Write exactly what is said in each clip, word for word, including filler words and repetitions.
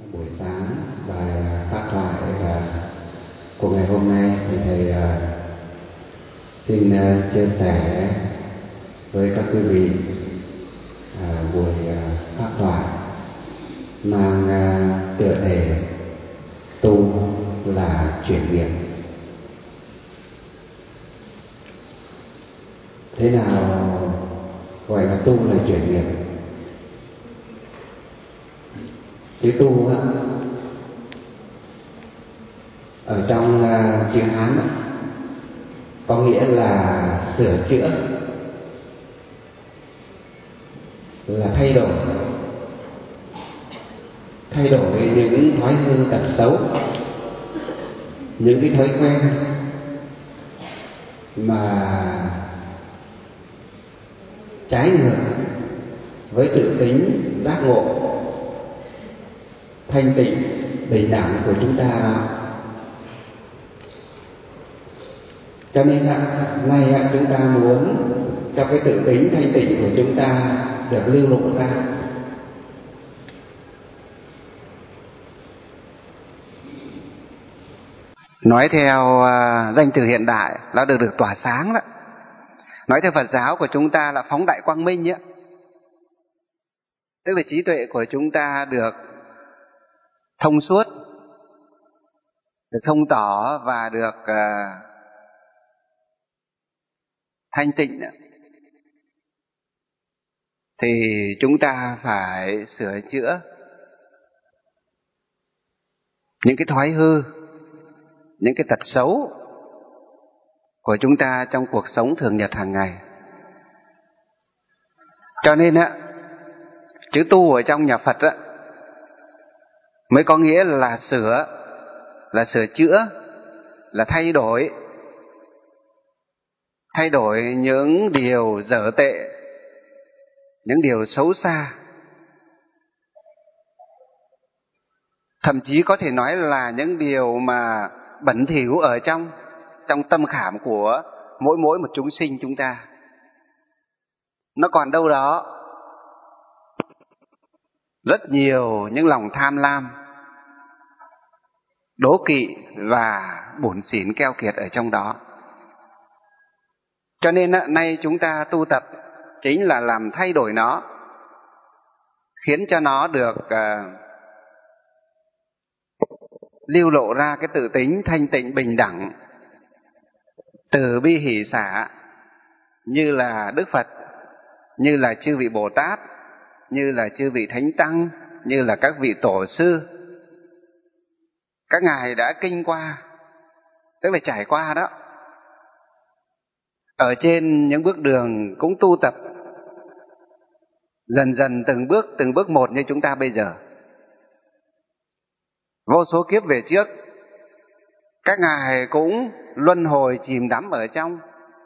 buổi sáng bài pháp thoại của ngày hôm nay thì thầy xin chia sẻ với các quý vị buổi pháp thoại mang tựa đề tu là chuyển nghiệp. Thế nào gọi là tu là chuyển nghiệp? Chữ tu á, ở trong uh, chữ Hán á, có nghĩa là sửa chữa, là thay đổi, thay đổi những thói hư tật xấu, những cái thói quen mà trái ngược với tự tính giác ngộ thanh tịnh bình đẳng của chúng ta. Cho nên nay chúng ta muốn cho cái tự tính thanh tịnh của chúng ta được lưu lộ ra. Nói theo danh từ hiện đại là được được tỏa sáng đó. Nói theo Phật giáo của chúng ta là phóng đại quang minh ấy. Tức là trí tuệ của chúng ta được thông suốt, được thông tỏ và được uh, thanh tịnh. Thì chúng ta phải sửa chữa những cái thói hư, những cái tật xấu của chúng ta trong cuộc sống thường nhật hàng ngày. Cho nên á, chữ tu ở trong nhà Phật á, mới có nghĩa là sửa, là sửa chữa, là thay đổi. Thay đổi những điều dở tệ, những điều xấu xa. Thậm chí có thể nói là những điều mà bẩn thỉu ở trong, trong tâm khảm của mỗi mỗi một chúng sinh chúng ta. Nó còn đâu đó rất nhiều những lòng tham lam, đố kỵ và bủn xỉn keo kiệt ở trong đó. Cho nên nay chúng ta tu tập chính là làm thay đổi nó, khiến cho nó được uh, lưu lộ ra cái tự tính thanh tịnh bình đẳng, từ bi hỷ xả, như là Đức Phật, như là chư vị Bồ Tát, như là chư vị Thánh Tăng, như là các vị Tổ sư. Các ngài đã kinh qua, tức là trải qua đó, ở trên những bước đường cũng tu tập dần dần từng bước từng bước một như chúng ta bây giờ. Vô số kiếp về trước, các ngài cũng luân hồi chìm đắm ở trong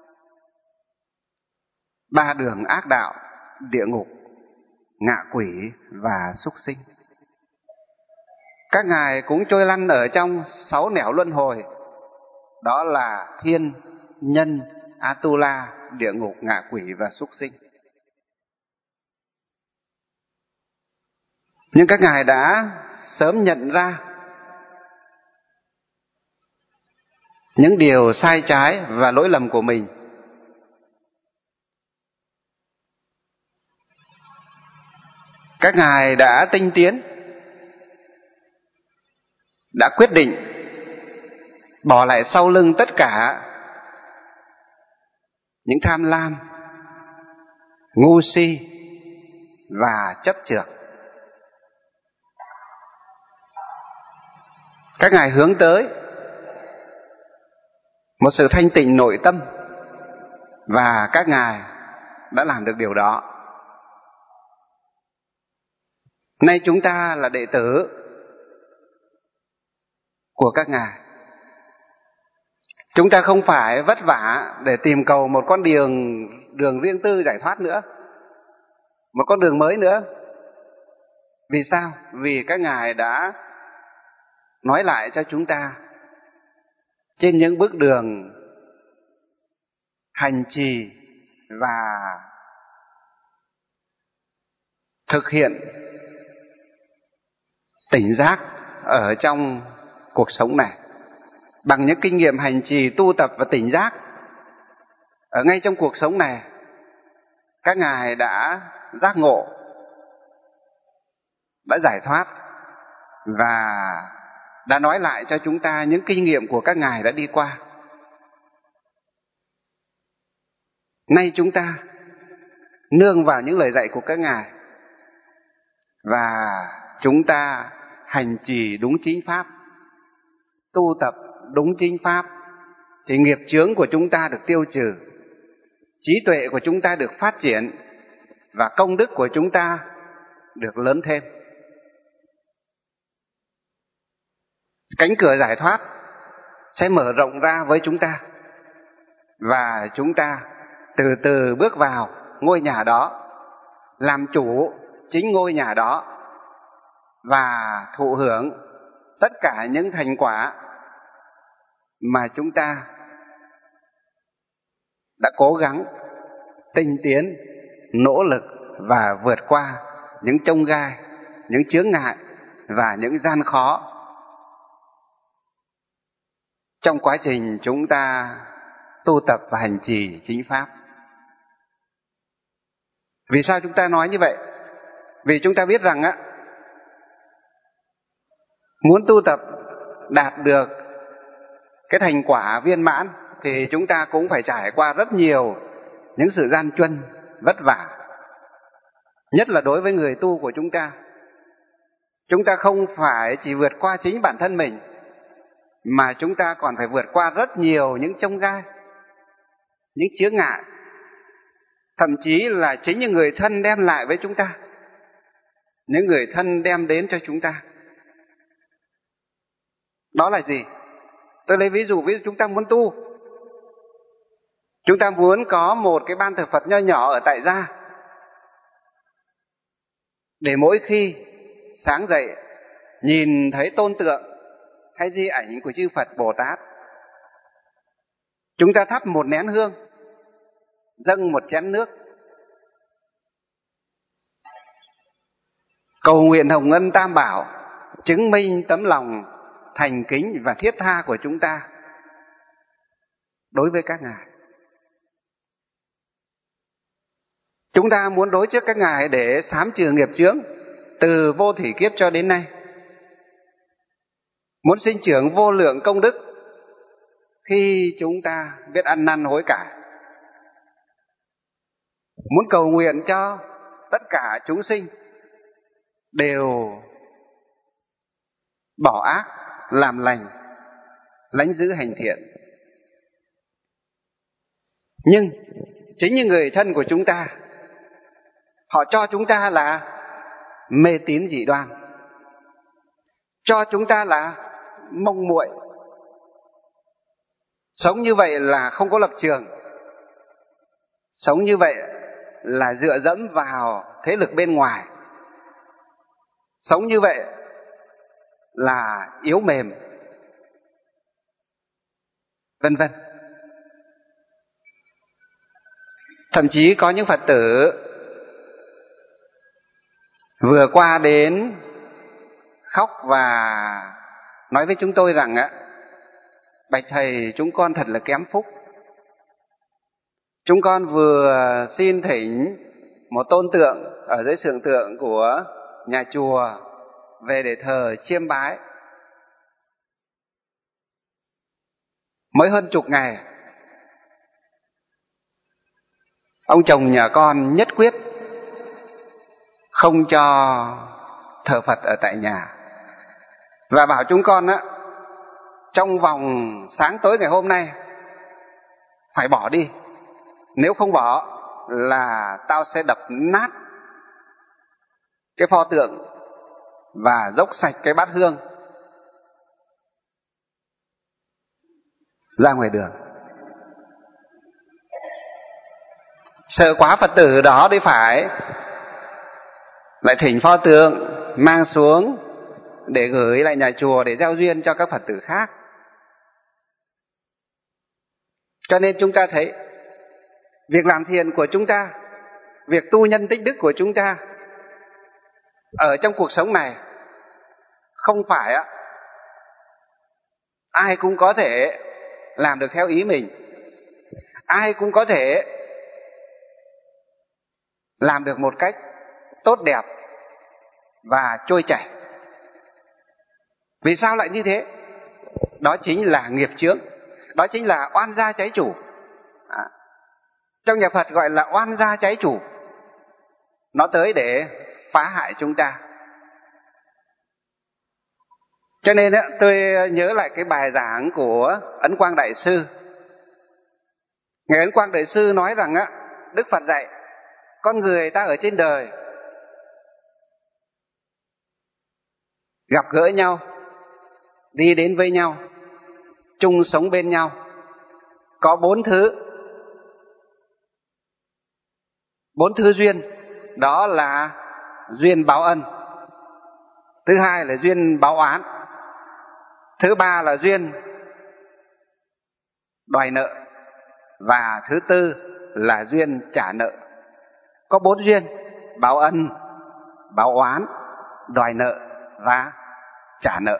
ba đường ác đạo, địa ngục, ngạ quỷ và súc sinh. Các ngài cũng trôi lăn ở trong sáu nẻo luân hồi, đó là thiên, nhân, Atula, địa ngục, ngạ quỷ và súc sinh. Nhưng các ngài đã sớm nhận ra những điều sai trái và lỗi lầm của mình. Các ngài đã tinh tiến, đã quyết định bỏ lại sau lưng tất cả những tham lam, ngu si và chấp chưởng. Các ngài hướng tới một sự thanh tịnh nội tâm, và các ngài đã làm được điều đó. Nay chúng ta là đệ tử của các ngài. Chúng ta không phải vất vả để tìm cầu một con đường đường riêng tư giải thoát nữa, một con đường mới nữa. Vì sao? Vì các ngài đã nói lại cho chúng ta trên những bước đường hành trì và thực hiện tỉnh giác ở trong cuộc sống này. Bằng những kinh nghiệm hành trì tu tập và tỉnh giác ở ngay trong cuộc sống này, các ngài đã giác ngộ, đã giải thoát và đã nói lại cho chúng ta những kinh nghiệm của các ngài đã đi qua. Nay chúng ta nương vào những lời dạy của các ngài và chúng ta hành trì đúng chính pháp, tu tập đúng chính pháp, thì nghiệp chướng của chúng ta được tiêu trừ, trí tuệ của chúng ta được phát triển và công đức của chúng ta được lớn thêm. Cánh cửa giải thoát sẽ mở rộng ra với chúng ta và chúng ta từ từ bước vào ngôi nhà đó, làm chủ chính ngôi nhà đó và thụ hưởng tất cả những thành quả mà chúng ta đã cố gắng tinh tiến, nỗ lực và vượt qua những chông gai, những chướng ngại và những gian khó trong quá trình chúng ta tu tập và hành trì chính pháp. Vì sao chúng ta nói như vậy? Vì chúng ta biết rằng á, muốn tu tập đạt được cái thành quả viên mãn thì chúng ta cũng phải trải qua rất nhiều những sự gian truân, vất vả. Nhất là đối với người tu của chúng ta. Chúng ta không phải chỉ vượt qua chính bản thân mình, mà chúng ta còn phải vượt qua rất nhiều những chông gai, những chướng ngại, thậm chí là chính những người thân đem lại với chúng ta, những người thân đem đến cho chúng ta. Đó là gì? Tôi lấy ví dụ, ví dụ chúng ta muốn tu, chúng ta muốn có một cái ban thờ Phật nho nhỏ ở tại gia, để mỗi khi sáng dậy nhìn thấy tôn tượng hay di ảnh của chư Phật Bồ Tát, chúng ta thắp một nén hương, dâng một chén nước, cầu nguyện hồng ân Tam Bảo chứng minh tấm lòng thành kính và thiết tha của chúng ta đối với các ngài. Chúng ta muốn đối trước các ngài để sám trừ nghiệp chướng từ vô thủy kiếp cho đến nay, muốn sinh trưởng vô lượng công đức khi chúng ta biết ăn năn hối cải, muốn cầu nguyện cho tất cả chúng sinh đều bỏ ác làm lành, lánh giữ hành thiện. Nhưng chính những người thân của chúng ta, họ cho chúng ta là mê tín dị đoan, cho chúng ta là mông muội. Sống như vậy là không có lập trường, sống như vậy là dựa dẫm vào thế lực bên ngoài, sống như vậy là yếu mềm, vân vân. Thậm chí có những Phật tử vừa qua đến khóc và nói với chúng tôi rằng á, bạch thầy, chúng con thật là kém phúc. Chúng con vừa xin thỉnh một tôn tượng ở dưới sưởng tượng của nhà chùa về để thờ chiêm bái, mới hơn chục ngày, ông chồng nhà con nhất quyết không cho thờ Phật ở tại nhà, và bảo chúng con á, trong vòng sáng tối ngày hôm nay phải bỏ đi, nếu không bỏ là tao sẽ đập nát cái pho tượng và dốc sạch cái bát hương ra ngoài đường. Sợ quá, Phật tử đó đi phải lại thỉnh pho tượng mang xuống để gửi lại nhà chùa để gieo duyên cho các Phật tử khác. Cho nên chúng ta thấy việc làm thiện của chúng ta, việc tu nhân tích đức của chúng ta ở trong cuộc sống này không phải á ai cũng có thể làm được theo ý mình, ai cũng có thể làm được một cách tốt đẹp và trôi chảy. Vì sao lại như thế? Đó chính là nghiệp chướng, đó chính là oan gia cháy chủ. À, trong nhà Phật gọi là oan gia cháy chủ. Nó tới để phá hại chúng ta. Cho nên tôi nhớ lại cái bài giảng của Ấn Quang Đại Sư. Ngài Ấn Quang Đại Sư nói rằng á, Đức Phật dạy con người ta ở trên đời gặp gỡ nhau, đi đến với nhau, chung sống bên nhau, có bốn thứ. Bốn thứ duyên, đó là duyên báo ân, thứ hai là duyên báo oán, thứ ba là duyên đòi nợ, và thứ tư là duyên trả nợ. Có bốn duyên: báo ân, báo oán, đòi nợ và trả nợ.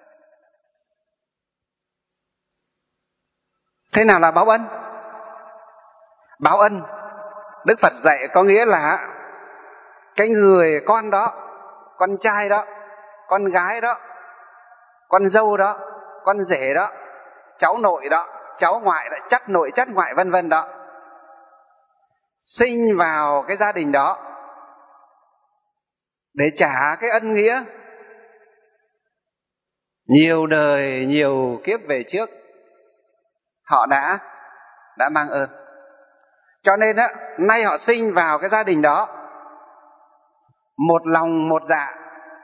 Thế nào là báo ân? Báo ân, Đức Phật dạy có nghĩa là cái người con đó, con trai đó, con gái đó, con dâu đó, con rể đó, cháu nội đó, cháu ngoại đó, chắc nội chắc ngoại vân vân đó, sinh vào cái gia đình đó để trả cái ân nghĩa nhiều đời nhiều kiếp về trước họ đã đã mang ơn. Cho nên á, nay họ sinh vào cái gia đình đó, một lòng một dạ,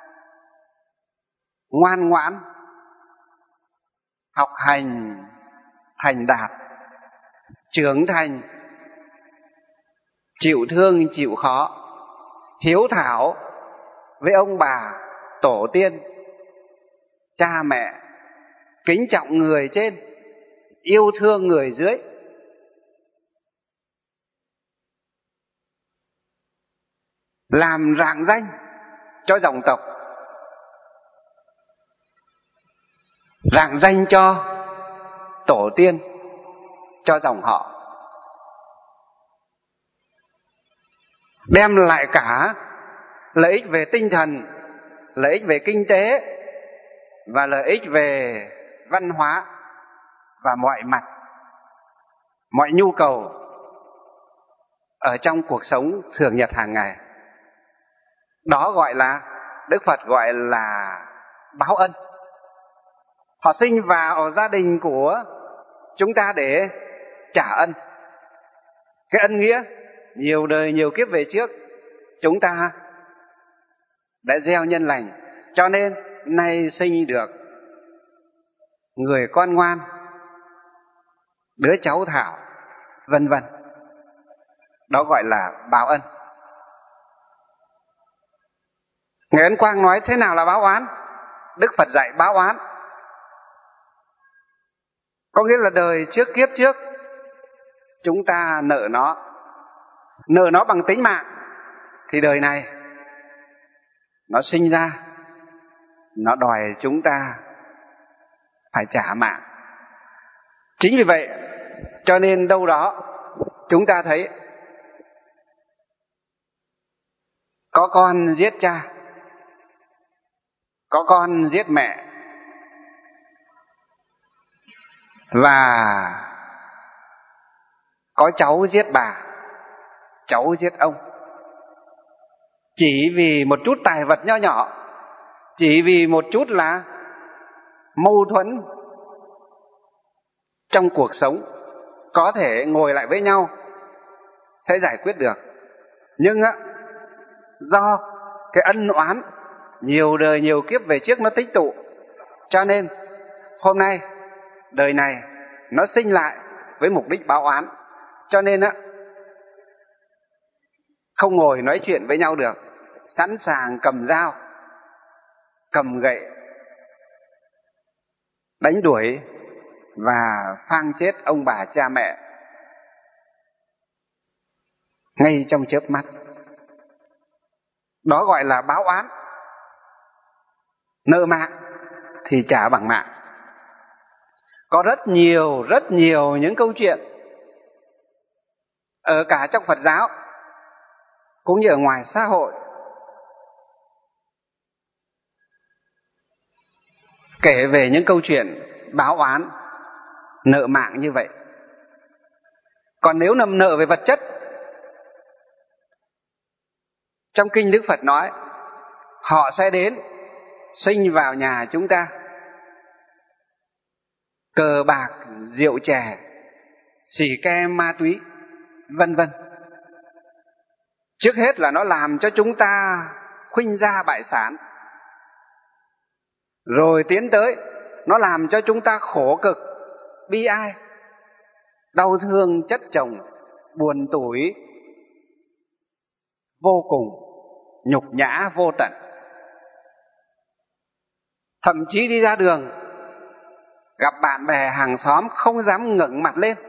ngoan ngoãn, học hành thành đạt, trưởng thành, chịu thương chịu khó, hiếu thảo với ông bà, tổ tiên, cha mẹ, kính trọng người trên, yêu thương người dưới. Làm rạng danh cho dòng tộc, rạng danh cho tổ tiên, cho dòng họ, đem lại cả lợi ích về tinh thần, lợi ích về kinh tế và lợi ích về văn hóa và mọi mặt, mọi nhu cầu ở trong cuộc sống thường nhật hàng ngày. Đó gọi là, Đức Phật gọi là báo ân. Họ sinh vào gia đình của chúng ta để trả ân. Cái ân nghĩa nhiều đời nhiều kiếp về trước chúng ta đã gieo nhân lành, cho nên nay sinh được người con ngoan, đứa cháu thảo, vân vân. Đó gọi là báo ân. Ngài Ấn Quang nói thế nào là báo oán? Đức Phật dạy báo oán có nghĩa là đời trước kiếp trước chúng ta nợ nó, nợ nó bằng tính mạng, thì đời này nó sinh ra, nó đòi chúng ta phải trả mạng. Chính vì vậy cho nên đâu đó chúng ta thấy có con giết cha, có con giết mẹ, và có cháu giết bà, cháu giết ông, chỉ vì một chút tài vật nho nhỏ, chỉ vì một chút là mâu thuẫn trong cuộc sống, có thể ngồi lại với nhau sẽ giải quyết được. Nhưng á, do cái ân oán nhiều đời nhiều kiếp về trước nó tích tụ, cho nên hôm nay đời này nó sinh lại với mục đích báo oán. Cho nên á, không ngồi nói chuyện với nhau được, sẵn sàng cầm dao, cầm gậy đánh đuổi và phang chết ông bà cha mẹ ngay trong chớp mắt. Đó gọi là báo oán, nợ mạng. thì trả bằng mạng. Có rất nhiều, rất nhiều những câu chuyện ở cả trong Phật giáo cũng như ở ngoài xã hội kể về những câu chuyện báo oán nợ mạng như vậy. Còn nếu nằm nợ về vật chất, trong kinh Đức Phật nói họ sẽ đến sinh vào nhà chúng ta, cờ bạc, rượu chè, xì ke, ma túy, vân vân. Trước hết là nó làm cho chúng ta khuynh gia bại sản, rồi tiến tới nó làm cho chúng ta khổ cực, bi ai, đau thương chất chồng, buồn tủi vô cùng, nhục nhã vô tận. Thậm chí đi ra đường gặp bạn bè hàng xóm không dám ngẩng mặt lên.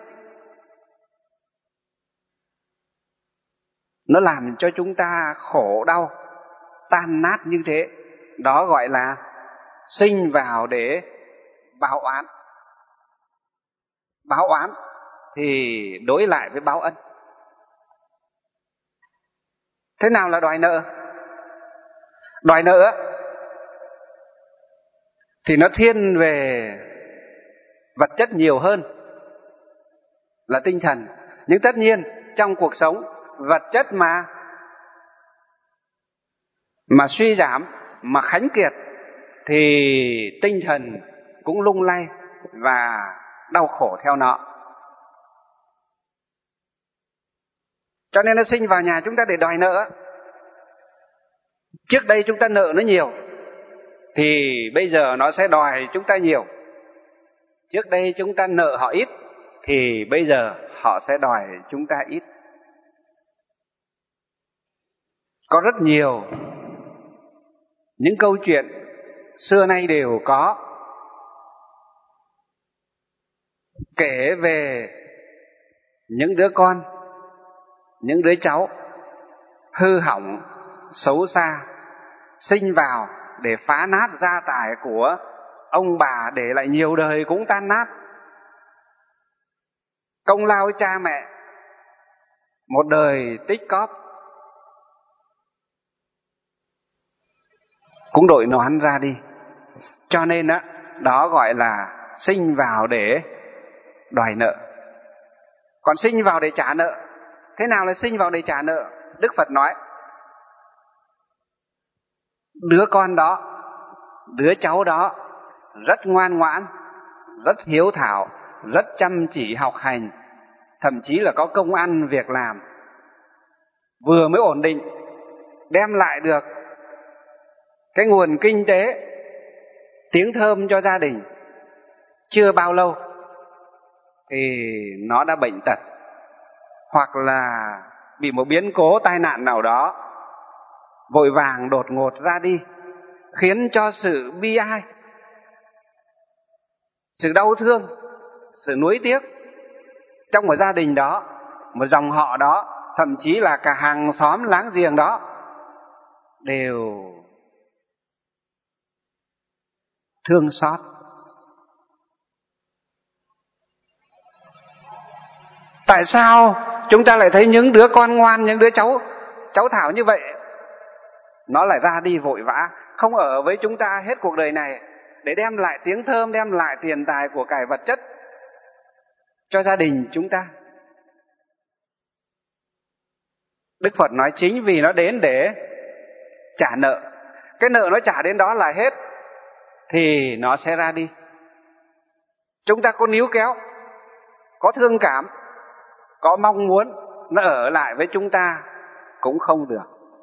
Nó làm cho chúng ta khổ đau, tan nát như thế. Đó gọi là sinh vào để báo oán. Báo oán thì đối lại với báo ân. Thế nào là đòi nợ? Đòi nợ thì nó thiên về vật chất nhiều hơn là tinh thần. Nhưng tất nhiên trong cuộc sống vật chất mà mà suy giảm, mà khánh kiệt thì tinh thần cũng lung lay và đau khổ theo nó. Cho nên nó sinh vào nhà chúng ta để đòi nợ. Trước đây chúng ta nợ nó nhiều thì bây giờ nó sẽ đòi chúng ta nhiều. Trước đây chúng ta nợ họ ít thì bây giờ họ sẽ đòi chúng ta ít. Có rất nhiều những câu chuyện xưa nay đều có kể về những đứa con, những đứa cháu hư hỏng, xấu xa, sinh vào để phá nát gia tài của ông bà, để lại nhiều đời cũng tan nát. Công lao cha mẹ một đời tích cóp cũng đội nón ra đi. Cho nên đó, đó gọi là sinh vào để đòi nợ. Còn sinh vào để trả nợ, thế nào là sinh vào để trả nợ? Đức Phật nói đứa con đó, đứa cháu đó rất ngoan ngoãn, rất hiếu thảo, rất chăm chỉ học hành, thậm chí là có công ăn việc làm, vừa mới ổn định, đem lại được cái nguồn kinh tế, tiếng thơm cho gia đình. Chưa bao lâu thì nó đã bệnh tật, hoặc là bị một biến cố tai nạn nào đó, vội vàng đột ngột ra đi, khiến cho sự bi ai, sự đau thương, sự nuối tiếc trong một gia đình đó, một dòng họ đó, thậm chí là cả hàng xóm láng giềng đó đều thương xót. Tại sao chúng ta lại thấy những đứa con ngoan, những đứa cháu cháu thảo như vậy, nó lại ra đi vội vã, không ở với chúng ta hết cuộc đời này để đem lại tiếng thơm, đem lại tiền tài của cải vật chất cho gia đình chúng ta? Đức Phật nói chính vì nó đến để trả nợ. Cái nợ nó trả đến đó là hết thì nó sẽ ra đi. Chúng ta có níu kéo, có thương cảm, có mong muốn nó ở lại với chúng ta cũng không được.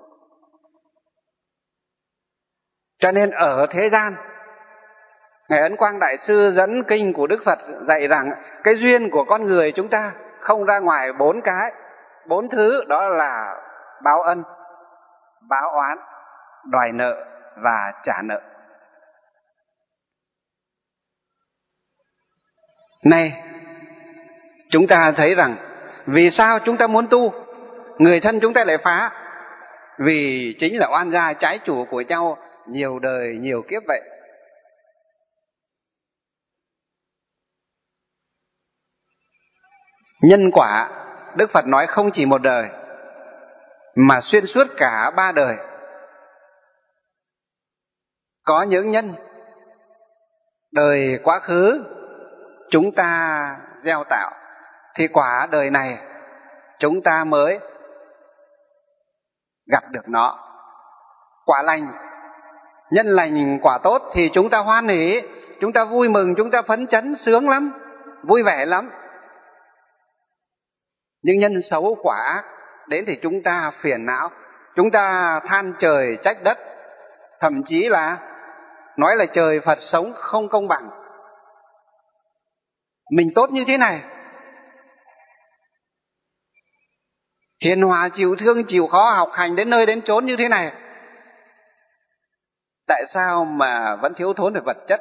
Cho nên ở thế gian, Ngài Ấn Quang Đại Sư dẫn kinh của Đức Phật dạy rằng cái duyên của con người chúng ta không ra ngoài bốn cái, bốn thứ, đó là báo ân, báo oán, đòi nợ và trả nợ. Này, chúng ta thấy rằng vì sao chúng ta muốn tu, người thân chúng ta lại phá? Vì chính là oan gia trái chủ của nhau nhiều đời nhiều kiếp vậy. Nhân quả, Đức Phật nói không chỉ một đời, mà xuyên suốt cả ba đời. Có những nhân đời quá khứ chúng ta gieo tạo, thì quả đời này chúng ta mới gặp được nó. Quả lành, nhân lành quả tốt thì chúng ta hoan hỉ, chúng ta vui mừng, chúng ta phấn chấn, sướng lắm, vui vẻ lắm. Nhưng nhân xấu quả ác đến thì chúng ta phiền não, chúng ta than trời trách đất, thậm chí là nói là trời Phật sống không công bằng. Mình tốt như thế này, hiền hòa chịu thương chịu khó, học hành đến nơi đến chốn như thế này, tại sao mà vẫn thiếu thốn về vật chất,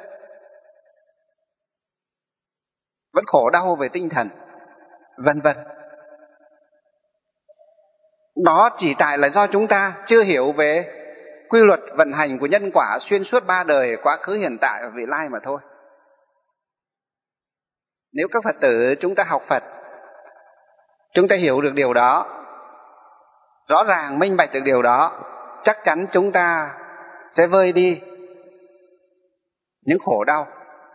vẫn khổ đau về tinh thần, vân vân. Đó chỉ tại là do chúng ta chưa hiểu về quy luật vận hành của nhân quả xuyên suốt ba đời, quá khứ, hiện tại và vị lai mà thôi. Nếu các Phật tử chúng ta học Phật, chúng ta hiểu được điều đó, rõ ràng minh bạch được điều đó, chắc chắn chúng ta sẽ vơi đi những khổ đau.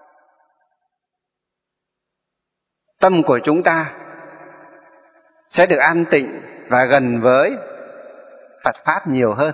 Tâm của chúng ta sẽ được an tịnh và gần với Phật Pháp nhiều hơn.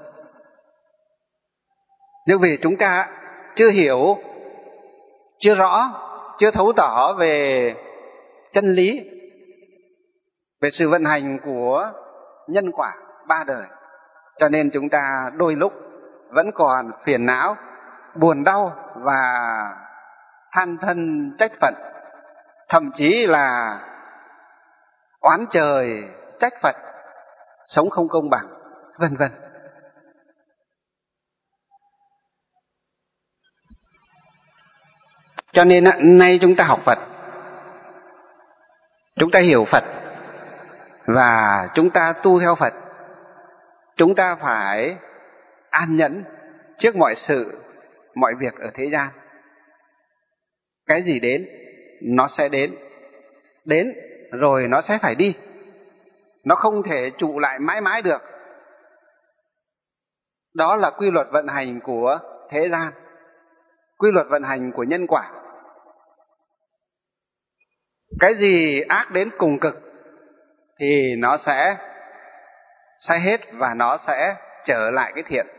Nhưng vì chúng ta chưa hiểu, chưa rõ, chưa thấu tỏ về chân lý, về sự vận hành của nhân quả ba đời, cho nên chúng ta đôi lúc vẫn còn phiền não, buồn đau và than thân trách phận, thậm chí là oán trời trách Phật sống không công bằng, vân vân. Cho nên nay chúng ta học Phật, chúng ta hiểu Phật và chúng ta tu theo Phật, chúng ta phải an nhẫn trước mọi sự, mọi việc ở thế gian. Cái gì đến, nó sẽ đến. Đến rồi nó sẽ phải đi. Nó không thể trụ lại mãi mãi được. Đó là quy luật vận hành của thế gian, quy luật vận hành của nhân quả. Cái gì ác đến cùng cực thì nó sẽ sai hết và nó sẽ trở lại cái thiện.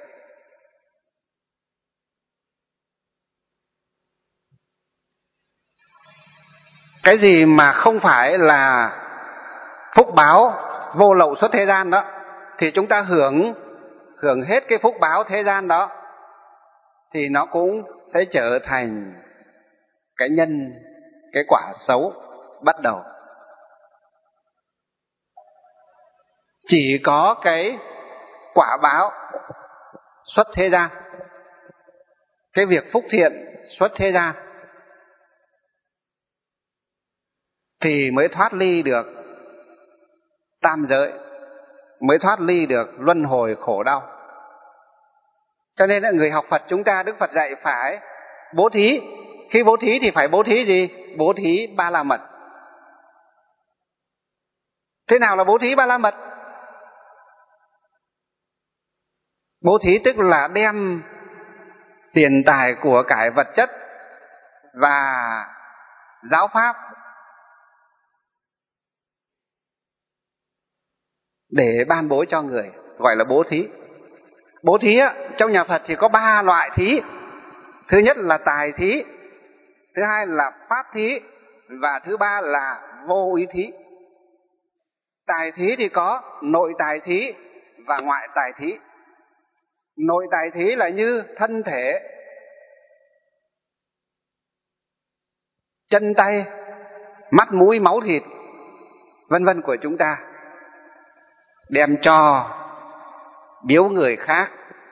Cái gì mà không phải là phúc báo vô lậu xuất thế gian đó, thì chúng ta hưởng hưởng hết cái phúc báo thế gian đó, thì nó cũng sẽ trở thành cái nhân, cái quả xấu bắt đầu. Chỉ có cái quả báo xuất thế gian, cái việc phúc thiện xuất thế gian, thì mới thoát ly được tam giới, mới thoát ly được luân hồi khổ đau. Cho nên là người học Phật chúng ta, Đức Phật dạy phải bố thí. Khi bố thí thì phải bố thí gì? Bố thí ba la mật. Thế nào là bố thí ba la mật? Bố thí tức là đem tiền tài của cải vật chất và giáo pháp để ban bố cho người, gọi là bố thí. Bố thí á, trong nhà Phật thì có ba loại thí. Thứ nhất là tài thí, thứ hai là pháp thí, và thứ ba là vô ý thí. Tài thí thì có nội tài thí và ngoại tài thí. Nội tài thí là như thân thể, chân tay, mắt mũi máu thịt, vân vân của chúng ta, đem cho biếu người khác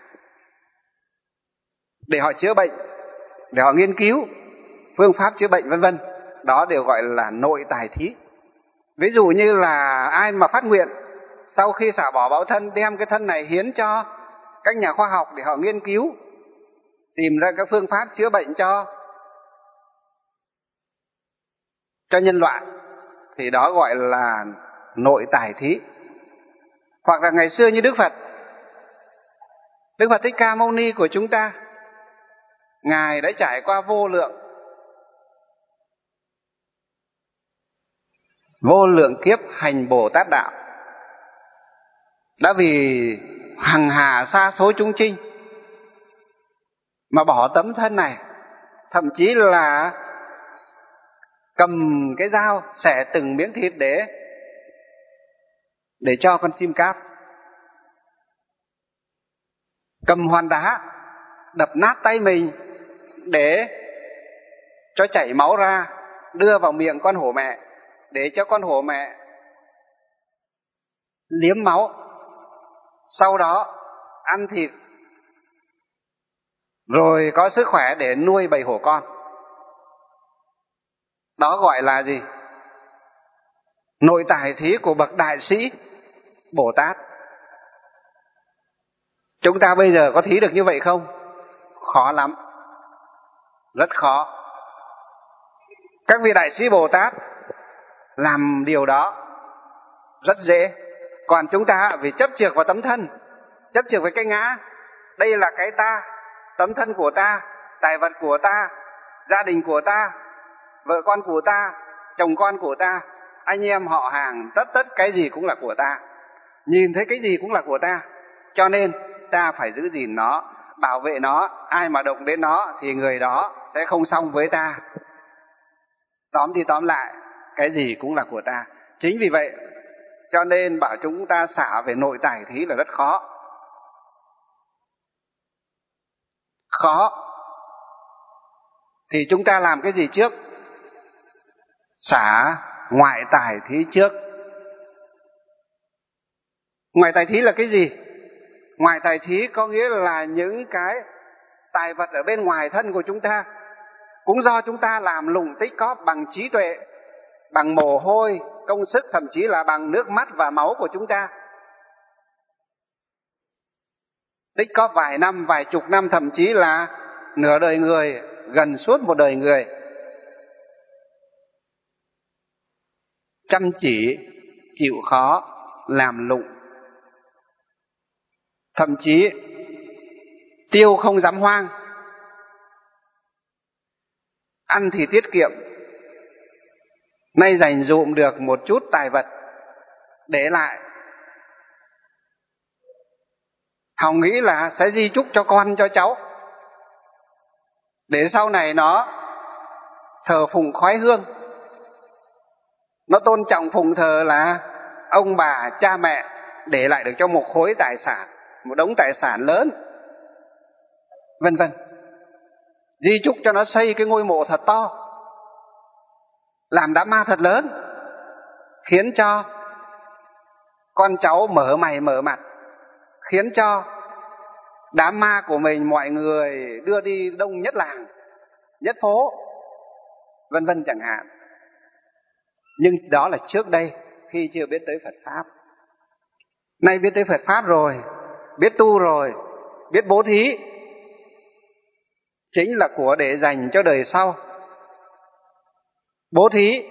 để họ chữa bệnh, để họ nghiên cứu phương pháp chữa bệnh, vân vân. Đó đều gọi là nội tài thí. Ví dụ như là ai mà phát nguyện sau khi xả bỏ báo thân, đem cái thân này hiến cho các nhà khoa học để họ nghiên cứu, tìm ra các phương pháp chữa bệnh cho cho nhân loại, thì đó gọi là nội tài thí. Hoặc là ngày xưa như Đức Phật, Đức Phật Thích Ca Mâu Ni của chúng ta, Ngài đã trải qua vô lượng vô lượng kiếp hành Bồ Tát đạo, đã vì hằng hà sa số chúng sinh mà bỏ tấm thân này, thậm chí là cầm cái dao xẻ từng miếng thịt để để cho con chim cáp, cầm hòn đá đập nát tay mình để cho chảy máu ra, đưa vào miệng con hổ mẹ để cho con hổ mẹ liếm máu, sau đó ăn thịt rồi có sức khỏe để nuôi bầy hổ con. Đó gọi là gì? Nội tài thí của bậc đại sĩ Bồ Tát. Chúng ta bây giờ có thí được như vậy không? Khó lắm, rất khó. Các vị đại sĩ Bồ Tát làm điều đó rất dễ. Còn chúng ta vì chấp chược vào tấm thân, chấp chược với cái ngã, đây là cái ta, tấm thân của ta, tài vật của ta, gia đình của ta, vợ con của ta, chồng con của ta, anh em họ hàng, tất tất cái gì cũng là của ta, nhìn thấy cái gì cũng là của ta, cho nên ta phải giữ gìn nó, bảo vệ nó. Ai mà động đến nó thì người đó sẽ không xong với ta. Tóm thì tóm lại, cái gì cũng là của ta. Chính vì vậy cho nên bảo chúng ta xả về nội tài thí là rất khó. Khó thì chúng ta làm cái gì trước? Xả ngoại tài thí trước. Ngoại tài thí là cái gì? Ngoại tài thí có nghĩa là những cái tài vật ở bên ngoài thân của chúng ta, cũng do chúng ta làm lụng tích cóp bằng trí tuệ, bằng mồ hôi, công sức, thậm chí là bằng nước mắt và máu của chúng ta. Tích cóp vài năm, vài chục năm, thậm chí là nửa đời người, gần suốt một đời người. Chăm chỉ, chịu khó, làm lụng. Thậm chí tiêu không dám hoang, ăn thì tiết kiệm. Nay dành dụm được một chút tài vật để lại, hòng nghĩ là sẽ di chúc cho con cho cháu, để sau này nó thờ phụng khói hương, nó tôn trọng phụng thờ là ông bà cha mẹ, để lại được cho một khối tài sản, một đống tài sản lớn, vân vân. Di chúc cho nó xây cái ngôi mộ thật to, làm đám ma thật lớn, khiến cho con cháu mở mày mở mặt, khiến cho đám ma của mình mọi người đưa đi đông nhất làng, nhất phố, vân vân chẳng hạn. Nhưng đó là trước đây, khi chưa biết tới Phật Pháp. Nay biết tới Phật Pháp rồi, biết tu rồi, biết bố thí, chính là của để dành cho đời sau. Bố thí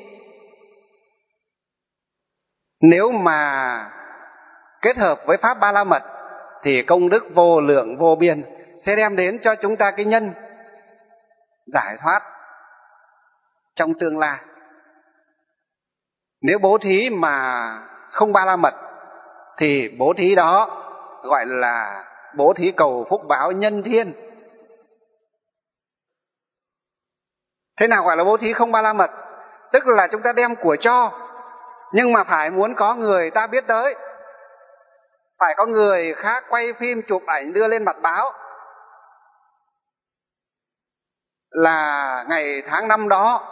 nếu mà kết hợp với Pháp Ba La Mật thì công đức vô lượng vô biên, sẽ đem đến cho chúng ta cái nhân giải thoát trong tương lai. Nếu bố thí mà không Ba La Mật thì bố thí đó gọi là bố thí cầu phúc báo nhân thiên. Thế nào gọi là bố thí không Ba La Mật? Tức là chúng ta đem của cho, nhưng mà phải muốn có người ta biết tới, phải có người khác quay phim chụp ảnh đưa lên mặt báo là ngày tháng năm đó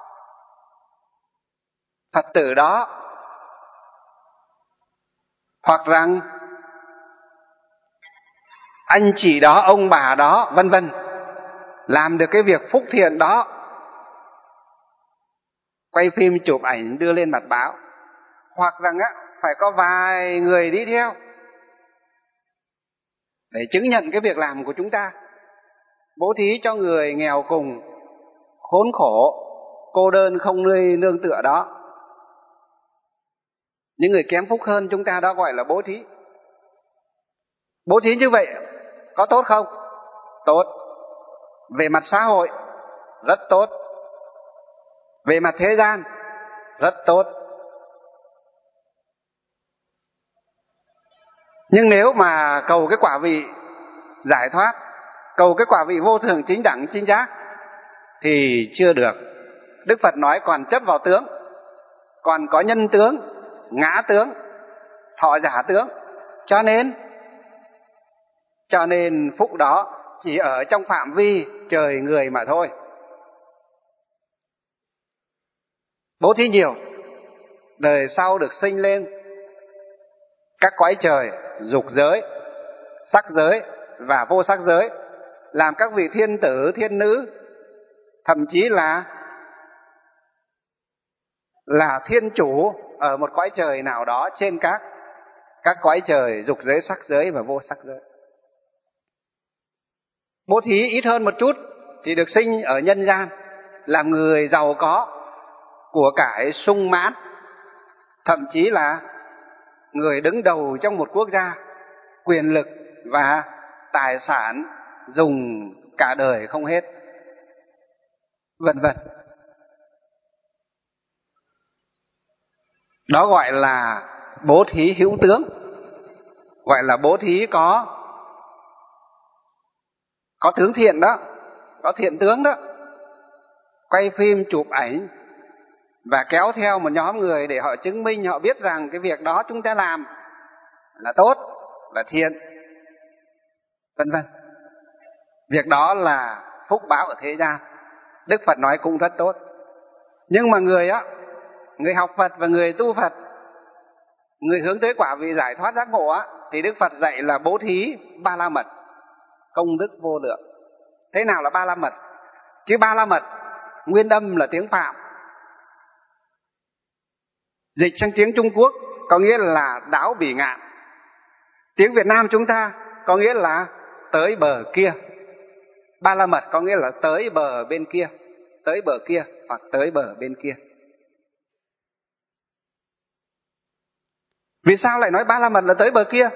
Phật tử đó, hoặc rằng anh chị đó, ông bà đó, vân vân, làm được cái việc phúc thiện đó, quay phim chụp ảnh đưa lên mặt báo. Hoặc rằng á, phải có vài người đi theo để chứng nhận cái việc làm của chúng ta. Bố thí cho người nghèo cùng, khốn khổ, cô đơn không nơi nương tựa đó, những người kém phúc hơn chúng ta, đó gọi là bố thí. Bố thí như vậy có tốt không? Tốt. Về mặt xã hội rất tốt, về mặt thế gian rất tốt. Nhưng nếu mà cầu cái quả vị giải thoát, cầu cái quả vị vô thường chính đẳng chính giác thì chưa được. Đức Phật nói còn chấp vào tướng, còn có nhân tướng, ngã tướng, thọ giả tướng. Cho nên cho nên phúc đó chỉ ở trong phạm vi trời người mà thôi. Bố thí nhiều, đời sau được sinh lên các cõi trời, dục giới, sắc giới và vô sắc giới, làm các vị thiên tử, thiên nữ, thậm chí là là thiên chủ ở một cõi trời nào đó trên các các cõi trời dục giới, sắc giới và vô sắc giới. Bố thí ít hơn một chút thì được sinh ở nhân gian, làm người giàu có, của cải sung mãn, thậm chí là người đứng đầu trong một quốc gia, quyền lực và tài sản dùng cả đời không hết, vân vân. Đó gọi là bố thí hữu tướng, gọi là bố thí có có tướng thiện đó, có thiện tướng đó. Quay phim chụp ảnh và kéo theo một nhóm người để họ chứng minh, họ biết rằng cái việc đó chúng ta làm là tốt, là thiện, vân vân. Việc đó là phúc báo ở thế gian, Đức Phật nói cũng rất tốt. Nhưng mà người á, người học Phật và người tu Phật, người hướng tới quả vị giải thoát giác ngộ á, thì Đức Phật dạy là bố thí ba la mật, công đức vô lượng. Thế nào là ba la mật? Chứ ba la mật nguyên âm là tiếng Phạm, dịch sang tiếng Trung Quốc có nghĩa là đáo bỉ ngạn. Tiếng Việt Nam chúng ta có nghĩa là tới bờ kia. Ba la mật có nghĩa là tới bờ bên kia, tới bờ kia hoặc tới bờ bên kia. Vì sao lại nói ba la mật là tới bờ kia?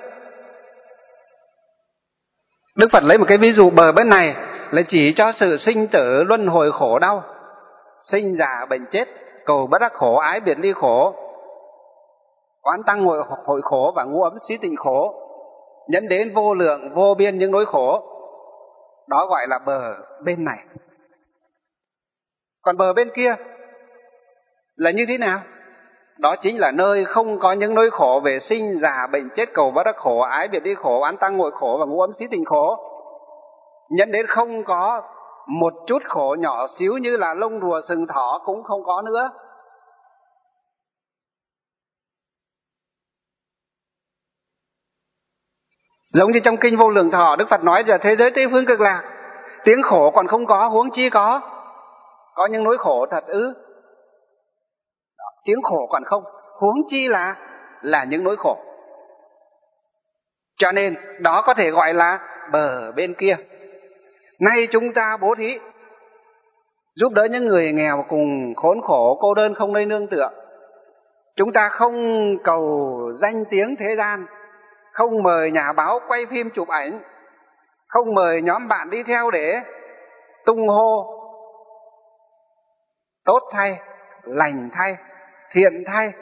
Đức Phật lấy một cái ví dụ bờ bên này là chỉ cho sự sinh tử luân hồi khổ đau, sinh già bệnh chết, cầu bất đắc khổ, ái biệt ly khổ, oán tăng hội, hội khổ và ngũ ấm xí tịnh khổ, dẫn đến vô lượng vô biên những nỗi khổ. Đó gọi là bờ bên này. Còn bờ bên kia là như thế nào? Đó chính là nơi không có những nỗi khổ về sinh già bệnh chết, cầu bất đắc khổ, ái biệt ly khổ, oán tăng hội khổ và ngũ ấm xí tịnh khổ, dẫn đến không có một chút khổ nhỏ xíu như là lông rùa sừng thỏ cũng không có nữa. Giống như trong kinh Vô Lượng Thọ, Đức Phật nói giờ thế giới Tây Phương Cực Lạc, tiếng khổ còn không có, huống chi có có những nỗi khổ thật ư? Đó, tiếng khổ còn không, huống chi là là những nỗi khổ. Cho nên đó có thể gọi là bờ bên kia. Nay chúng ta bố thí giúp đỡ những người nghèo cùng khốn khổ, cô đơn không nơi nương tựa. Chúng ta không cầu danh tiếng thế gian, không mời nhà báo quay phim chụp ảnh, không mời nhóm bạn đi theo để tung hô tốt thay, lành thay, thiện thay.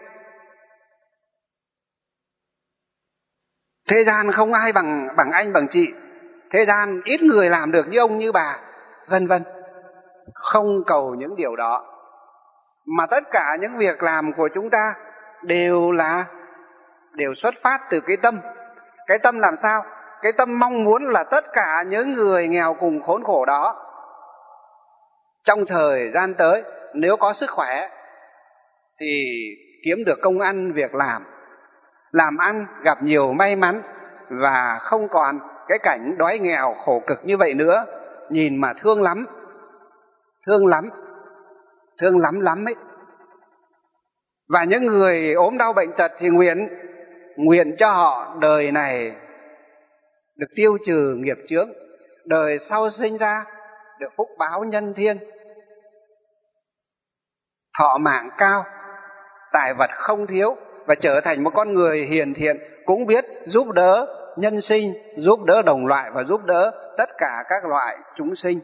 Thế gian không ai bằng bằng anh bằng chị, thế gian ít người làm được như ông như bà, vân vân. Không cầu những điều đó, mà tất cả những việc làm của chúng ta đều là đều xuất phát từ cái tâm. Cái tâm làm sao? Cái tâm mong muốn là tất cả những người nghèo cùng khốn khổ đó trong thời gian tới, nếu có sức khỏe thì kiếm được công ăn việc làm, làm ăn gặp nhiều may mắn và không còn cái cảnh đói nghèo khổ cực như vậy nữa. Nhìn mà thương lắm, thương lắm, thương lắm lắm ấy. Và những người ốm đau bệnh tật thì nguyện nguyện cho họ đời này được tiêu trừ nghiệp chướng, đời sau sinh ra được phúc báo nhân thiên, thọ mạng cao, tài vật không thiếu, và trở thành một con người hiền thiện, cũng biết giúp đỡ nhân sinh, giúp đỡ đồng loại và giúp đỡ tất cả các loại chúng sinh.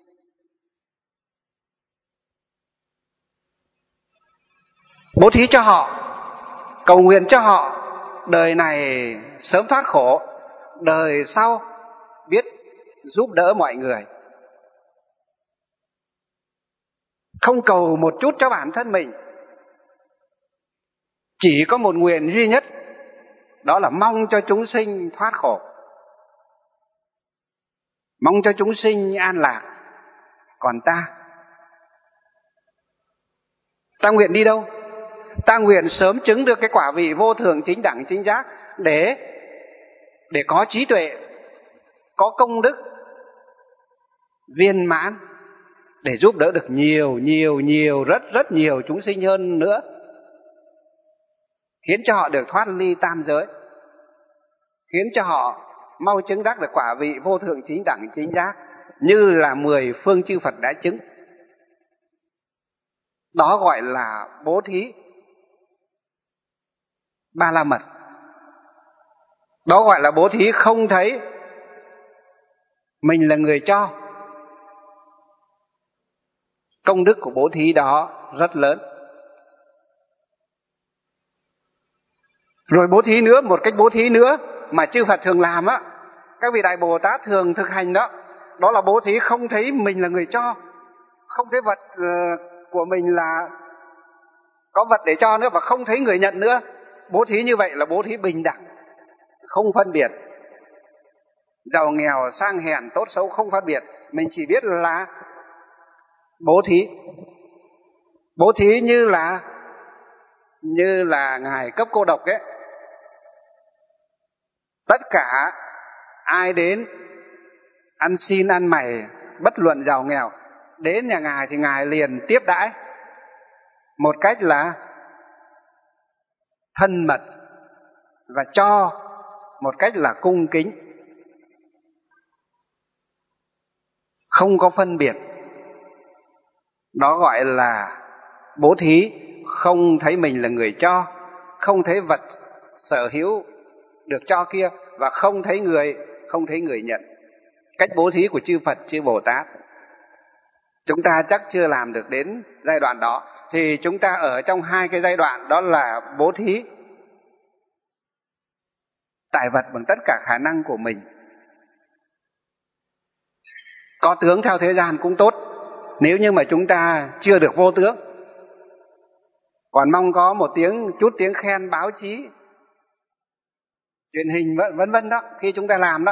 Bố thí cho họ, cầu nguyện cho họ, đời này sớm thoát khổ, đời sau biết giúp đỡ mọi người. Không cầu một chút cho bản thân mình, chỉ có một nguyện duy nhất, đó là mong cho chúng sinh thoát khổ, mong cho chúng sinh an lạc. Còn ta, ta nguyện đi đâu? Ta nguyện sớm chứng được cái quả vị vô thường chính đẳng chính giác, để để có trí tuệ, có công đức viên mãn, để giúp đỡ được nhiều nhiều nhiều rất rất nhiều chúng sinh hơn nữa, khiến cho họ được thoát ly tam giới, khiến cho họ mau chứng đắc được quả vị vô thượng chính đẳng chính giác, như là mười phương chư Phật đã chứng. Đó gọi là bố thí ba la mật. Đó gọi là bố thí không thấy mình là người cho. Công đức của bố thí đó rất lớn. Rồi bố thí nữa, một cách bố thí nữa mà chư Phật thường làm á, các vị Đại Bồ Tát thường thực hành đó, đó là bố thí không thấy mình là người cho, không thấy vật của mình là có vật để cho nữa, và không thấy người nhận nữa. Bố thí như vậy là bố thí bình đẳng, không phân biệt giàu nghèo, sang hèn, tốt xấu, không phân biệt. Mình chỉ biết là bố thí. Bố thí như là như là ngài Cấp Cô Độc ấy, tất cả ai đến ăn xin ăn mày, bất luận giàu nghèo, đến nhà ngài thì ngài liền tiếp đãi một cách là thân mật, và cho một cách là cung kính, không có phân biệt. Đó gọi là bố thí không thấy mình là người cho, không thấy vật sở hữu được cho kia, và không thấy người không thấy người nhận. Cách bố thí của chư Phật chư Bồ Tát, chúng ta chắc chưa làm được đến giai đoạn đó, thì chúng ta ở trong hai cái giai đoạn, đó là bố thí tài vật bằng tất cả khả năng của mình. Có tướng theo thế gian cũng tốt, nếu như mà chúng ta chưa được vô tướng, còn mong có một tiếng chút tiếng khen báo chí, truyền hình vân vân đó, khi chúng ta làm đó,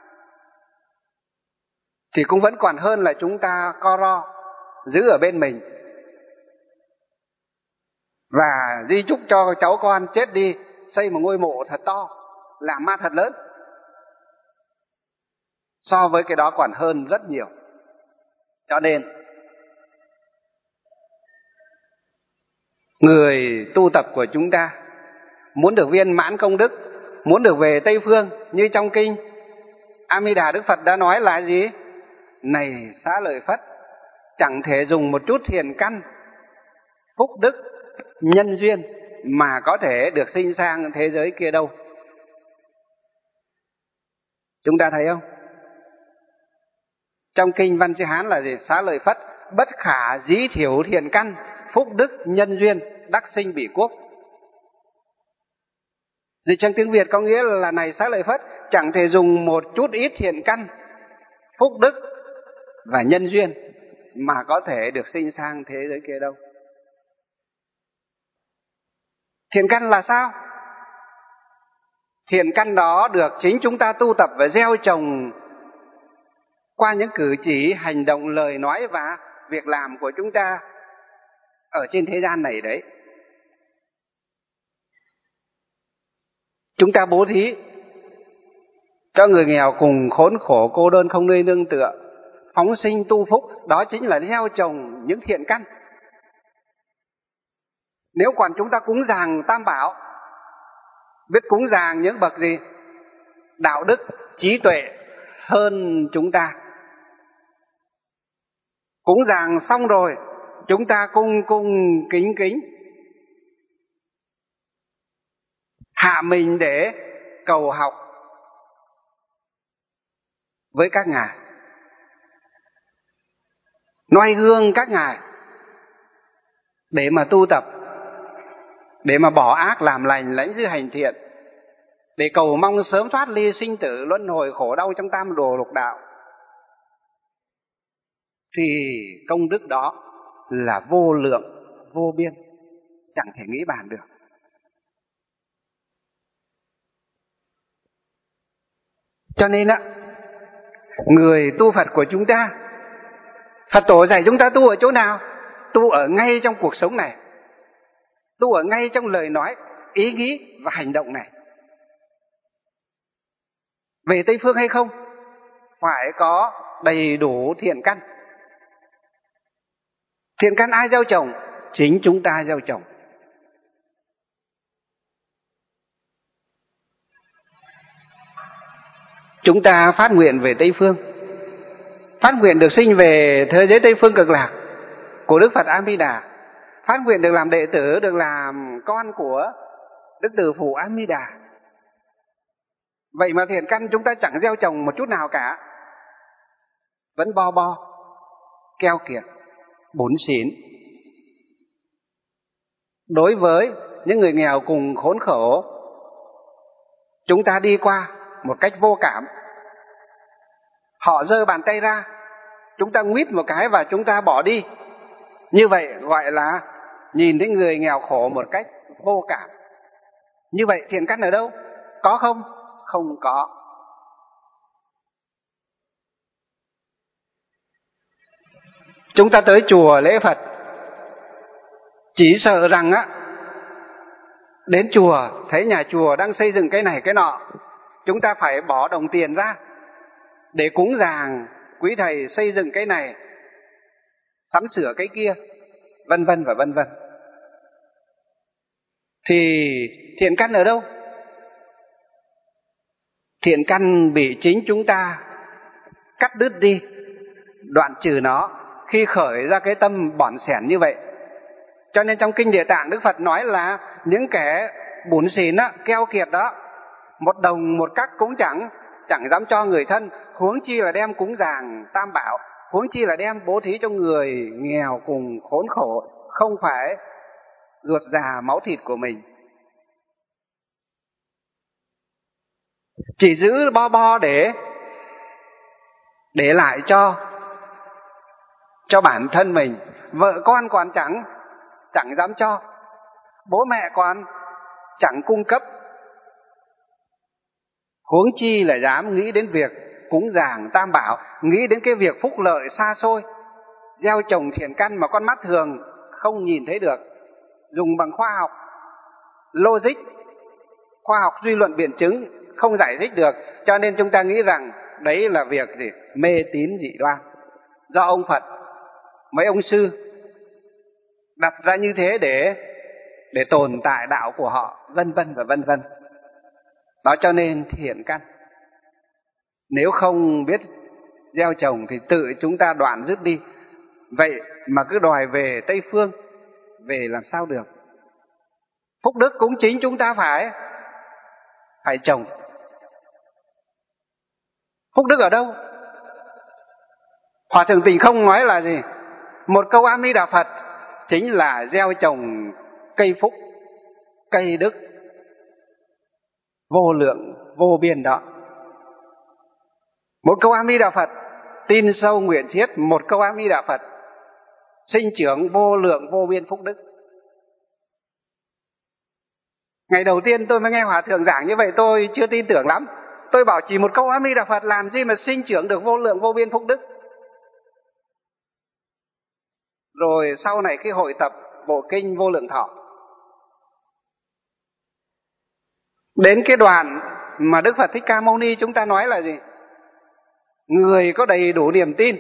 thì cũng vẫn còn hơn là chúng ta co ro giữ ở bên mình và di chúc cho cháu con chết đi, xây một ngôi mộ thật to, làm ma thật lớn. So với cái đó còn hơn rất nhiều. Cho nên người tu tập của chúng ta muốn được viên mãn công đức, muốn được về Tây Phương, như trong kinh A Di Đà Đức Phật đã nói là gì? Này xá lợi Phất, chẳng thể dùng một chút thiền căn, phúc đức, nhân duyên mà có thể được sinh sang thế giới kia đâu. Chúng ta thấy không? Trong kinh Văn Chữ Hán là gì? Xá lợi Phất, bất khả dĩ thiểu thiền căn, phúc đức, nhân duyên, đắc sinh bỉ quốc. Dịch trong tiếng Việt có nghĩa là này xá lợi Phất, chẳng thể dùng một chút ít thiền căn, phúc đức và nhân duyên mà có thể được sinh sang thế giới kia đâu. Thiền căn là sao? Thiền căn đó được chính chúng ta tu tập và gieo trồng qua những cử chỉ, hành động, lời nói và việc làm của chúng ta ở trên thế gian này đấy. Chúng ta bố thí cho người nghèo cùng khốn khổ, cô đơn, không nơi nương tựa, phóng sinh tu phúc, đó chính là gieo trồng những thiện căn. Nếu còn chúng ta cúng dường Tam Bảo, biết cúng dường những bậc gì? Đạo đức, trí tuệ hơn chúng ta. Cúng dường xong rồi, chúng ta cung cung kính kính hạ mình để cầu học với các ngài, noi gương các ngài để mà tu tập, để mà bỏ ác làm lành, lãnh dư hành thiện, để cầu mong sớm thoát ly sinh tử luân hồi khổ đau trong tam đồ lục đạo, thì công đức đó là vô lượng vô biên, chẳng thể nghĩ bàn được. Cho nên á, người tu Phật của chúng ta, Phật tổ dạy chúng ta tu ở chỗ nào? Tu ở ngay trong cuộc sống này, tu ở ngay trong lời nói, ý nghĩ và hành động này. Về Tây Phương hay không? Phải có đầy đủ thiện căn. Thiện căn ai gieo trồng? Chính chúng ta gieo trồng. Chúng ta phát nguyện về Tây Phương, phát nguyện được sinh về thế giới Tây Phương cực lạc của Đức Phật A Di Đà, phát nguyện được làm đệ tử, được làm con của Đức Từ Phụ A Di Đà. Vậy mà thiện căn chúng ta chẳng gieo trồng một chút nào cả, vẫn bo bo, keo kiệt, bủn xỉn. Đối với những người nghèo cùng khốn khổ, chúng ta đi qua một cách vô cảm. Họ giơ bàn tay ra, chúng ta nguýt một cái và chúng ta bỏ đi. Như vậy gọi là nhìn thấy người nghèo khổ một cách vô cảm. Như vậy thiện căn ở đâu? Có không? Không có. Chúng ta tới chùa lễ Phật, chỉ sợ rằng á, đến chùa thấy nhà chùa đang xây dựng cái này cái nọ, chúng ta phải bỏ đồng tiền ra để cúng dường quý thầy xây dựng cái này, sắm sửa cái kia, vân vân và vân vân. Thì thiện căn ở đâu? Thiện căn bị chính chúng ta cắt đứt đi, đoạn trừ nó khi khởi ra cái tâm bỏn sẻn như vậy. Cho nên trong Kinh Địa Tạng, Đức Phật nói là những kẻ bủn xỉn á, keo kiệt đó, một đồng một cắc cũng chẳng chẳng dám cho người thân, huống chi là đem cúng dường tam bảo, huống chi là đem bố thí cho người nghèo cùng khốn khổ, không phải ruột già máu thịt của mình. Chỉ giữ bo bo để để lại cho cho bản thân mình, vợ con còn chẳng chẳng dám cho, bố mẹ còn chẳng cung cấp, huống chi là dám nghĩ đến việc cúng dường tam bảo, nghĩ đến cái việc phúc lợi xa xôi, gieo trồng thiện căn mà con mắt thường không nhìn thấy được, dùng bằng khoa học logic, khoa học duy luận biện chứng không giải thích được. Cho nên chúng ta nghĩ rằng đấy là việc gì? Mê tín dị đoan, do ông Phật, mấy ông sư đặt ra như thế để để tồn tại đạo của họ, vân vân và vân vân. Đó, cho nên thiện căn nếu không biết gieo trồng thì tự chúng ta đoạn dứt đi. Vậy mà cứ đòi về Tây Phương, về làm sao được? Phúc đức cũng chính chúng ta phải phải trồng. Phúc đức ở đâu? Hòa Thượng Tình Không nói là gì? Một câu A Di Đà Phật chính là gieo trồng cây phúc, cây đức vô lượng vô biên đó. Một câu A Di Đà Phật tin sâu nguyện thiết, một câu A Di Đà Phật sinh trưởng vô lượng vô biên phúc đức. Ngày đầu tiên tôi mới nghe Hòa Thượng giảng như vậy, tôi chưa tin tưởng lắm. Tôi bảo chỉ một câu A Di Đà Phật làm gì mà sinh trưởng được vô lượng vô biên phúc đức. Rồi sau này cái hội tập bộ kinh Vô Lượng Thọ, đến cái đoạn mà Đức Phật Thích Ca Mâu Ni chúng ta nói là gì? Người có đầy đủ niềm tin,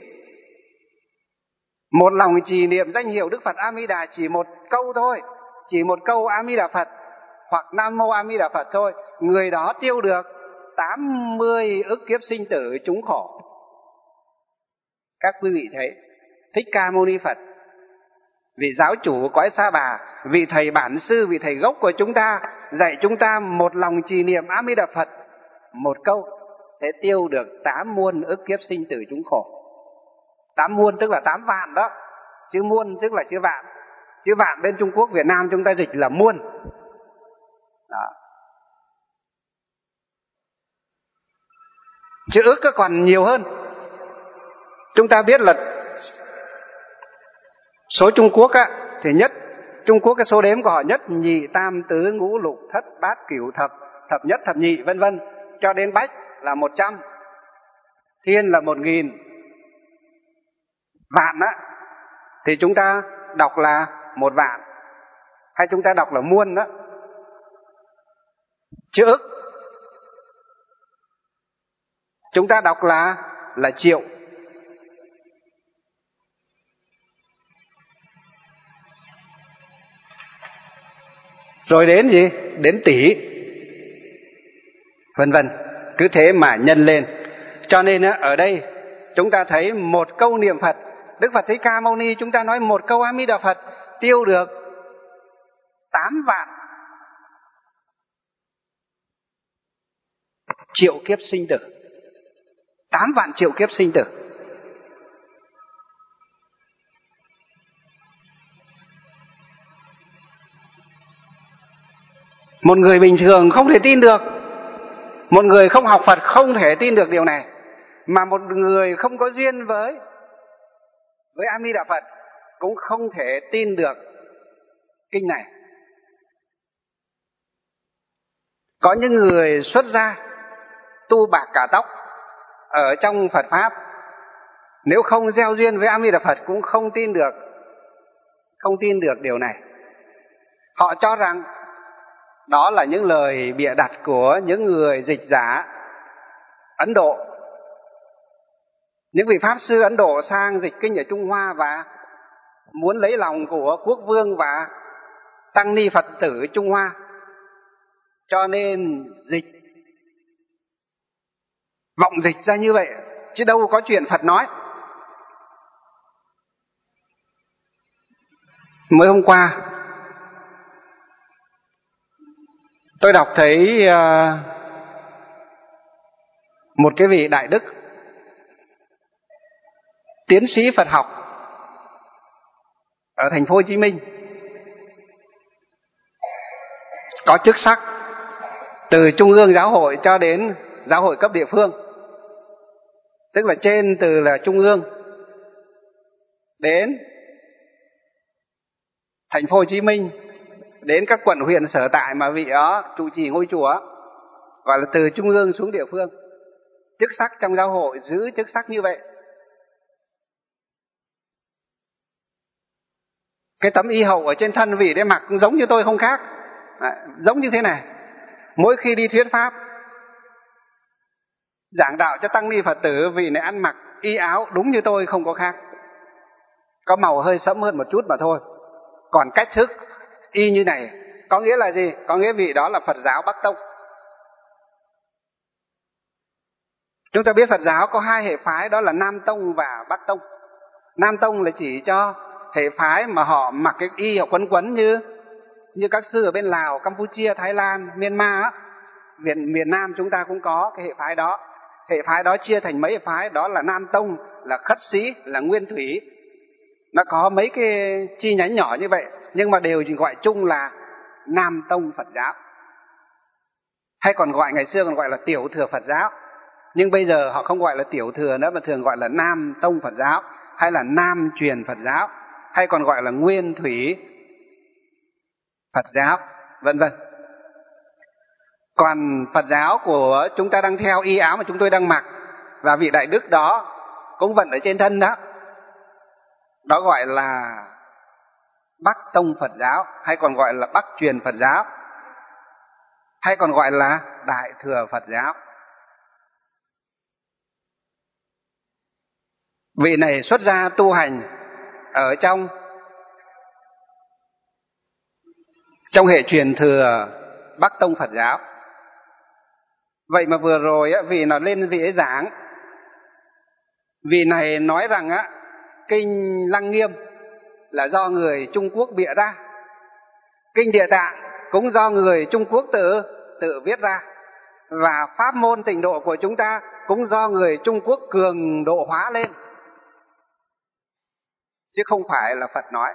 một lòng trì niệm danh hiệu Đức Phật A Di Đà, chỉ một câu thôi, chỉ một câu A Di Đà Phật hoặc Nam Mô A Di Đà Phật thôi, người đó tiêu được tám mươi ức kiếp sinh tử chúng khổ. Các quý vị thấy Thích Ca Mâu Ni Phật, vị giáo chủ của cõi Sa Bà, vị thầy bản sư, vị thầy gốc của chúng ta, dạy chúng ta một lòng trì niệm A Di Đà Phật một câu sẽ tiêu được tám muôn ức kiếp sinh tử chúng khổ. Tám muôn tức là tám vạn đó, chứ muôn tức là chữ vạn. Chữ vạn bên Trung Quốc, Việt Nam chúng ta dịch là muôn đó. Chữ ức còn nhiều hơn. Chúng ta biết là số Trung Quốc á, thì nhất Trung Quốc cái số đếm của họ nhất nhì tam tứ ngũ lục thất bát cửu thập, thập nhất thập nhị vân vân, cho đến bách là một trăm, thiên là một nghìn, vạn á thì chúng ta đọc là một vạn, hay chúng ta đọc là muôn đó. Chữ ức chúng ta đọc là là triệu. Rồi đến gì? Đến tỷ, vân vân, cứ thế mà nhân lên. Cho nên ở đây chúng ta thấy một câu niệm Phật, Đức Phật Thích Ca Mâu Ni chúng ta nói một câu A Di Đà Phật tiêu được tám vạn triệu kiếp sinh tử. Tám vạn triệu kiếp sinh tử. Một người bình thường không thể tin được, một người không học Phật không thể tin được điều này, mà một người không có duyên với với A Di Đà Phật cũng không thể tin được kinh này. Có những người xuất gia tu bạc cả tóc ở trong Phật pháp, nếu không gieo duyên với A Di Đà Phật cũng không tin được, không tin được điều này. Họ cho rằng đó là những lời bịa đặt của những người dịch giả Ấn Độ, những vị Pháp sư Ấn Độ sang dịch kinh ở Trung Hoa và muốn lấy lòng của quốc vương và tăng ni Phật tử Trung Hoa, cho nên dịch, vọng dịch ra như vậy, chứ đâu có chuyện Phật nói. Mới hôm qua tôi đọc thấy uh, một cái vị đại đức tiến sĩ Phật học ở thành phố Hồ Chí Minh, có chức sắc từ Trung ương giáo hội cho đến giáo hội cấp địa phương, tức là trên từ là Trung ương đến thành phố Hồ Chí Minh, đến các quận huyện sở tại mà vị đó trụ trì ngôi chùa, gọi là từ Trung ương xuống địa phương. Chức sắc trong giáo hội giữ chức sắc như vậy. Cái tấm y hậu ở trên thân vị đấy mặc cũng giống như tôi không khác. Đấy, giống như thế này. Mỗi khi đi thuyết pháp giảng đạo cho tăng ni Phật tử, vị này ăn mặc y áo đúng như tôi không có khác, có màu hơi sẫm hơn một chút mà thôi. Còn cách thức y như này có nghĩa là gì? Có nghĩa vị đó là Phật giáo Bắc Tông. Chúng ta biết Phật giáo có hai hệ phái, đó là Nam Tông và Bắc Tông. Nam Tông là chỉ cho hệ phái mà họ mặc cái y họ quấn quấn như như các sư ở bên Lào, Campuchia, Thái Lan, Myanmar á. Miền, miền Nam chúng ta cũng có cái hệ phái đó. Hệ phái đó chia thành mấy hệ phái, đó là Nam Tông, là Khất Sĩ, là Nguyên Thủy. Nó có mấy cái chi nhánh nhỏ như vậy, nhưng mà đều chỉ gọi chung là Nam Tông Phật giáo. Hay còn gọi, ngày xưa còn gọi là Tiểu Thừa Phật giáo. Nhưng bây giờ họ không gọi là Tiểu Thừa nữa, mà thường gọi là Nam Tông Phật giáo, hay là Nam Truyền Phật giáo, hay còn gọi là Nguyên Thủy Phật giáo, vân vân. Còn Phật giáo của chúng ta đang theo y áo mà chúng tôi đang mặc, và vị đại đức đó cũng vận ở trên thân đó, đó gọi là Bắc Tông Phật giáo, hay còn gọi là Bắc Truyền Phật giáo, hay còn gọi là Đại Thừa Phật giáo. Vị này xuất gia tu hành ở trong trong hệ truyền thừa Bắc Tông Phật giáo. Vậy mà vừa rồi á, vị nó lên vị ấy giảng, vị này nói rằng á, kinh Lăng Nghiêm là do người Trung Quốc bịa ra, kinh Địa Tạng cũng do người Trung Quốc tự tự viết ra, và pháp môn tịnh độ của chúng ta cũng do người Trung Quốc cường độ hóa lên, chứ không phải là Phật nói.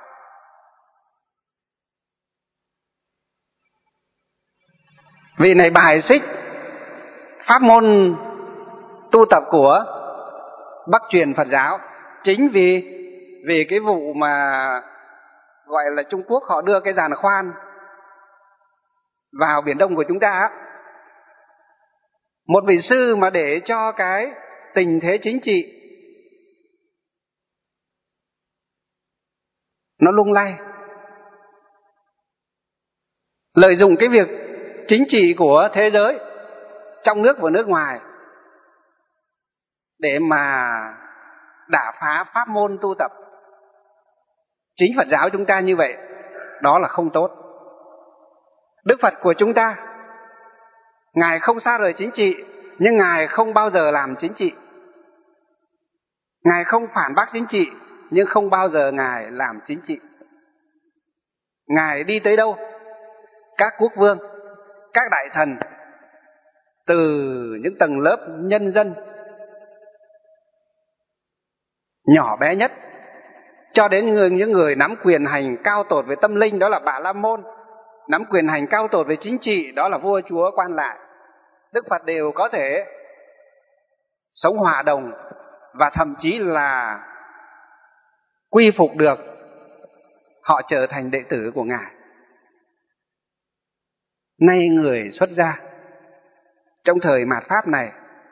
Vị này bài xích pháp môn tu tập của Bắc truyền Phật giáo, chính vì vì cái vụ mà gọi là Trung Quốc họ đưa cái giàn khoan vào Biển Đông của chúng ta. Một vị sư mà để cho cái tình thế chính trị nó lung lay, lợi dụng cái việc chính trị của thế giới trong nước và nước ngoài để mà đả phá pháp môn tu tập chính Phật giáo chúng ta như vậy, đó là không tốt. Đức Phật của chúng ta, Ngài không xa rời chính trị, nhưng Ngài không bao giờ làm chính trị. Ngài không phản bác chính trị, nhưng không bao giờ Ngài làm chính trị. Ngài đi tới đâu, các quốc vương, các đại thần, từ những tầng lớp nhân dân nhỏ bé nhất cho đến những người nắm quyền hành cao tột về tâm linh, đó là Bà La Môn, nắm quyền hành cao tột về chính trị, đó là vua chúa quan lại, Đức Phật đều có thể sống hòa đồng và thậm chí là quy phục được họ trở thành đệ tử của Ngài. Nay người xuất gia trong thời mạt Pháp này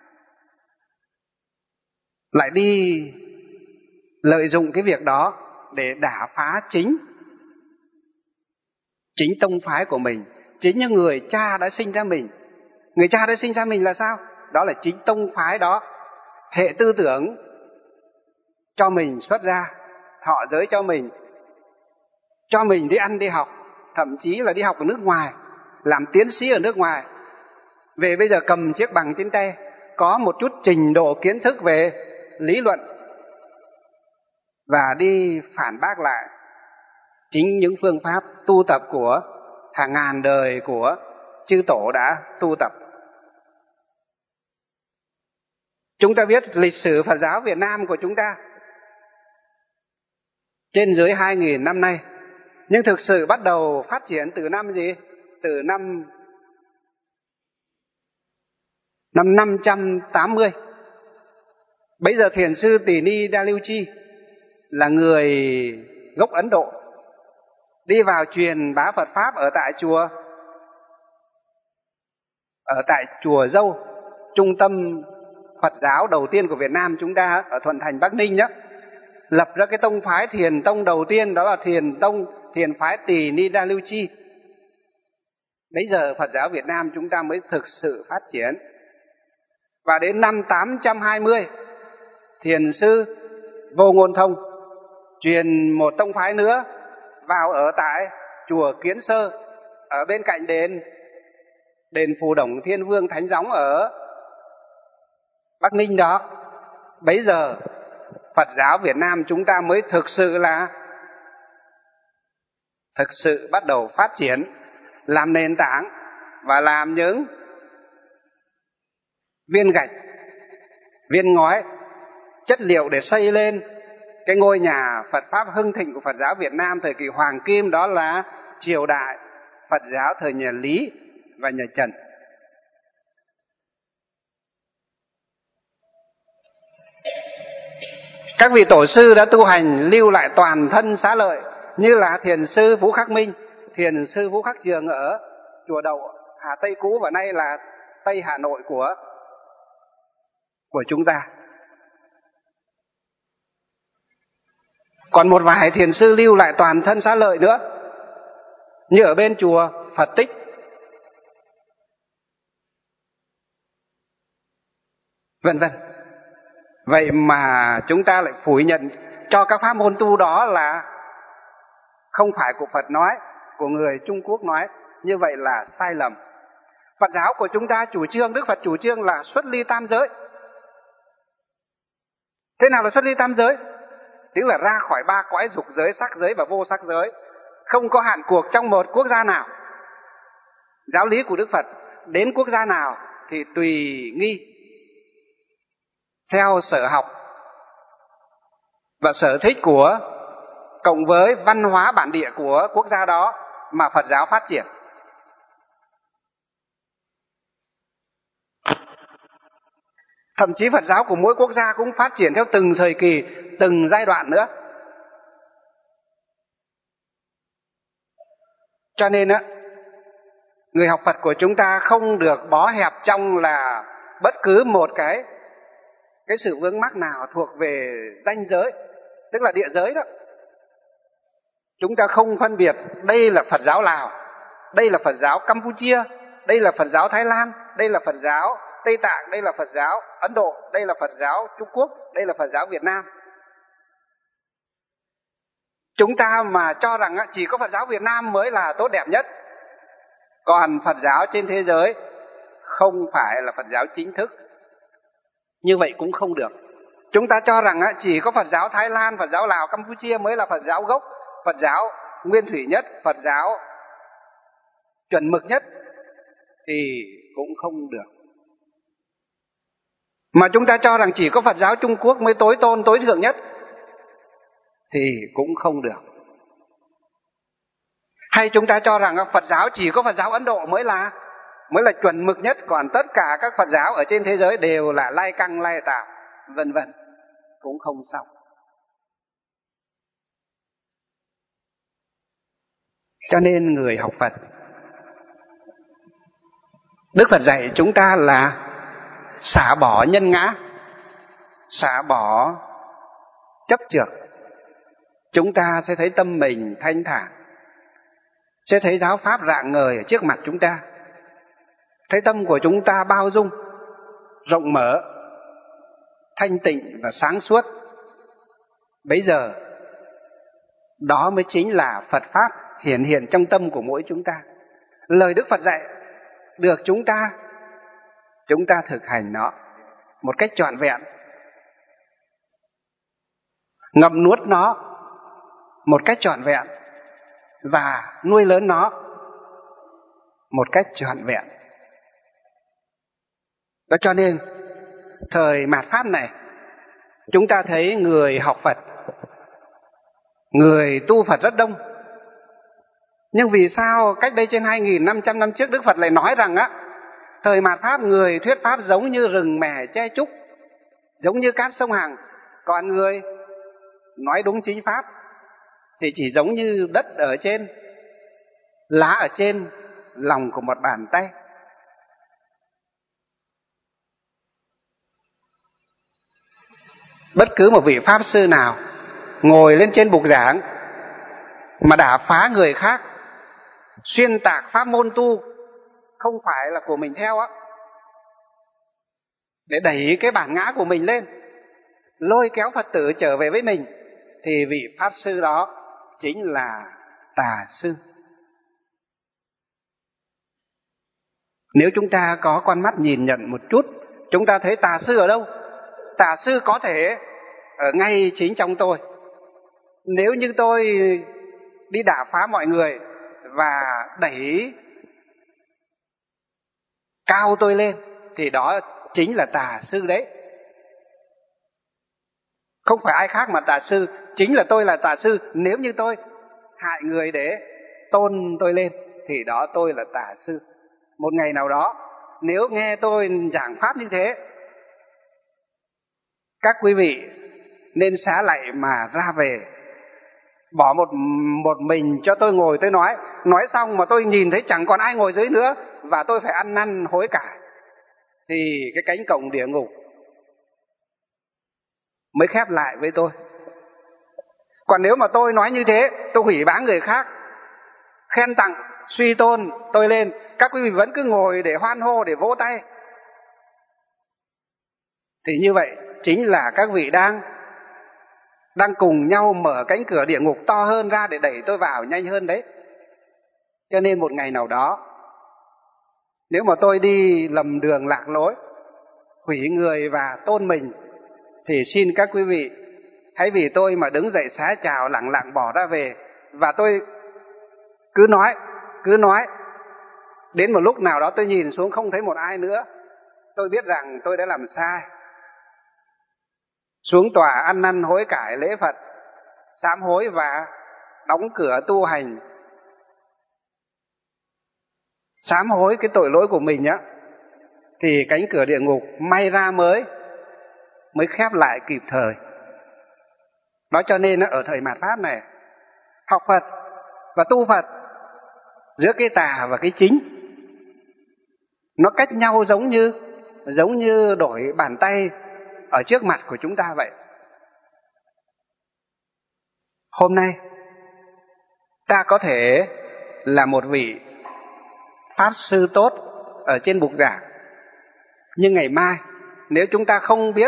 lại đi lợi dụng cái việc đó để đả phá chính chính tông phái của mình, chính những người cha đã sinh ra mình. Người cha đã sinh ra mình là sao? Đó là chính tông phái đó, hệ tư tưởng cho mình xuất gia, thọ giới cho mình, cho mình đi ăn đi học, thậm chí là đi học ở nước ngoài, làm tiến sĩ ở nước ngoài, về bây giờ cầm chiếc bằng trên tay, có một chút trình độ kiến thức về lý luận, và đi phản bác lại chính những phương pháp tu tập của hàng ngàn đời của chư tổ đã tu tập. Chúng ta biết lịch sử Phật giáo Việt Nam của chúng ta trên dưới hai nghìn năm nay, nhưng thực sự bắt đầu phát triển từ năm gì? Từ năm năm năm trăm tám mươi. Bây giờ thiền sư Tỳ Ni Đa Lưu Chi là người gốc Ấn Độ, đi vào truyền bá Phật pháp ở tại chùa ở tại chùa Dâu, trung tâm Phật giáo đầu tiên của Việt Nam chúng ta ở Thuận Thành, Bắc Ninh nhé. Lập ra cái tông phái thiền tông đầu tiên, đó là thiền tông thiền phái Tỳ Ni Đa Lưu Chi. Bây giờ Phật giáo Việt Nam chúng ta mới thực sự phát triển. Và đến năm tám trăm hai mươi, thiền sư Vô Ngôn Thông truyền một tông phái nữa vào ở tại chùa Kiến Sơ, ở bên cạnh đền đền Phù Đổng Thiên Vương Thánh Gióng ở Bắc Ninh đó. Bấy giờ Phật giáo Việt Nam chúng ta mới thực sự là thực sự bắt đầu phát triển, làm nền tảng và làm những viên gạch, viên ngói, chất liệu để xây lên cái ngôi nhà Phật pháp hưng thịnh của Phật giáo Việt Nam thời kỳ hoàng kim, đó là triều đại Phật giáo thời nhà Lý và nhà Trần. Các vị tổ sư đã tu hành lưu lại toàn thân xá lợi, như là thiền sư Vũ Khắc Minh, thiền sư Vũ Khắc Trường ở chùa Đậu, Hà Tây cũ và nay là Tây Hà Nội của của chúng ta. Còn một vài thiền sư lưu lại toàn thân xá lợi nữa, như ở bên chùa Phật Tích, vân vân. Vậy mà chúng ta lại phủ nhận cho các pháp môn tu đó là không phải của Phật nói, của người Trung Quốc nói. Như vậy là sai lầm. Phật giáo của chúng ta chủ trương, Đức Phật chủ trương là xuất ly tam giới. Thế nào là xuất ly tam giới? Tức là ra khỏi ba cõi dục giới, sắc giới và vô sắc giới, không có hạn cuộc trong một quốc gia nào. Giáo lý của Đức Phật đến quốc gia nào thì tùy nghi, theo sở học và sở thích của, cộng với văn hóa bản địa của quốc gia đó mà Phật giáo phát triển. Thậm chí Phật giáo của mỗi quốc gia cũng phát triển theo từng thời kỳ, từng giai đoạn nữa. Cho nên á, người học Phật của chúng ta không được bó hẹp trong là bất cứ một cái cái sự vướng mắc nào thuộc về ranh giới, tức là địa giới đó. Chúng ta không phân biệt đây là Phật giáo Lào, đây là Phật giáo Campuchia, đây là Phật giáo Thái Lan, đây là Phật giáo Tây Tạng, đây là Phật giáo Ấn Độ, đây là Phật giáo Trung Quốc, đây là Phật giáo Việt Nam. Chúng ta mà cho rằng chỉ có Phật giáo Việt Nam mới là tốt đẹp nhất, còn Phật giáo trên thế giới không phải là Phật giáo chính thức, như vậy cũng không được. Chúng ta cho rằng chỉ có Phật giáo Thái Lan, Phật giáo Lào, Campuchia mới là Phật giáo gốc, Phật giáo nguyên thủy nhất, Phật giáo chuẩn mực nhất, thì cũng không được. Mà chúng ta cho rằng chỉ có Phật giáo Trung Quốc mới tối tôn, tối thượng nhất, thì cũng không được. Hay chúng ta cho rằng Phật giáo chỉ có Phật giáo Ấn Độ mới là mới là chuẩn mực nhất, còn tất cả các Phật giáo ở trên thế giới đều là lai căng, lai tạp, vân vân, cũng không xong. Cho nên người học Phật, Đức Phật dạy chúng ta là xả bỏ nhân ngã, xả bỏ chấp chược. Chúng ta sẽ thấy tâm mình thanh thản, sẽ thấy giáo pháp rạng ngời ở trước mặt chúng ta, thấy tâm của chúng ta bao dung, rộng mở, thanh tịnh và sáng suốt. Bấy giờ đó mới chính là Phật pháp hiển hiện trong tâm của mỗi chúng ta. Lời Đức Phật dạy được chúng ta chúng ta thực hành nó một cách trọn vẹn, ngậm nuốt nó một cách trọn vẹn và nuôi lớn nó một cách trọn vẹn. Đó cho nên thời mạt Pháp này, chúng ta thấy người học Phật, người tu Phật rất đông. Nhưng vì sao cách đây trên hai nghìn năm trăm năm trước Đức Phật lại nói rằng á, thời mạt Pháp người thuyết Pháp giống như rừng mè che trúc, giống như cát sông Hằng, còn người nói đúng chính Pháp thì chỉ giống như đất ở trên, lá ở trên lòng của một bàn tay. Bất cứ một vị Pháp sư nào ngồi lên trên bục giảng mà đả phá người khác, xuyên tạc pháp môn tu không phải là của mình theo á, để đẩy cái bản ngã của mình lên, lôi kéo Phật tử trở về với mình, thì vị Pháp sư đó chính là tà sư. Nếu chúng ta có con mắt nhìn nhận một chút, chúng ta thấy tà sư ở đâu? Tà sư có thể ở ngay chính trong tôi. Nếu như tôi đi đả phá mọi người và đẩy cao tôi lên, thì đó chính là tà sư đấy. Không phải ai khác mà tà sư, chính là tôi là tà sư. Nếu như tôi hại người để tôn tôi lên, thì đó tôi là tà sư. Một ngày nào đó, nếu nghe tôi giảng pháp như thế, các quý vị nên xá lạy mà ra về, bỏ một một mình cho tôi ngồi tôi nói. Nói xong mà tôi nhìn thấy chẳng còn ai ngồi dưới nữa, và tôi phải ăn năn hối cải, thì cái cánh cổng địa ngục mới khép lại với tôi. Còn nếu mà tôi nói như thế, tôi hủy báng người khác, khen tặng, suy tôn tôi lên, các quý vị vẫn cứ ngồi để hoan hô, để vỗ tay, thì như vậy chính là các vị đang đang cùng nhau mở cánh cửa địa ngục to hơn ra để đẩy tôi vào nhanh hơn đấy. Cho nên một ngày nào đó, nếu mà tôi đi lầm đường lạc lối, hủy người và tôn mình, thì xin các quý vị hãy vì tôi mà đứng dậy xá chào, lặng lặng bỏ ra về. Và tôi cứ nói, cứ nói Đến một lúc nào đó tôi nhìn xuống không thấy một ai nữa, tôi biết rằng tôi đã làm sai. Xuống tòa ăn năn hối cải lễ Phật, sám hối và đóng cửa tu hành. Sám hối cái tội lỗi của mình á, thì cánh cửa địa ngục may ra mới mới khép lại kịp thời. Đó cho nên ở thời mạt Pháp này, học Phật và tu Phật, giữa cái tà và cái chính, nó cách nhau giống như giống như đổi bàn tay ở trước mặt của chúng ta vậy. Hôm nay ta có thể là một vị pháp sư tốt ở trên bục giảng, nhưng ngày mai nếu chúng ta không biết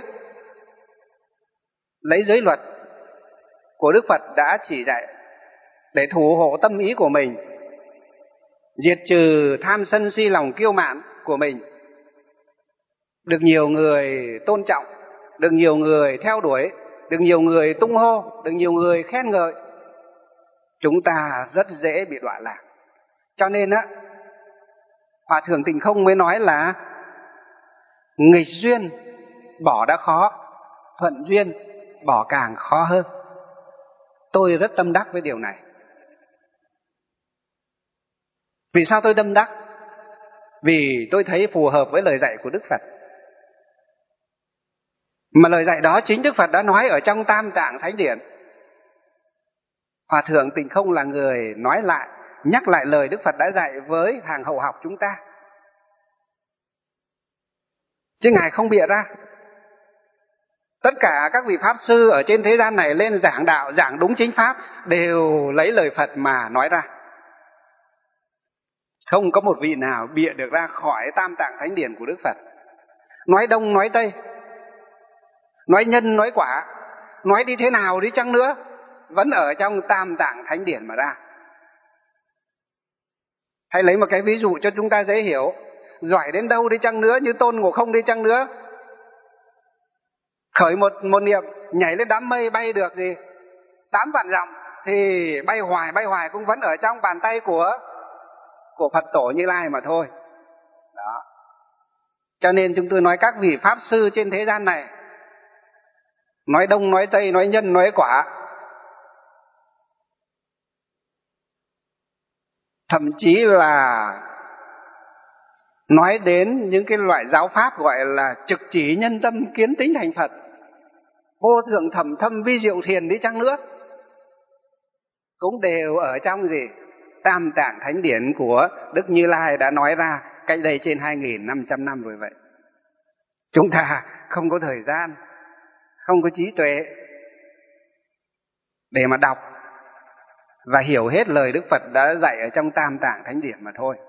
lấy giới luật của Đức Phật đã chỉ dạy để thủ hộ tâm ý của mình, diệt trừ tham sân si lòng kiêu mạn của mình, được nhiều người tôn trọng, được nhiều người theo đuổi, được nhiều người tung hô, được nhiều người khen ngợi, chúng ta rất dễ bị đọa lạc. Cho nên á, Hòa Thượng Tịnh Không mới nói là nghịch duyên bỏ đã khó, thuận duyên bỏ càng khó hơn. Tôi rất tâm đắc với điều này. Vì sao tôi tâm đắc? Vì tôi thấy phù hợp với lời dạy của Đức Phật. Mà lời dạy đó chính Đức Phật đã nói ở trong Tam Tạng Thánh Điển. Hòa Thượng Tịnh Không là người nói lại, nhắc lại lời Đức Phật đã dạy với hàng hậu học chúng ta, chứ Ngài không bịa ra. Tất cả các vị Pháp Sư ở trên thế gian này lên giảng đạo, giảng đúng chính Pháp, đều lấy lời Phật mà nói ra. Không có một vị nào bịa được ra khỏi Tam Tạng Thánh Điển của Đức Phật. Nói đông nói tây, nói nhân nói quả, nói đi thế nào đi chăng nữa, vẫn ở trong Tam Tạng Thánh Điển mà ra. Hay lấy một cái ví dụ cho chúng ta dễ hiểu, giỏi đến đâu đi chăng nữa, như Tôn Ngộ Không đi chăng nữa, khởi một, một niệm, nhảy lên đám mây bay được gì tám vạn dặm, thì bay hoài bay hoài cũng vẫn ở trong bàn tay của của Phật Tổ Như Lai mà thôi. Đó. Cho nên chúng tôi nói các vị Pháp Sư trên thế gian này, nói đông nói tây, nói nhân nói quả, thậm chí là nói đến những cái loại giáo pháp gọi là trực chỉ nhân tâm kiến tính thành Phật, vô thượng thẩm thâm vi diệu thiền đi chăng nữa, cũng đều ở trong gì? Tam Tạng Thánh Điển của Đức Như Lai đã nói ra cách đây trên hai nghìn năm trăm năm rồi vậy. Chúng ta không có thời gian, không có trí tuệ để mà đọc và hiểu hết lời Đức Phật đã dạy ở trong Tam Tạng Thánh Điển mà thôi.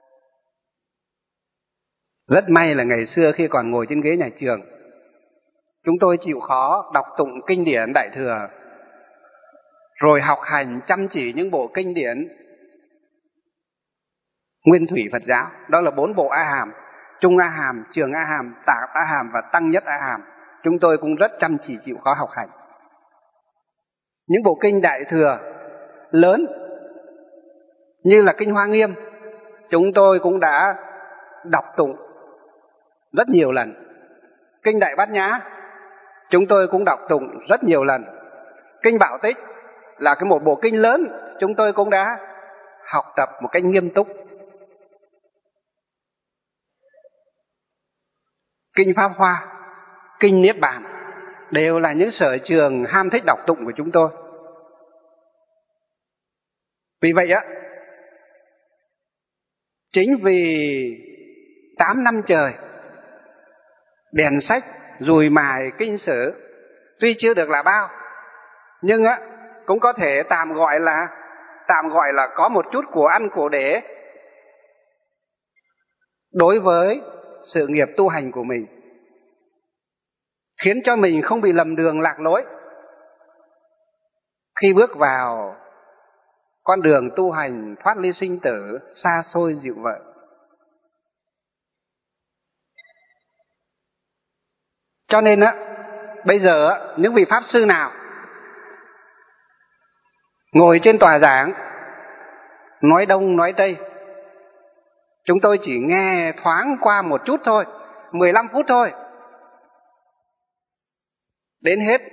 Rất may là ngày xưa khi còn ngồi trên ghế nhà trường, chúng tôi chịu khó đọc tụng kinh điển Đại Thừa, rồi học hành chăm chỉ những bộ kinh điển Nguyên thủy Phật giáo. Đó là bốn bộ A Hàm: Trung A Hàm, Trường A Hàm, Tạp A Hàm và Tăng Nhất A Hàm. Chúng tôi cũng rất chăm chỉ chịu khó học hành. Những bộ kinh Đại Thừa lớn như là kinh Hoa Nghiêm, chúng tôi cũng đã đọc tụng rất nhiều lần. Kinh Đại Bát Nhã chúng tôi cũng đọc tụng rất nhiều lần. Kinh Bảo Tích là cái một bộ kinh lớn, chúng tôi cũng đã học tập một cách nghiêm túc. Kinh Pháp Hoa, kinh Niết Bàn đều là những sở trường ham thích đọc tụng của chúng tôi. Vì vậy á, chính vì tám năm trời đèn sách dùi mài kinh sử, tuy chưa được là bao, nhưng á cũng có thể tạm gọi là tạm gọi là có một chút của ăn của để đối với sự nghiệp tu hành của mình, khiến cho mình không bị lầm đường lạc lối khi bước vào con đường tu hành thoát ly sinh tử xa xôi dịu vợi. Cho nên á, bây giờ á, những vị Pháp Sư nào ngồi trên tòa giảng nói đông nói tây, Chúng tôi chỉ nghe thoáng qua một chút thôi, mười lăm phút thôi. Đến hết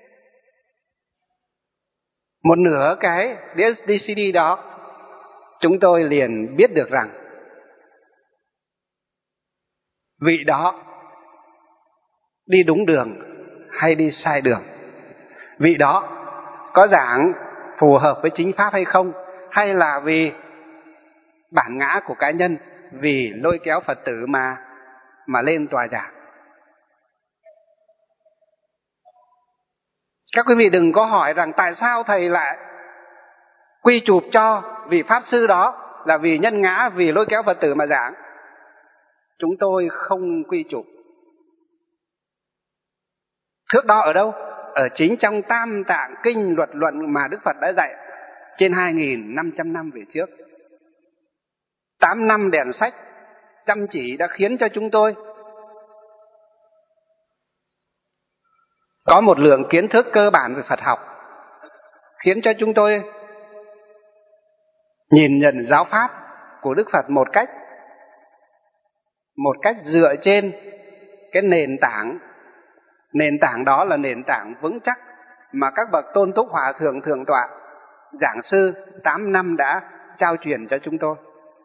một nửa cái đê xê đê đó, chúng tôi liền biết được rằng vị đó đi đúng đường hay đi sai đường, vị đó có giảng phù hợp với chính pháp hay không, hay là vì bản ngã của cá nhân, vì lôi kéo Phật tử mà mà lên tòa giảng. Các quý vị đừng có hỏi rằng tại sao thầy lại quy chụp cho vị pháp sư đó là vì nhân ngã, vì lôi kéo Phật tử mà giảng. Chúng tôi không quy chụp. Thước đo ở đâu? Ở chính trong Tam Tạng Kinh Luật Luận mà Đức Phật đã dạy trên hai nghìn năm trăm năm về trước. Tám năm đèn sách chăm chỉ đã khiến cho chúng tôi có một lượng kiến thức cơ bản về Phật học, khiến cho chúng tôi nhìn nhận giáo pháp của Đức Phật một cách một cách dựa trên cái nền tảng. Nền tảng đó là nền tảng vững chắc mà các bậc tôn túc hòa thượng thượng tọa, giảng sư tám năm đã trao truyền cho chúng tôi.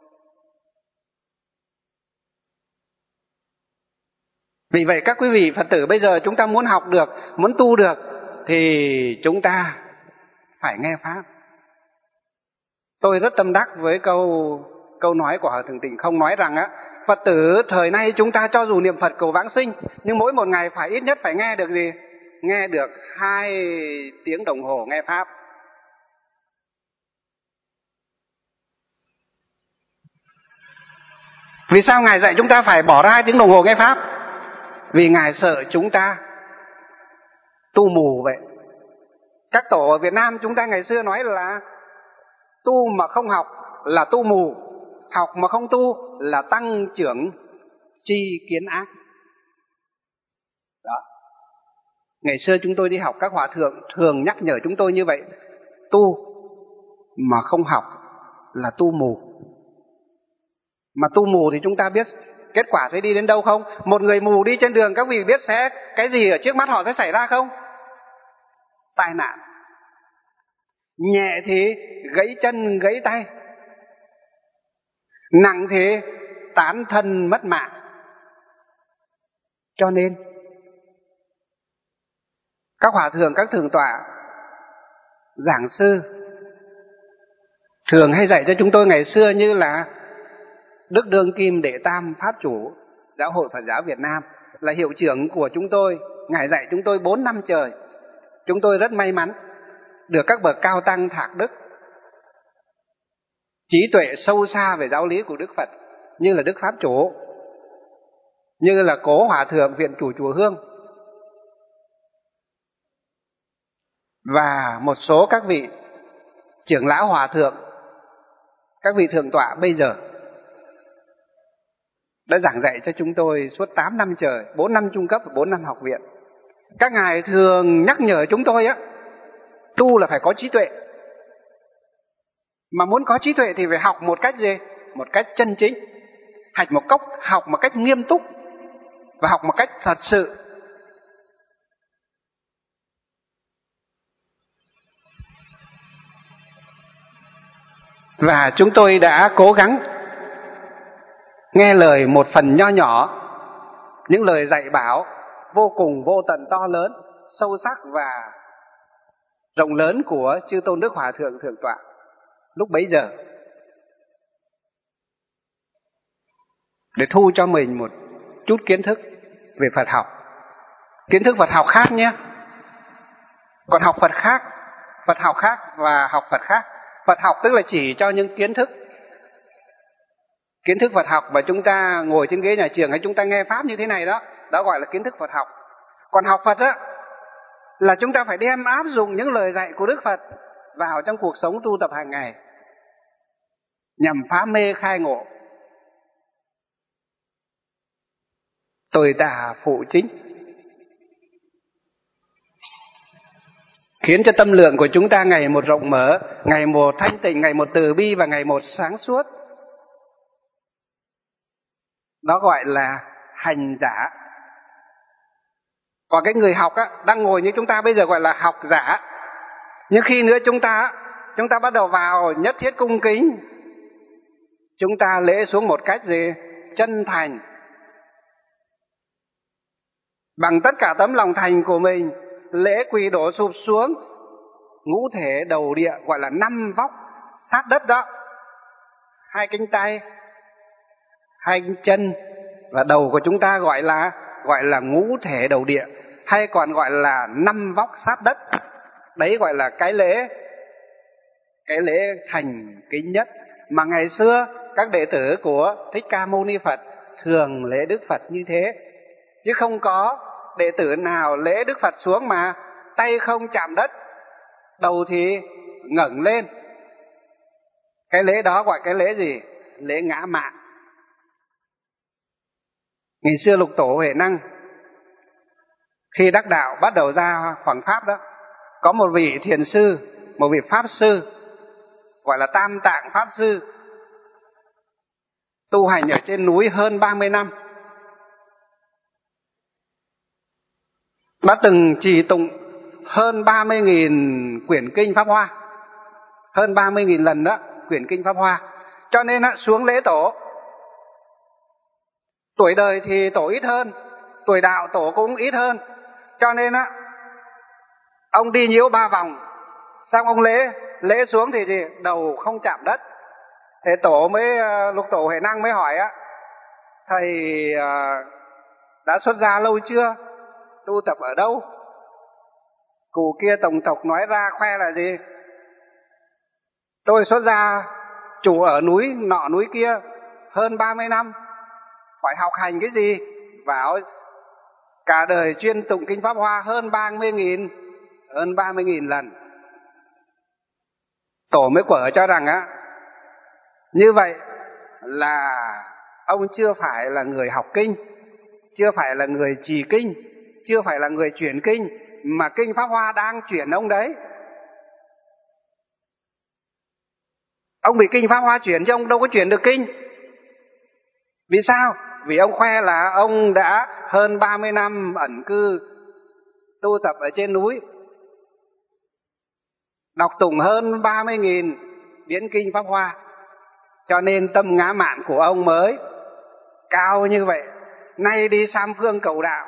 Vì vậy các quý vị Phật tử bây giờ chúng ta muốn học được, muốn tu được thì chúng ta phải nghe pháp. Tôi rất tâm đắc với câu câu nói của Hòa Thượng Tịnh Không nói rằng á, Phật tử thời nay chúng ta cho dù niệm Phật cầu vãng sinh, nhưng mỗi một ngày phải ít nhất phải nghe được gì? Nghe được hai tiếng đồng hồ nghe pháp. Vì sao Ngài dạy chúng ta phải bỏ ra hai tiếng đồng hồ nghe pháp? Vì Ngài sợ chúng ta tu mù vậy. Các tổ ở Việt Nam chúng ta ngày xưa nói là tu mà không học là tu mù, học mà không tu là tăng trưởng tri kiến ác. Đó. Ngày xưa chúng tôi đi học, các hòa thượng thường nhắc nhở chúng tôi như vậy. Tu mà không học là tu mù. Mà tu mù thì chúng ta biết kết quả sẽ đi đến đâu không? Một người mù đi trên đường, các vị biết sẽ cái gì ở trước mắt họ sẽ xảy ra không? Tai nạn. Nhẹ thì gãy chân gãy tay, nặng thì tán thân mất mạng. Cho nên các hòa thượng, các thượng tọa, giảng sư thường hay dạy cho chúng tôi ngày xưa, như là Đức Đương Kim Đệ Tam Pháp Chủ Giáo hội Phật giáo Việt Nam, là hiệu trưởng của chúng tôi. Ngài dạy chúng tôi bốn năm trời. Chúng tôi rất may mắn được các bậc cao tăng thạc đức, trí tuệ sâu xa về giáo lý của Đức Phật, như là Đức Pháp Chủ, như là Cố Hòa Thượng Viện Chủ Chùa Hương, và một số các vị trưởng lão hòa thượng, các vị thượng tọa bây giờ đã giảng dạy cho chúng tôi suốt tám năm trời, bốn năm trung cấp và bốn năm học viện. Các ngài thường nhắc nhở chúng tôi á, tu là phải có trí tuệ. Mà muốn có trí tuệ thì phải học một cách gì? Một cách chân chính. Học một cách, học một cách nghiêm túc và học một cách thật sự. Và chúng tôi đã cố gắng nghe lời một phần nho nhỏ, những lời dạy bảo vô cùng vô tận to lớn, sâu sắc và rộng lớn của chư Tôn Đức Hòa Thượng Thượng Tọa lúc bấy giờ, để thu cho mình một chút kiến thức về Phật học. Kiến thức Phật học khác nhé, còn học Phật khác. Phật học khác và học Phật khác. Phật học tức là chỉ cho những kiến thức Kiến thức Phật học mà chúng ta ngồi trên ghế nhà trường hay chúng ta nghe pháp như thế này đó, đó gọi là kiến thức Phật học. Còn học Phật á là chúng ta phải đem áp dụng những lời dạy của Đức Phật vào trong cuộc sống tu tập hàng ngày, nhằm phá mê khai ngộ. Tôi tà phụ chính, khiến cho tâm lượng của chúng ta ngày một rộng mở, ngày một thanh tịnh, ngày một từ bi và ngày một sáng suốt. đó gọi là hành giả. Còn cái người học á, đang ngồi như chúng ta bây giờ gọi là học giả. Nhưng khi nữa chúng ta chúng ta bắt đầu vào nhất thiết cung kính, chúng ta lễ xuống một cách gì? Chân thành, bằng tất cả tấm lòng thành của mình, lễ quỳ đổ sụp xuống, ngũ thể đầu địa, gọi là năm vóc sát đất đó, hai cánh tay, hai cánh chân và đầu của chúng ta gọi là gọi là ngũ thể đầu địa, hay còn gọi là năm vóc sát đất. Đấy gọi là cái lễ cái lễ thành kính nhất mà ngày xưa các đệ tử của Thích Ca Mâu Ni Phật thường lễ Đức Phật như thế, chứ không có đệ tử nào lễ Đức Phật xuống mà tay không chạm đất, đầu thì ngẩng lên. Cái lễ đó gọi cái lễ gì? Lễ ngã mạn. Ngày xưa Lục Tổ Huệ Năng khi đắc đạo bắt đầu ra hoằng pháp đó, có một vị thiền sư, một vị pháp sư gọi là Tam Tạng Pháp Sư, tu hành ở trên núi hơn ba mươi năm, đã từng trì tụng hơn ba mươi nghìn quyển kinh Pháp Hoa, hơn ba mươi nghìn lần đó quyển kinh Pháp Hoa. Cho nên á, xuống lễ tổ, tuổi đời thì tổ ít hơn, tuổi đạo tổ cũng ít hơn, cho nên á, ông đi nhiễu ba vòng, xong ông lễ lễ xuống thì gì? Đầu không chạm đất. Thế tổ mới Lục Tổ Huệ Năng mới hỏi á, thầy đã xuất gia lâu chưa? Tu tập ở đâu? Cụ kia tổng tộc nói ra khoe là gì? Tôi xuất gia chủ ở núi nọ núi kia hơn ba mươi năm, phải học hành cái gì? Bảo cả đời chuyên tụng kinh Pháp Hoa hơn ba mươi nghìn, hơn ba mươi nghìn lần. Tổ mới quở cho rằng á, như vậy là ông chưa phải là người học kinh, chưa phải là người trì kinh, chưa phải là người chuyển kinh, mà kinh Pháp Hoa đang chuyển ông đấy. Ông bị kinh Pháp Hoa chuyển chứ ông đâu có chuyển được kinh. Vì sao? Vì ông khoe là ông đã hơn ba mươi năm ẩn cư tu tập ở trên núi, đọc tụng hơn ba mươi nghìn biến kinh Pháp Hoa, cho nên tâm ngã mạn của ông mới cao như vậy. Nay đi Sam Phương cầu đạo,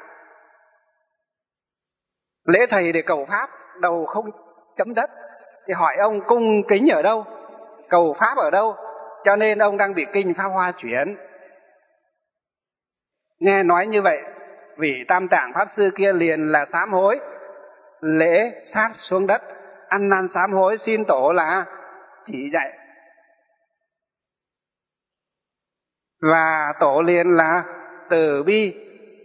lễ thầy để cầu pháp, đầu không chấm đất, thì hỏi ông cung kính ở đâu, cầu pháp ở đâu? Cho nên ông đang bị kinh Pháp Hoa chuyển. Nghe nói như vậy, vị Tam Tạng Pháp Sư kia liền là sám hối, lễ sát xuống đất, ăn năn sám hối xin tổ là chỉ dạy. Và tổ liền là từ bi,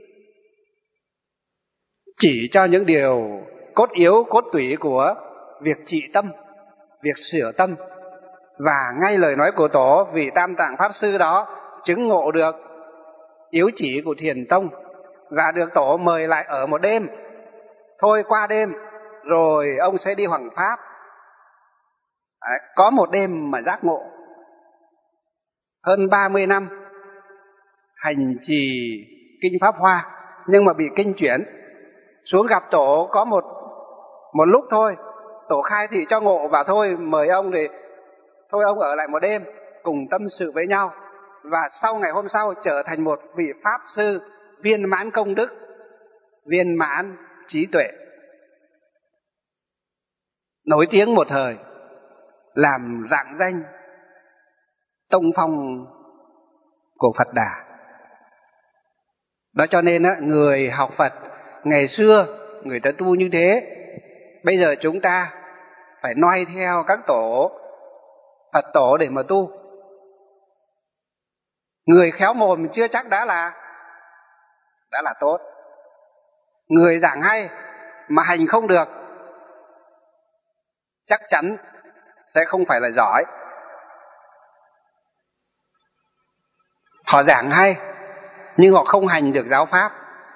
chỉ cho những điều cốt yếu, cốt tủy của việc trị tâm, việc sửa tâm. Và ngay lời nói của tổ, vị Tam Tạng Pháp Sư đó chứng ngộ được yếu chỉ của Thiền Tông và được tổ mời lại ở một đêm. Thôi qua đêm rồi ông sẽ đi hoằng pháp. Đấy, có một đêm mà giác ngộ. Hơn ba mươi năm hành trì kinh Pháp Hoa nhưng mà bị kinh chuyển. Xuống gặp tổ có một một lúc thôi, tổ khai thị cho ngộ và thôi mời ông thì thôi ông ở lại một đêm cùng tâm sự với nhau. Và sau ngày hôm sau trở thành một vị Pháp Sư viên mãn công đức, viên mãn trí tuệ, nổi tiếng một thời, làm rạng danh tông phong của Phật Đà. Đó cho nên á, người học Phật ngày xưa người ta tu như thế. Bây giờ chúng ta phải noi theo các tổ Phật tổ để mà tu. Người khéo mồm chưa chắc đã là đã là tốt. Người giảng hay mà hành không được chắc chắn sẽ không phải là giỏi. Họ giảng hay nhưng họ không hành được giáo pháp,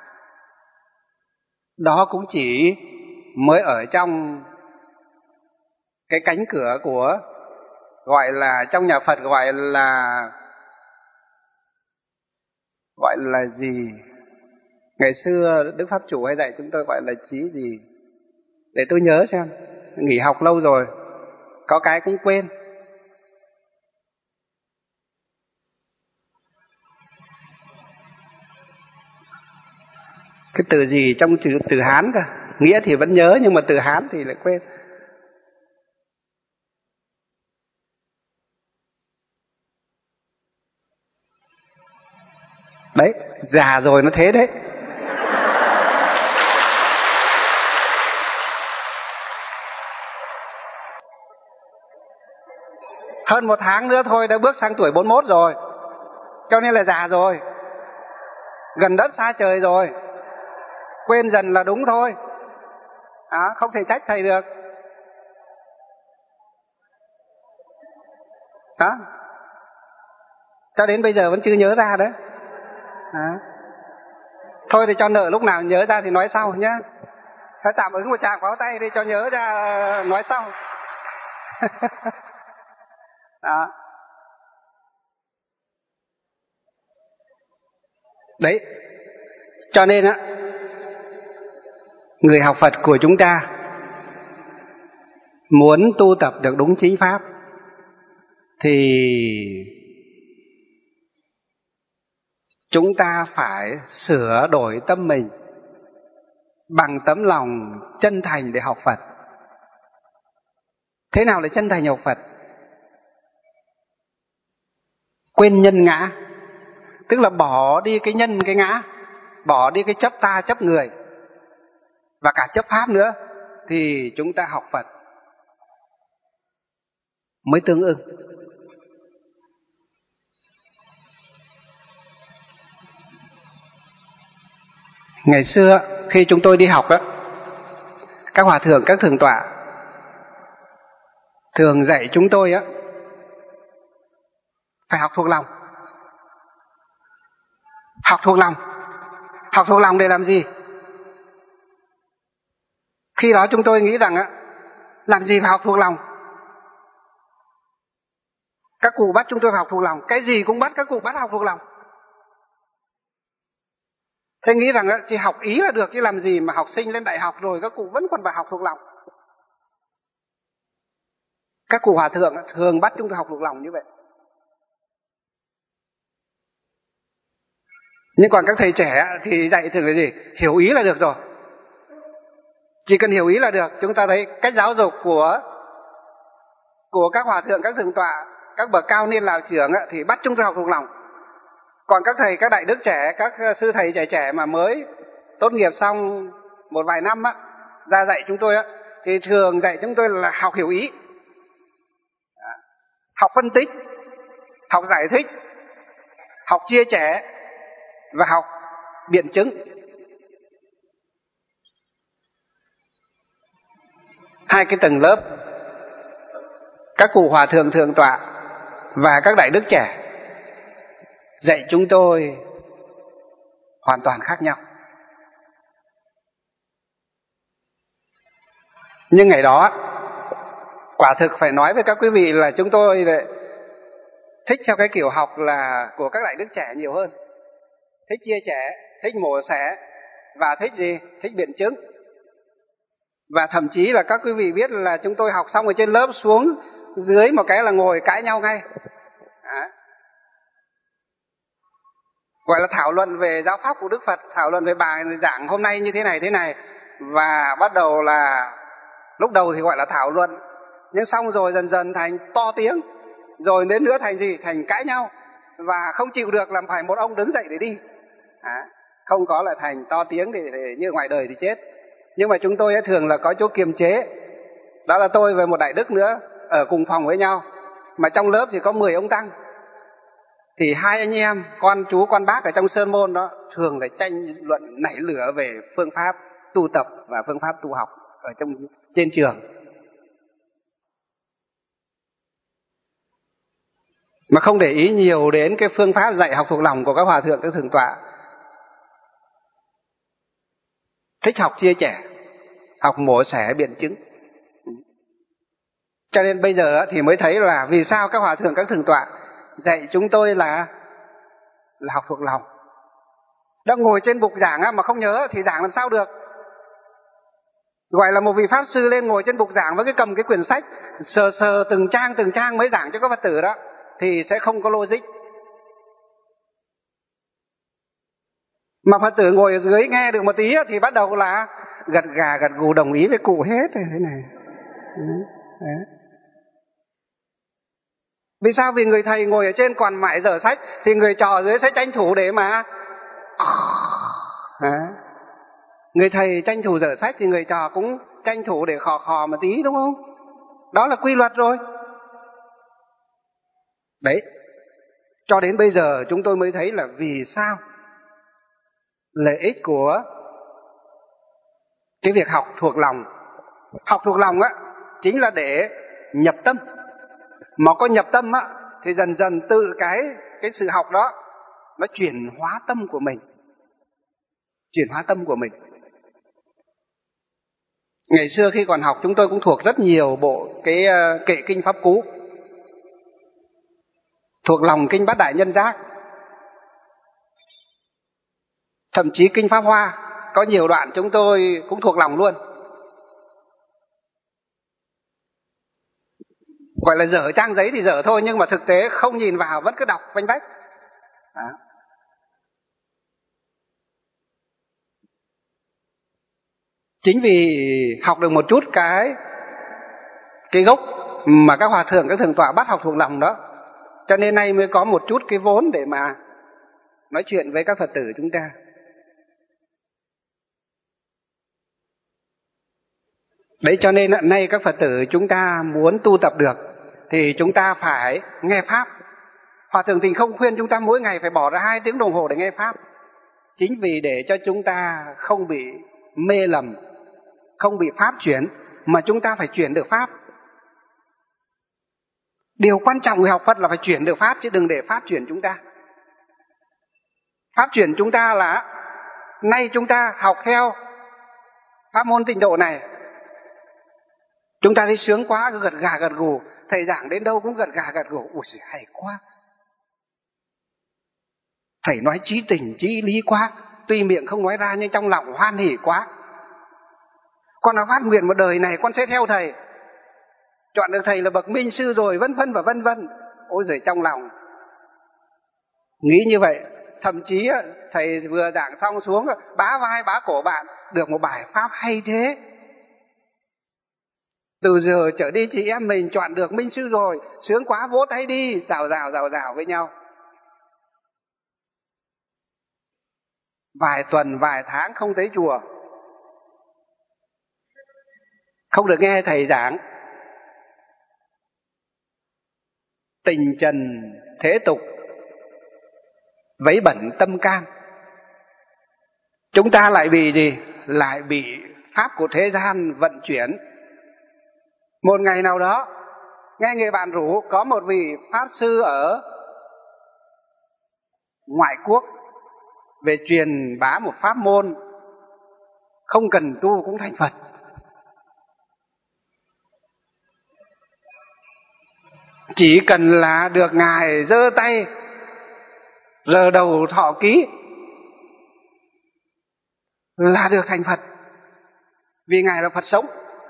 đó cũng chỉ mới ở trong cái cánh cửa của, gọi là trong nhà Phật gọi là gọi là gì? Ngày xưa Đức Pháp Chủ hay dạy chúng tôi gọi là trí gì? Để tôi nhớ xem, nghỉ học lâu rồi, có cái cũng quên. Cái từ gì trong từ, từ Hán cơ, nghĩa thì vẫn nhớ nhưng mà từ Hán thì lại quên. Đấy, già rồi nó thế đấy. Hơn một tháng nữa thôi đã bước sang tuổi bốn mươi mốt rồi, cho nên là già rồi, gần đất xa trời rồi, quên dần là đúng thôi. À, không thể trách thầy được. Đó, cho đến bây giờ vẫn chưa nhớ ra đấy. À, thôi thì cho nợ lúc nào nhớ ra thì nói sau nhá. Hãy tạm ứng một tràng pháo tay đi cho nhớ ra nói sau. Đó. Đấy, cho nên á, người học Phật của chúng ta muốn tu tập được đúng chính pháp thì chúng ta phải sửa đổi tâm mình bằng tấm lòng chân thành để học Phật. Thế nào là chân thành học Phật? Quên nhân ngã, tức là bỏ đi cái nhân cái ngã, bỏ đi cái chấp ta chấp người và cả chấp pháp nữa, thì chúng ta học Phật mới tương ưng. Ngày xưa khi chúng tôi đi học đó, các hòa thượng, các thượng tọa thường dạy chúng tôi á phải học thuộc lòng. Học thuộc lòng. Học thuộc lòng để làm gì? Khi đó chúng tôi nghĩ rằng á, làm gì phải học thuộc lòng? Các cụ bắt chúng tôi phải học thuộc lòng, cái gì cũng bắt các cụ bắt học thuộc lòng. Thế nghĩ rằng á, chỉ học ý là được, chứ làm gì mà học sinh lên đại học rồi các cụ vẫn còn phải học thuộc lòng. Các cụ hòa thượng thường bắt chúng tôi học thuộc lòng như vậy. Nhưng còn các thầy trẻ thì dạy thường là gì? Hiểu ý là được rồi. Chỉ cần hiểu ý là được. Chúng ta thấy cách giáo dục của của các hòa thượng, các thượng tọa, các bậc cao niên lão trưởng thì bắt chúng tôi học thuộc lòng. Còn các thầy, các đại đức trẻ, các sư thầy trẻ trẻ mà mới tốt nghiệp xong một vài năm á, ra dạy chúng tôi á, thì thường dạy chúng tôi là học hiểu ý, học phân tích, học giải thích, học chia sẻ và học biện chứng. Hai cái tầng lớp, các cụ hòa thượng thượng tọa và các đại đức trẻ dạy chúng tôi hoàn toàn khác nhau. Nhưng ngày đó quả thực phải nói với các quý vị là chúng tôi thích theo cái kiểu học là của các đại đức trẻ nhiều hơn. Thích chia sẻ, thích mổ xẻ và thích gì? Thích biện chứng. Và thậm chí là các quý vị biết là chúng tôi học xong ở trên lớp xuống dưới một cái là ngồi cãi nhau ngay. À, gọi là thảo luận về giáo pháp của Đức Phật, thảo luận về bài giảng hôm nay như thế này thế này. Và bắt đầu là lúc đầu thì gọi là thảo luận, nhưng xong rồi dần dần thành to tiếng, rồi đến nữa thành gì? Thành cãi nhau, và không chịu được làm phải một ông đứng dậy để đi. À, không có là thành to tiếng để, để như ngoài đời thì chết. Nhưng mà chúng tôi ấy, thường là có chỗ kiềm chế. Đó là tôi và một đại đức nữa ở cùng phòng với nhau, mà trong lớp thì có mười ông tăng. Thì hai anh em, con chú con bác ở trong sơn môn đó thường là tranh luận nảy lửa về phương pháp tu tập và phương pháp tu học ở trong trên trường. Mà không để ý nhiều đến cái phương pháp dạy học thuộc lòng của các hòa thượng, các thượng tọa. Thích học chia sẻ, học mổ xẻ biện chứng. Cho nên bây giờ thì mới thấy là vì sao các hòa thượng, các thượng tọa dạy chúng tôi là là học thuộc lòng. Đang ngồi trên bục giảng mà không nhớ thì giảng làm sao được. Gọi là một vị pháp sư lên ngồi trên bục giảng với cái cầm cái quyển sách sờ sờ từng trang từng trang mới giảng cho các Phật tử đó thì sẽ không có logic. Mà Phật tử ngồi ở dưới nghe được một tí thì bắt đầu là gật gà gật gù đồng ý với cụ hết thế này. Đấy. Vì sao? Vì người thầy ngồi ở trên còn mãi dở sách thì người trò ở dưới sẽ tranh thủ để mà Đấy. Người thầy tranh thủ dở sách thì người trò cũng tranh thủ để khò khò một tí, đúng không? Đó là quy luật rồi. Đấy. Cho đến bây giờ chúng tôi mới thấy là vì sao lợi ích của cái việc học thuộc lòng. Học thuộc lòng á chính là để nhập tâm. Mà có nhập tâm á thì dần dần tự cái cái sự học đó nó chuyển hóa tâm của mình. Chuyển hóa tâm của mình. Ngày xưa khi còn học chúng tôi cũng thuộc rất nhiều bộ cái uh, kệ kinh Pháp Cú. Thuộc lòng kinh Bát Đại Nhân Giác. Thậm chí kinh Pháp Hoa có nhiều đoạn chúng tôi cũng thuộc lòng luôn. Gọi là dở trang giấy thì dở thôi, nhưng mà thực tế không nhìn vào vẫn cứ đọc vanh vách. Đó. Chính vì học được một chút cái cái gốc mà các hòa thượng, các thượng tọa bắt học thuộc lòng đó, cho nên nay mới có một chút cái vốn để mà nói chuyện với các Phật tử chúng ta. Đấy, cho nên nay các Phật tử chúng ta muốn tu tập được thì chúng ta phải nghe Pháp. Hòa thượng Tình không khuyên chúng ta mỗi ngày phải bỏ ra hai tiếng đồng hồ để nghe Pháp. Chính vì để cho chúng ta không bị mê lầm, không bị Pháp chuyển, mà chúng ta phải chuyển được Pháp. Điều quan trọng người học Phật là phải chuyển được Pháp, chứ đừng để Pháp chuyển chúng ta. Pháp chuyển chúng ta là nay chúng ta học theo pháp môn Tịnh Độ này, chúng ta thấy sướng quá, cứ gật gà gật gù, thầy giảng đến đâu cũng gật gà gật gù, ui giời, hay quá. Thầy nói trí tình trí lý quá, tuy miệng không nói ra nhưng trong lòng hoan hỉ quá. Con đã phát nguyện một đời này con sẽ theo thầy, chọn được thầy là bậc minh sư rồi, vân vân và vân vân. Ôi giời, trong lòng nghĩ như vậy. Thậm chí thầy vừa giảng xong xuống bá vai bá cổ bạn, được một bài pháp hay thế, từ giờ trở đi chị em mình chọn được minh sư rồi, sướng quá, vỗ tay đi, rào rào rào rào với nhau. Vài tuần vài tháng không tới chùa, không được nghe thầy giảng, tình trần thế tục vấy bẩn tâm can. Chúng ta lại bị gì? Lại bị pháp của thế gian vận chuyển. Một ngày nào đó nghe người bạn rủ có một vị pháp sư ở ngoại quốc về truyền bá một pháp môn không cần tu cũng thành Phật. Chỉ cần là được Ngài giơ tay rờ đầu thọ ký là được thành Phật, vì Ngài là Phật sống.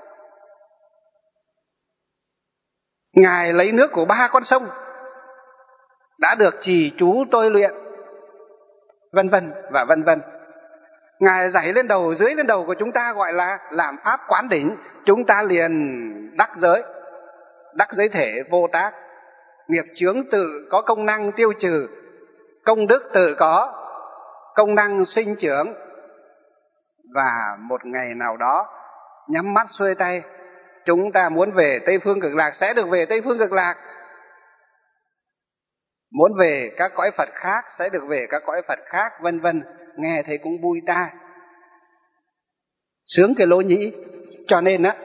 Ngài lấy nước của ba con sông, đã được trì chú tôi luyện, vân vân và vân vân. Ngài dạy lên đầu dưới lên đầu của chúng ta, gọi là làm pháp quán đỉnh, chúng ta liền đắc giới, đắc giới thể vô tác. Nghiệp chướng tự có công năng tiêu trừ, công đức tự có công năng sinh trưởng. Và một ngày nào đó nhắm mắt xuôi tay, chúng ta muốn về Tây Phương Cực Lạc sẽ được về Tây Phương Cực Lạc, muốn về các cõi Phật khác sẽ được về các cõi Phật khác, vân vân. Nghe thấy cũng vui tai, sướng cái lỗ nhĩ. Cho nên á,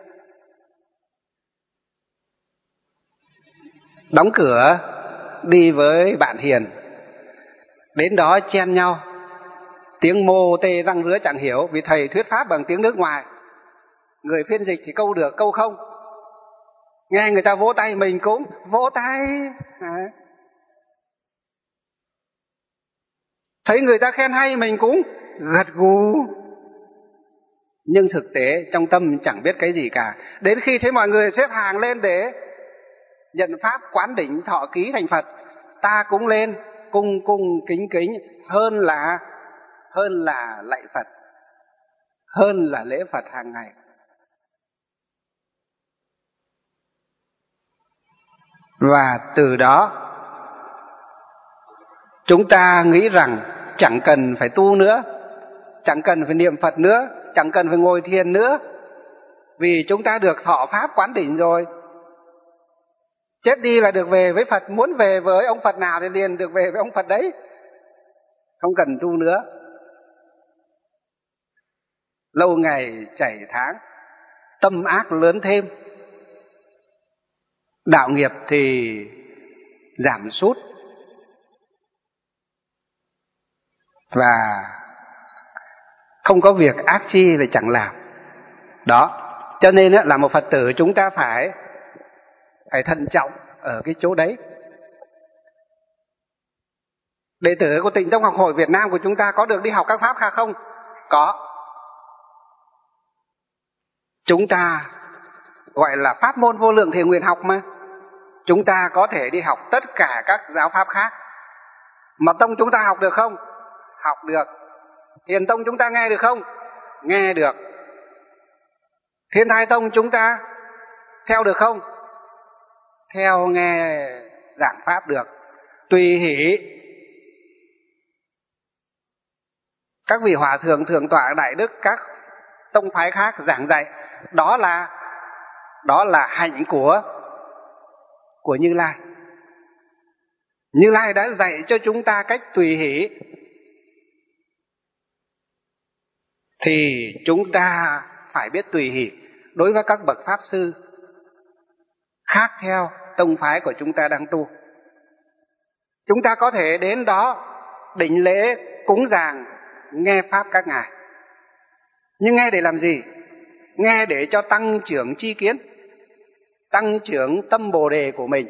đóng cửa đi với bạn hiền, đến đó chen nhau, tiếng mô tê răng rứa chẳng hiểu, vì thầy thuyết pháp bằng tiếng nước ngoài, người phiên dịch thì câu được câu không. Nghe người ta vỗ tay mình cũng vỗ tay. À. Thấy người ta khen hay mình cũng gật gù, nhưng thực tế trong tâm chẳng biết cái gì cả. Đến khi thấy mọi người xếp hàng lên để nhận pháp quán đỉnh thọ ký thành Phật, ta cũng lên cung cung kính kính, hơn là hơn là lạy Phật, hơn là lễ Phật hàng ngày. Và từ đó chúng ta nghĩ rằng chẳng cần phải tu nữa, chẳng cần phải niệm Phật nữa, chẳng cần phải ngồi thiền nữa, vì chúng ta được thọ pháp quán đỉnh rồi. Chết đi là được về với Phật, muốn về với ông Phật nào thì liền được về với ông Phật đấy, không cần tu nữa. Lâu ngày chảy tháng, tâm ác lớn thêm, đạo nghiệp thì giảm sút, và không có việc ác chi thì chẳng làm. Đó, cho nên là một Phật tử chúng ta phải phải thận trọng ở cái chỗ đấy. Đệ tử của Tịnh Tông Học Hội Việt Nam của chúng ta có được đi học các pháp khác không? Có. Chúng ta gọi là pháp môn vô lượng thiện nguyện học mà. Chúng ta có thể đi học tất cả các giáo pháp khác. Mật tông chúng ta học được không? Học được. Thiền tông chúng ta nghe được không? Nghe được. Thiên Thai tông chúng ta theo được không? Theo nghe giảng pháp được. Tùy hỷ các vị hòa thượng, thượng tọa, đại đức các tông phái khác giảng dạy, đó là đó là hạnh của của Như Lai. Như Lai đã dạy cho chúng ta cách tùy hỷ, thì chúng ta phải biết tùy hỷ đối với các bậc pháp sư khác theo tông phái của chúng ta đang tu. Chúng ta có thể đến đó đảnh lễ cúng dường, nghe pháp các ngài. Nhưng nghe để làm gì? Nghe để cho tăng trưởng tri kiến, tăng trưởng tâm Bồ đề của mình.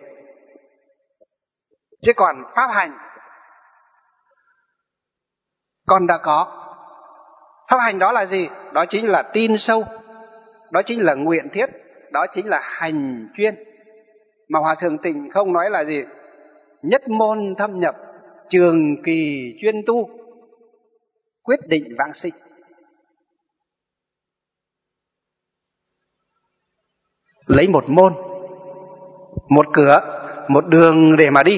Chứ còn pháp hành con đã có. Pháp hành đó là gì? Đó chính là tin sâu, đó chính là nguyện thiết, đó chính là hành chuyên. Mà Hòa Thượng Tịnh không nói là gì? Nhất môn thâm nhập, trường kỳ chuyên tu, quyết định vãng sinh. Lấy một môn, một cửa, một đường để mà đi.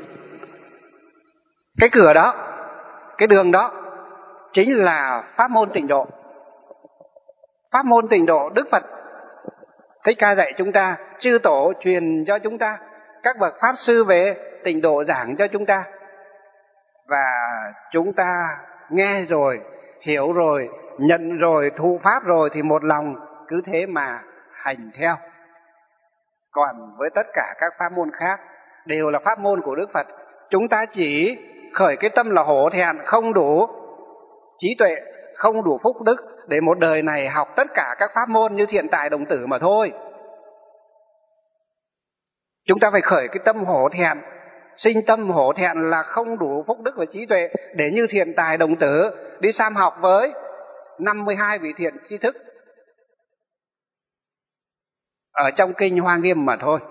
Cái cửa đó, cái đường đó chính là pháp môn tịnh độ. Pháp môn tịnh độ Đức Phật Thích Ca dạy chúng ta, chư tổ truyền cho chúng ta, các bậc pháp sư về tịnh độ giảng cho chúng ta. Và chúng ta nghe rồi, hiểu rồi, nhận rồi, thụ pháp rồi thì một lòng cứ thế mà hành theo. Còn với tất cả các pháp môn khác đều là pháp môn của Đức Phật. Chúng ta chỉ khởi cái tâm là hổ thẹn, không đủ trí tuệ, không đủ phúc đức để một đời này học tất cả các pháp môn như Thiện Tài Đồng Tử mà thôi. Chúng ta phải khởi cái tâm hổ thẹn, sinh tâm hổ thẹn là không đủ phúc đức và trí tuệ để như Thiện Tài Đồng Tử đi sám học với năm mươi hai vị thiện tri thức ở trong kinh Hoa Nghiêm mà thôi.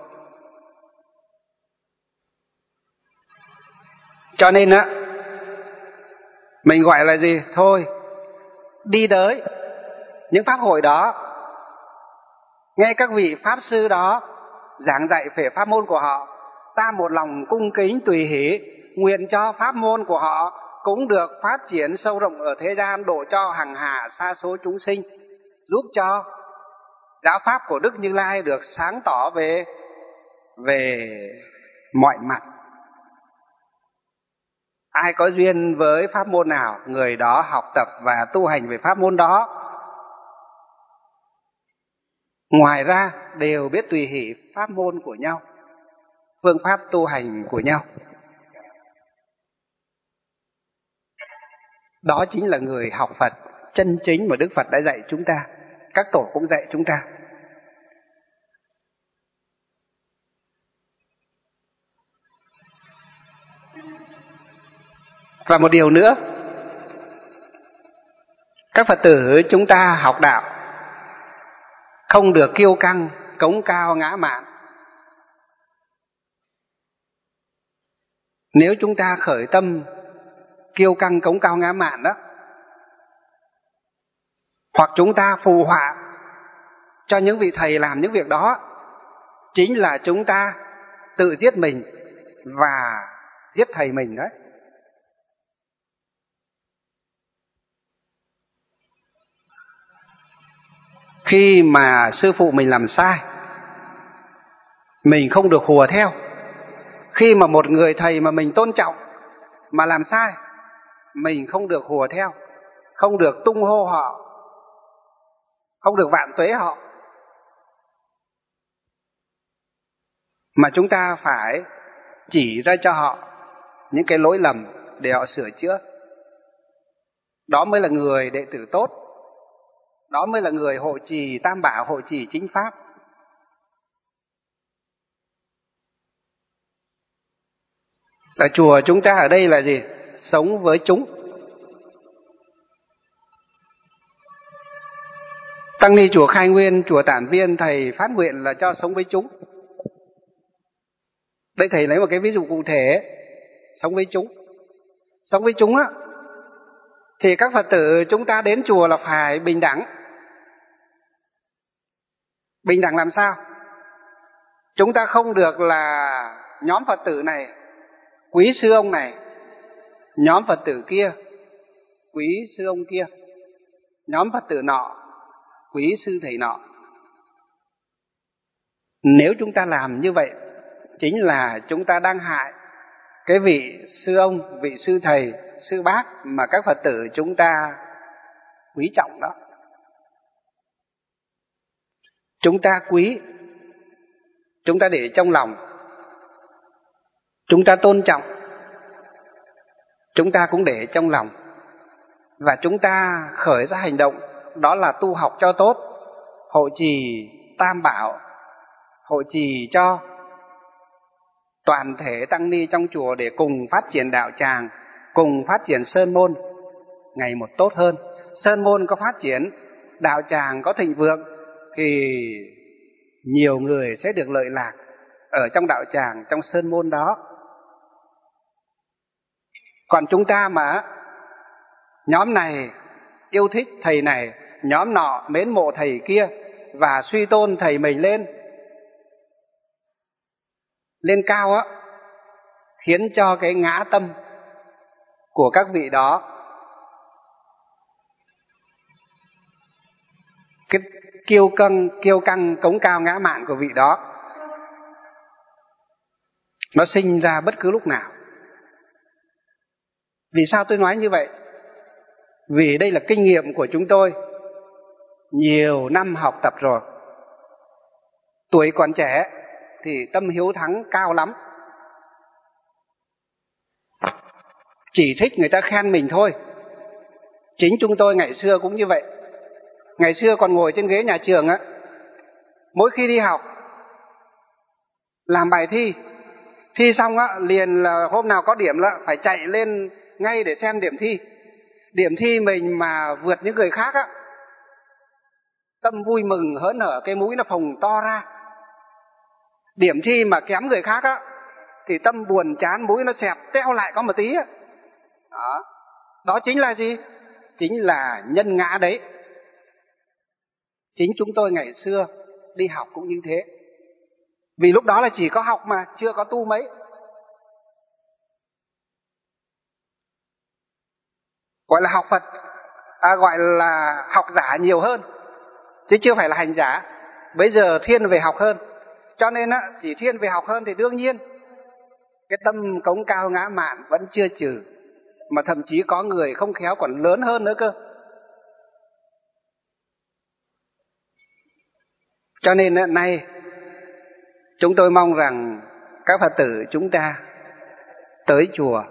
Cho nên á, mình gọi là gì? Thôi, đi tới những pháp hội đó, nghe các vị pháp sư đó giảng dạy về pháp môn của họ, ta một lòng cung kính tùy hỷ, nguyện cho pháp môn của họ cũng được phát triển sâu rộng ở thế gian, độ cho hằng hà sa số chúng sinh, giúp cho giáo pháp của Đức Như Lai được sáng tỏ về về mọi mặt. Ai có duyên với pháp môn nào, người đó học tập và tu hành về pháp môn đó. Ngoài ra đều biết tùy hỷ pháp môn của nhau, phương pháp tu hành của nhau. Đó chính là người học Phật chân chính mà Đức Phật đã dạy chúng ta, các tổ cũng dạy chúng ta. Và một điều nữa, các Phật tử chúng ta học đạo không được kiêu căng, cống cao, ngã mạn. Nếu chúng ta khởi tâm kiêu căng, cống cao, ngã mạn đó, hoặc chúng ta phù họa cho những vị thầy làm những việc đó, chính là chúng ta tự giết mình và giết thầy mình đấy. Khi mà sư phụ mình làm sai, mình không được hùa theo. Khi mà một người thầy mà mình tôn trọng mà làm sai, mình không được hùa theo, không được tung hô họ, không được vạn tuế họ, mà chúng ta phải chỉ ra cho họ những cái lỗi lầm để họ sửa chữa. Đó mới là người đệ tử tốt, đó mới là người hộ trì tam bảo, hộ trì chính pháp. Ở chùa chúng ta ở đây là gì? Sống với chúng. Tăng ni chùa Khai Nguyên, chùa Tản Viên, thầy phát nguyện là cho sống với chúng. Đây thầy lấy một cái ví dụ cụ thể, sống với chúng. Sống với chúng á, thì các Phật tử chúng ta đến chùa là phải bình đẳng. Bình đẳng làm sao? Chúng ta không được là nhóm Phật tử này quý sư ông này, nhóm Phật tử kia quý sư ông kia, nhóm Phật tử nọ quý sư thầy nọ. Nếu chúng ta làm như vậy, chính là chúng ta đang hại cái vị sư ông, vị sư thầy, sư bác mà các Phật tử chúng ta quý trọng đó. Chúng ta quý, chúng ta để trong lòng, chúng ta tôn trọng, chúng ta cũng để trong lòng, và chúng ta khởi ra hành động, đó là tu học cho tốt, hộ trì tam bảo, hộ trì cho toàn thể tăng ni trong chùa để cùng phát triển đạo tràng, cùng phát triển sơn môn ngày một tốt hơn. Sơn môn có phát triển, đạo tràng có thịnh vượng, thì nhiều người sẽ được lợi lạc ở trong đạo tràng, trong sơn môn đó. Còn chúng ta mà nhóm này yêu thích thầy này, nhóm nọ mến mộ thầy kia và suy tôn thầy mình lên lên cao á, khiến cho cái ngã tâm của các vị đó, cái kiêu căng, kiêu căng, cống cao, ngã mạn của vị đó, nó sinh ra bất cứ lúc nào. Vì sao tôi nói như vậy? Vì đây là kinh nghiệm của chúng tôi, nhiều năm học tập rồi. Tuổi còn trẻ thì tâm hiếu thắng cao lắm, chỉ thích người ta khen mình thôi. Chính chúng tôi ngày xưa cũng như vậy. Ngày xưa còn ngồi trên ghế nhà trường á, mỗi khi đi học làm bài thi, thi xong á liền là hôm nào có điểm là phải chạy lên ngay để xem điểm thi. Điểm thi mình mà vượt những người khác á, tâm vui mừng hớn hở, cái mũi nó phồng to ra. Điểm thi mà kém người khác á, thì tâm buồn chán, mũi nó xẹp teo lại có một tí á. Đó. Đó chính là gì? Chính là nhân ngã đấy. Chính chúng tôi ngày xưa đi học cũng như thế. Vì lúc đó là chỉ có học mà, chưa có tu mấy. Gọi là học Phật, à, gọi là học giả nhiều hơn, chứ chưa phải là hành giả. Bây giờ thiên về học hơn. Cho nên á, chỉ thiên về học hơn thì đương nhiên cái tâm cống cao ngã mạn vẫn chưa trừ, mà thậm chí có người không khéo còn lớn hơn nữa cơ. Cho nên á, nay chúng tôi mong rằng các Phật tử chúng ta tới chùa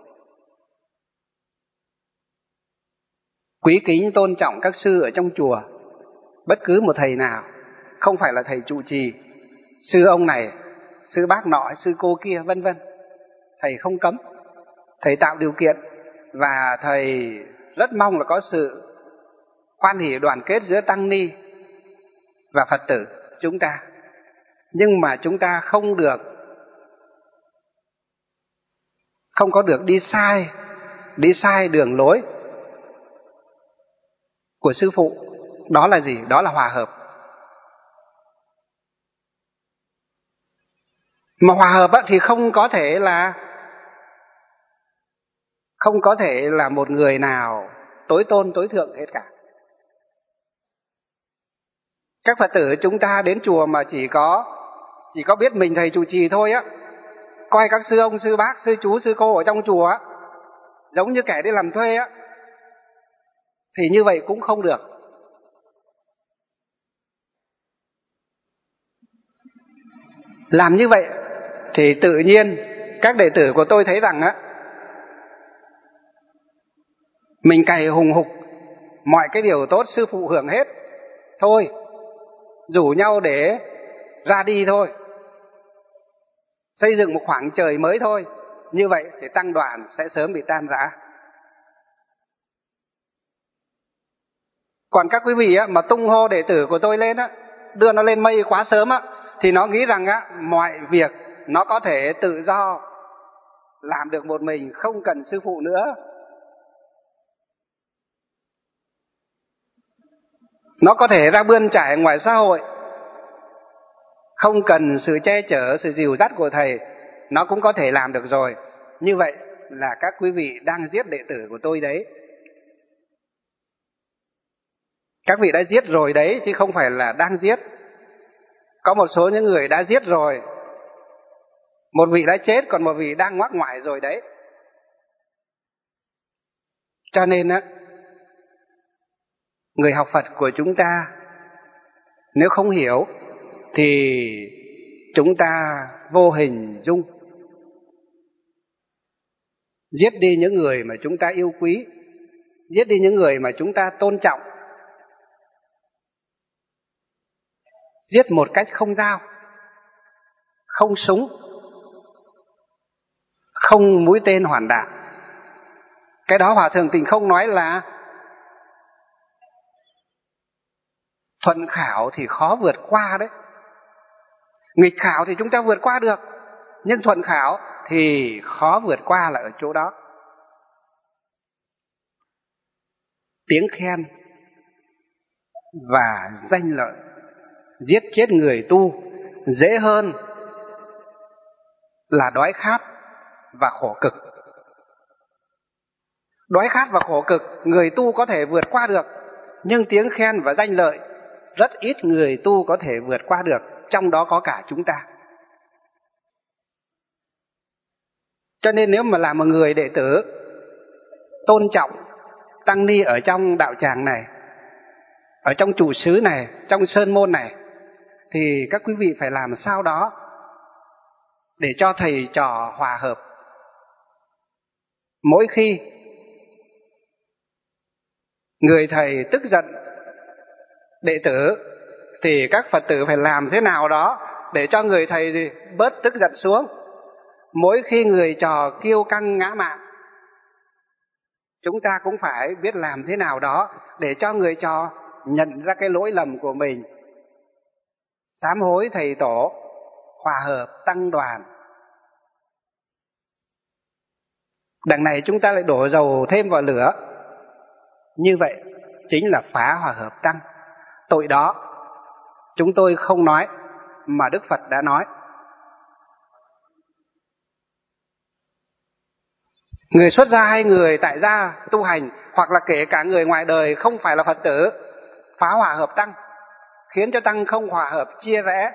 quý kính tôn trọng các sư ở trong chùa, bất cứ một thầy nào, không phải là thầy trụ trì, sư ông này, sư bác nọ, sư cô kia, vân vân. Thầy không cấm, thầy tạo điều kiện và thầy rất mong là có sự hoan hỷ đoàn kết giữa tăng ni và Phật tử chúng ta. Nhưng mà chúng ta không được không có được đi sai, đi sai đường lối của sư phụ. Đó là gì? Đó là hòa hợp. Mà hòa hợp thì không có thể là không có thể là một người nào tối tôn tối thượng hết cả. Các Phật tử chúng ta đến chùa mà chỉ có chỉ có biết mình thầy trụ trì thôi á, coi các sư ông, sư bác, sư chú, sư cô ở trong chùa á, giống như kẻ đi làm thuê á, thì như vậy cũng không được. Làm như vậy thì tự nhiên các đệ tử của tôi thấy rằng á, mình cày hùng hục mọi cái điều tốt sư phụ hưởng hết thôi, rủ nhau để ra đi thôi, xây dựng một khoảng trời mới thôi. Như vậy thì tăng đoàn sẽ sớm bị tan rã. Còn các quý vị á, mà tung hô đệ tử của tôi lên á, đưa nó lên mây quá sớm á, thì nó nghĩ rằng á, mọi việc nó có thể tự do làm được một mình, không cần sư phụ nữa. Nó có thể ra bươn trải ngoài xã hội, không cần sự che chở, sự dìu dắt của thầy, nó cũng có thể làm được rồi. Như vậy là các quý vị đang giết đệ tử của tôi đấy. Các vị đã giết rồi đấy, chứ không phải là đang giết. Có một số những người đã giết rồi, một vị đã chết, còn một vị đang ngoác ngoại rồi đấy. Cho nên á, người học Phật của chúng ta nếu không hiểu thì chúng ta vô hình dung giết đi những người mà chúng ta yêu quý, giết đi những người mà chúng ta tôn trọng, giết một cách không dao, không súng, không mũi tên hoàn đạn. Cái đó Hòa Thượng Tịnh Không nói là thuận khảo thì khó vượt qua đấy. Nghịch khảo thì chúng ta vượt qua được, nhưng thuận khảo thì khó vượt qua là ở chỗ đó. Tiếng khen và danh lợi giết chết người tu dễ hơn là đói khát và khổ cực. Đói khát và khổ cực người tu có thể vượt qua được, nhưng tiếng khen và danh lợi rất ít người tu có thể vượt qua được, trong đó có cả chúng ta. Cho nên nếu mà là một người đệ tử tôn trọng tăng ni ở trong đạo tràng này, ở trong trụ xứ này, trong sơn môn này, thì các quý vị phải làm sao đó để cho thầy trò hòa hợp. Mỗi khi người thầy tức giận đệ tử thì các Phật tử phải làm thế nào đó để cho người thầy bớt tức giận xuống. Mỗi khi người trò kiêu căng ngã mạn, chúng ta cũng phải biết làm thế nào đó để cho người trò nhận ra cái lỗi lầm của mình, sám hối thầy tổ, hòa hợp tăng đoàn. Đằng này chúng ta lại đổ dầu thêm vào lửa. Như vậy chính là phá hòa hợp tăng. Tội đó chúng tôi không nói, mà Đức Phật đã nói. Người xuất gia hay người tại gia tu hành, hoặc là kể cả người ngoài đời không phải là Phật tử, phá hòa hợp tăng, khiến cho tăng không hòa hợp, chia rẽ,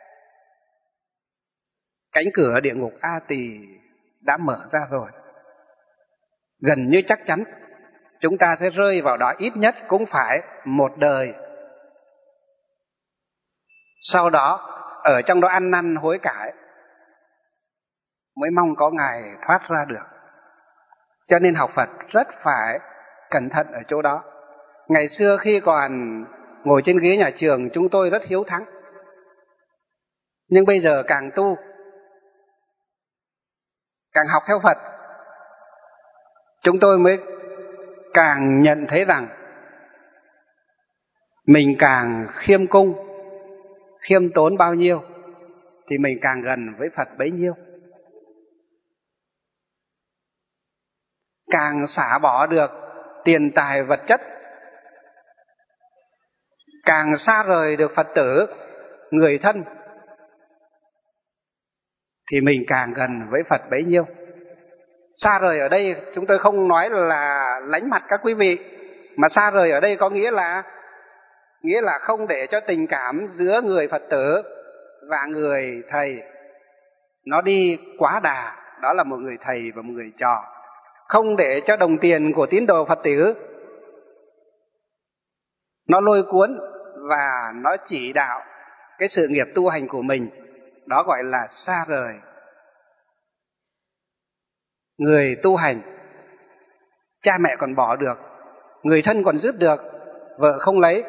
cánh cửa địa ngục A Tỳ đã mở ra rồi. Gần như chắc chắn chúng ta sẽ rơi vào đó ít nhất cũng phải một đời. Sau đó ở trong đó ăn năn hối cải, mới mong có ngày thoát ra được. Cho nên học Phật rất phải cẩn thận ở chỗ đó. Ngày xưa khi còn ngồi trên ghế nhà trường, chúng tôi rất hiếu thắng. Nhưng bây giờ càng tu, càng học theo Phật, chúng tôi mới càng nhận thấy rằng mình càng khiêm cung, khiêm tốn bao nhiêu thì mình càng gần với Phật bấy nhiêu. Càng xả bỏ được tiền tài vật chất, càng xa rời được Phật tử, người thân, thì mình càng gần với Phật bấy nhiêu. Xa rời ở đây chúng tôi không nói là lánh mặt các quý vị, mà xa rời ở đây có nghĩa là nghĩa là không để cho tình cảm giữa người Phật tử và người thầy nó đi quá đà, đó là một người thầy và một người trò. Không để cho đồng tiền của tín đồ Phật tử nó lôi cuốn và nó chỉ đạo cái sự nghiệp tu hành của mình, đó gọi là xa rời. Người tu hành, cha mẹ còn bỏ được, người thân còn dứt được, vợ không lấy,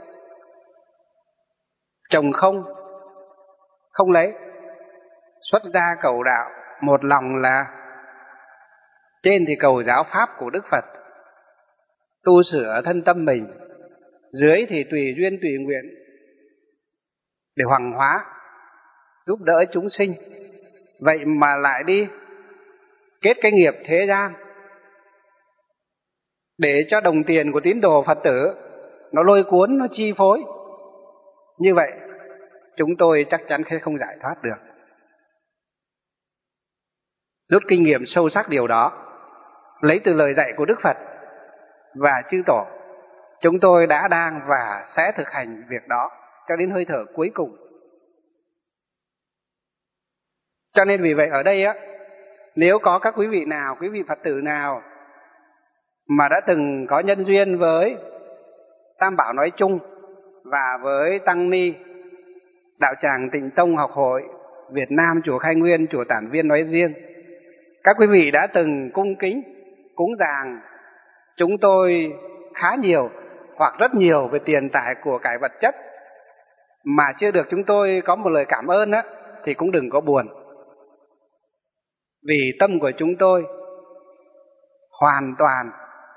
chồng không, không lấy, xuất gia cầu đạo, một lòng là trên thì cầu giáo pháp của Đức Phật, tu sửa thân tâm mình, dưới thì tùy duyên tùy nguyện để hoằng hóa, giúp đỡ chúng sinh. Vậy mà lại đi kết cái nghiệp thế gian, để cho đồng tiền của tín đồ Phật tử nó lôi cuốn, nó chi phối. Như vậy chúng tôi chắc chắn sẽ không giải thoát được. Rút kinh nghiệm sâu sắc điều đó, lấy từ lời dạy của Đức Phật và chư tổ, chúng tôi đã đang và sẽ thực hành việc đó cho đến hơi thở cuối cùng. Cho nên vì vậy ở đây á, nếu có các quý vị nào, quý vị Phật tử nào mà đã từng có nhân duyên với Tam Bảo nói chung và với Tăng Ni Đạo Tràng Tịnh Tông Học Hội Việt Nam, Chùa Khai Nguyên, Chùa Tản Viên nói riêng, các quý vị đã từng cung kính, cúng dường chúng tôi khá nhiều hoặc rất nhiều về tiền tài của cải vật chất mà chưa được chúng tôi có một lời cảm ơn á, thì cũng đừng có buồn. Vì tâm của chúng tôi hoàn toàn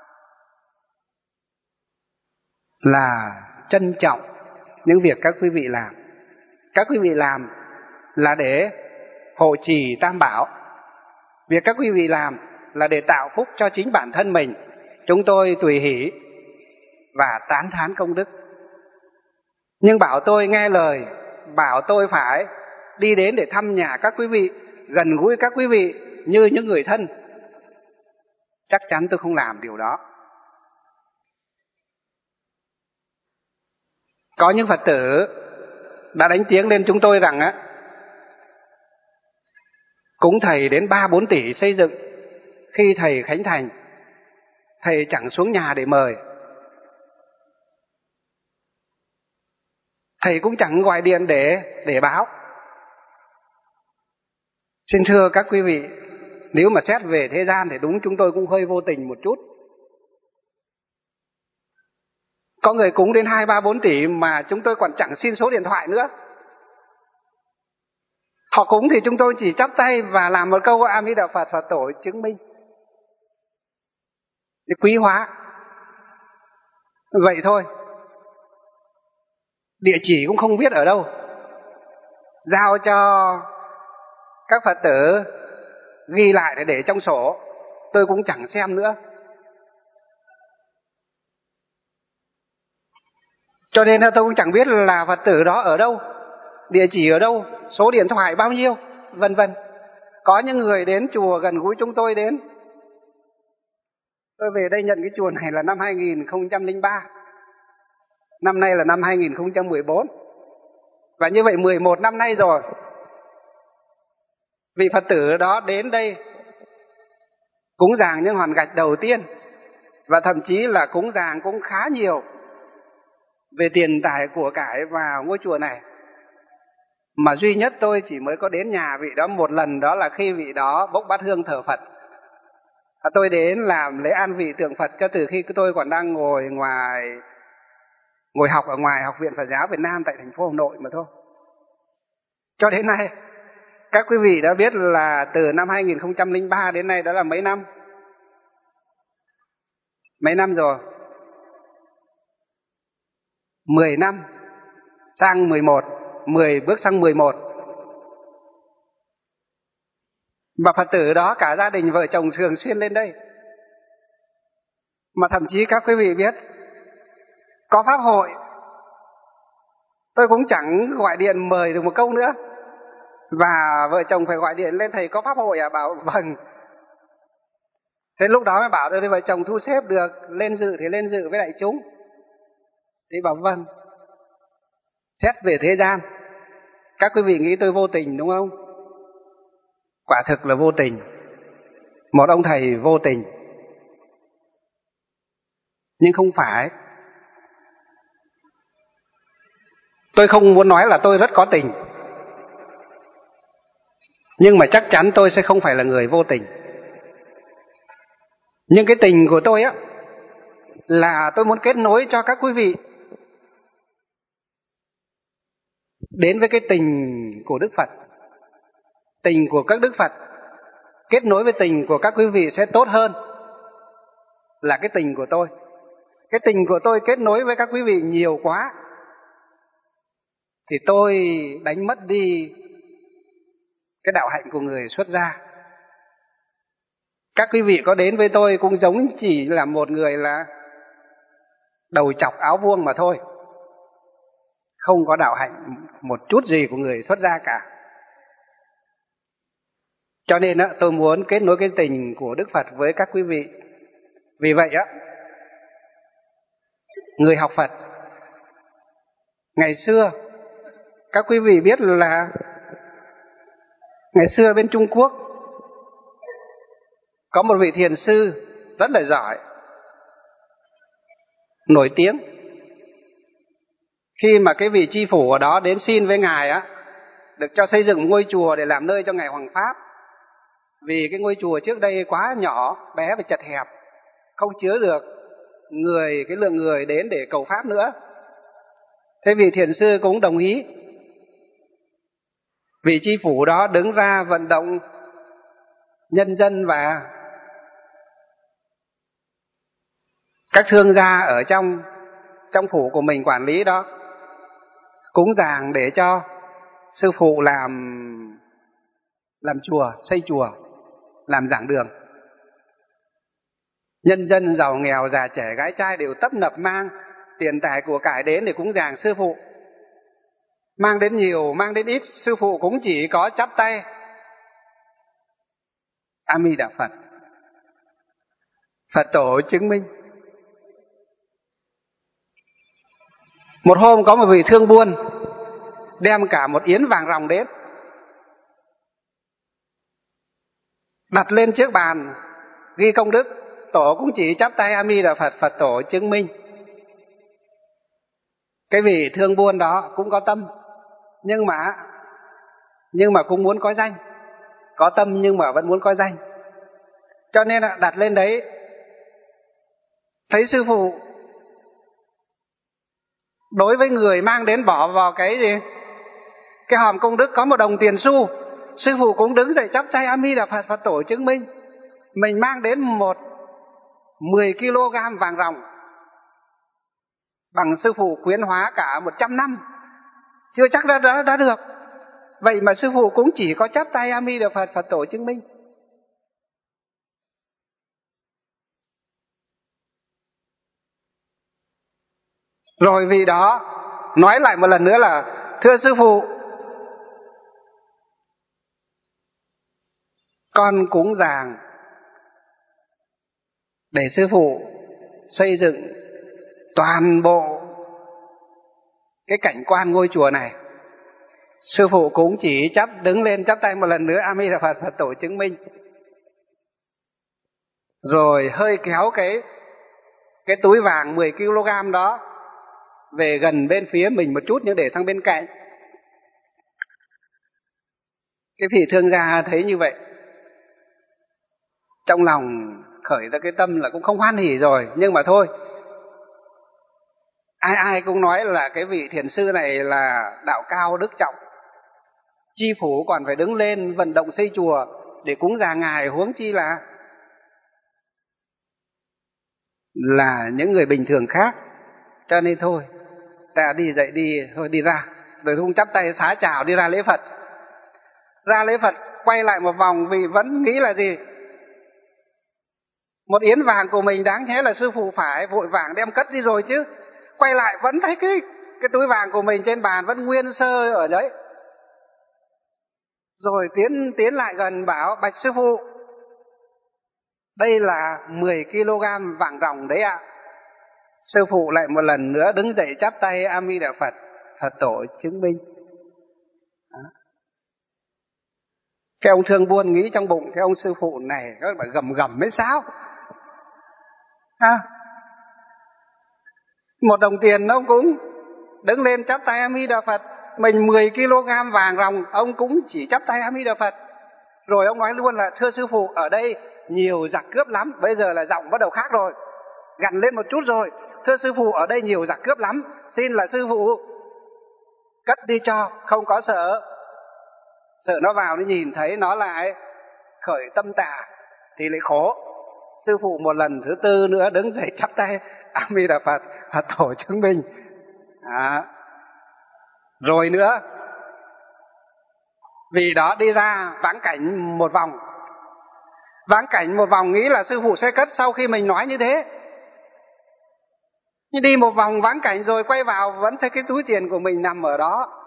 là trân trọng những việc các quý vị làm. Các quý vị làm là để hộ trì Tam Bảo. Việc các quý vị làm là để tạo phúc cho chính bản thân mình. Chúng tôi tùy hỷ và tán thán công đức. Nhưng bảo tôi nghe lời, bảo tôi phải đi đến để thăm nhà các quý vị, gần gũi các quý vị như những người thân, chắc chắn tôi không làm điều đó. Có những Phật tử đã đánh tiếng lên chúng tôi rằng á, cúng thầy đến ba bốn tỷ xây dựng, khi thầy khánh thành, thầy chẳng xuống nhà để mời, thầy cũng chẳng gọi điện để để báo. Xin thưa các quý vị, nếu mà xét về thế gian thì đúng chúng tôi cũng hơi vô tình một chút. Có người cúng đến hai ba bốn tỷ mà chúng tôi còn chẳng xin số điện thoại nữa. Họ cúng thì chúng tôi chỉ chắp tay và làm một câu A Di Đà Phật, Phật tổ chứng minh để quý hóa. Vậy thôi. Địa chỉ cũng không biết ở đâu, giao cho các Phật tử ghi lại để để trong sổ, tôi cũng chẳng xem nữa. Cho nên tôi cũng chẳng biết là Phật tử đó ở đâu, địa chỉ ở đâu, số điện thoại bao nhiêu, vân vân. Có những người đến chùa gần gũi chúng tôi đến. Tôi về đây nhận cái chùa này là năm hai nghìn không trăm lẻ ba. Năm nay là năm hai nghìn không trăm mười bốn. Và như vậy mười một năm nay rồi. Vị Phật tử đó đến đây cúng dường những hòn gạch đầu tiên, và thậm chí là cúng dường cũng khá nhiều về tiền tài của cải vào ngôi chùa này. Mà duy nhất tôi chỉ mới có đến nhà vị đó một lần, đó là khi vị đó bốc bát hương thờ Phật. Tôi đến làm lễ an vị tượng Phật cho từ khi tôi còn đang ngồi ngoài ngồi học ở ngoài Học viện Phật giáo Việt Nam tại thành phố Hà Nội mà thôi. Cho đến nay, các quý vị đã biết là từ năm hai nghìn không trăm lẻ ba đến nay đã là mấy năm? Mấy năm rồi? Mười năm, sang mười một, mười bước sang mười một. Và Phật tử đó cả gia đình vợ chồng thường xuyên lên đây. Mà thậm chí các quý vị biết, có pháp hội, tôi cũng chẳng gọi điện mời được một câu nữa. Và vợ chồng phải gọi điện lên: thầy có pháp hội à? Bảo vâng. Thế lúc đó mới bảo được vợ chồng thu xếp được, lên dự thì lên dự với đại chúng. Thì bảo vâng. Xét về thế gian, các quý vị nghĩ tôi vô tình đúng không? Quả thực là vô tình. Một ông thầy vô tình. Nhưng không phải. Tôi không muốn nói là tôi rất có tình, nhưng mà chắc chắn tôi sẽ không phải là người vô tình. Nhưng cái tình của tôi á, là tôi muốn kết nối cho các quý vị đến với cái tình của Đức Phật. Tình của các Đức Phật kết nối với tình của các quý vị sẽ tốt hơn là cái tình của tôi. Cái tình của tôi kết nối với các quý vị nhiều quá thì tôi đánh mất đi cái đạo hạnh của người xuất gia. Các quý vị có đến với tôi cũng giống chỉ là một người là đầu chọc áo vuông mà thôi, không có đạo hạnh một chút gì của người xuất gia cả. Cho nên á, tôi muốn kết nối cái tình của Đức Phật với các quý vị. Vì vậy á, người học Phật ngày xưa, các quý vị biết là ngày xưa bên Trung Quốc có một vị thiền sư rất là giỏi, nổi tiếng. Khi mà cái vị chi phủ ở đó đến xin với ngài á, được cho xây dựng một ngôi chùa để làm nơi cho ngài hoằng pháp. Vì cái ngôi chùa trước đây quá nhỏ, bé và chật hẹp, không chứa được người cái lượng người đến để cầu pháp nữa. Thế vị thiền sư cũng đồng ý. Vị chi phủ đó đứng ra vận động nhân dân và các thương gia ở trong trong phủ của mình quản lý đó, cúng dường để cho sư phụ làm làm chùa, xây chùa, làm giảng đường. Nhân dân giàu nghèo, già trẻ gái trai đều tấp nập mang tiền tài của cải đến để cúng dường sư phụ. Mang đến nhiều, mang đến ít, sư phụ cũng chỉ có chắp tay: A Di Đà Phật, Phật tổ chứng minh. Một hôm có một vị thương buôn đem cả một yến vàng ròng đến, đặt lên trước bàn, ghi công đức. Tổ cũng chỉ chắp tay: A Di Đà Phật, Phật tổ chứng minh. Cái vị thương buôn đó cũng có tâm, nhưng mà nhưng mà cũng muốn có danh. Có tâm nhưng mà vẫn muốn có danh. Cho nên đặt lên đấy, thấy sư phụ đối với người mang đến bỏ vào cái gì, cái hòm công đức có một đồng tiền xu, sư phụ cũng đứng dậy chắp tay: A Di Đà Phật, Phật tổ chứng minh. Mình mang đến một mười ki lô gam vàng ròng, bằng sư phụ khuyến hóa cả một trăm năm chưa chắc đã, đã, đã được. Vậy mà sư phụ cũng chỉ có chắp tay: A Di Đà Phật, Phật tổ chứng minh. Rồi vì đó nói lại một lần nữa là: thưa sư phụ, con cúng dường để sư phụ xây dựng toàn bộ cái cảnh quan ngôi chùa này. Sư phụ cũng chỉ chắp đứng lên chắp tay một lần nữa: A Di Đà Phật, Phật tổ chứng minh. Rồi hơi kéo cái cái túi vàng mười ki lô gam đó về gần bên phía mình một chút, nhưng để sang bên cạnh. Cái vị thương gia thấy như vậy, trong lòng khởi ra cái tâm là cũng không hoan hỉ rồi, nhưng mà thôi, ai ai cũng nói là cái vị thiền sư này là đạo cao đức trọng, chi phủ còn phải đứng lên vận động xây chùa để cúng dường ngài, huống chi là là những người bình thường khác. Cho nên thôi, ta đi dậy đi, thôi đi ra, rồi không chắp tay xá chào đi ra lễ Phật. Ra lễ Phật quay lại một vòng vì vẫn nghĩ là gì? Một yến vàng của mình đáng nhẽ là sư phụ phải vội vàng đem cất đi rồi chứ. Quay lại vẫn thấy cái, cái túi vàng của mình trên bàn vẫn nguyên sơ ở đấy. Rồi tiến, tiến lại gần bảo: bạch sư phụ, đây là mười ki lô gam vàng ròng đấy ạ. Sư phụ lại một lần nữa đứng dậy chắp tay: A Di Đà Phật, Phật tổ chứng minh. Đó. Cái ông thương buôn nghĩ trong bụng: cái ông sư phụ này các bạn gầm gầm mấy sao à, một đồng tiền ông cũng đứng lên chắp tay A Di Đà Phật. Mình mười ki lô gam vàng ròng, ông cũng chỉ chắp tay A Di Đà Phật. Rồi ông nói luôn là: thưa sư phụ, ở đây nhiều giặc cướp lắm. Bây giờ là giọng bắt đầu khác rồi, gằn lên một chút rồi: thưa sư phụ, ở đây nhiều giặc cướp lắm, xin là sư phụ cất đi cho, không có sợ. Sợ nó vào nó nhìn thấy nó lại khởi tâm tà thì lại khổ. Sư phụ một lần thứ tư nữa đứng dậy chắp tay: A Di Đà Phật, Phật tổ chứng minh. À. Rồi nữa, vì đó đi ra vãng cảnh một vòng. Vãng cảnh một vòng nghĩ là sư phụ sẽ cất sau khi mình nói như thế. Nhưng đi một vòng vãng cảnh rồi quay vào vẫn thấy cái túi tiền của mình nằm ở đó.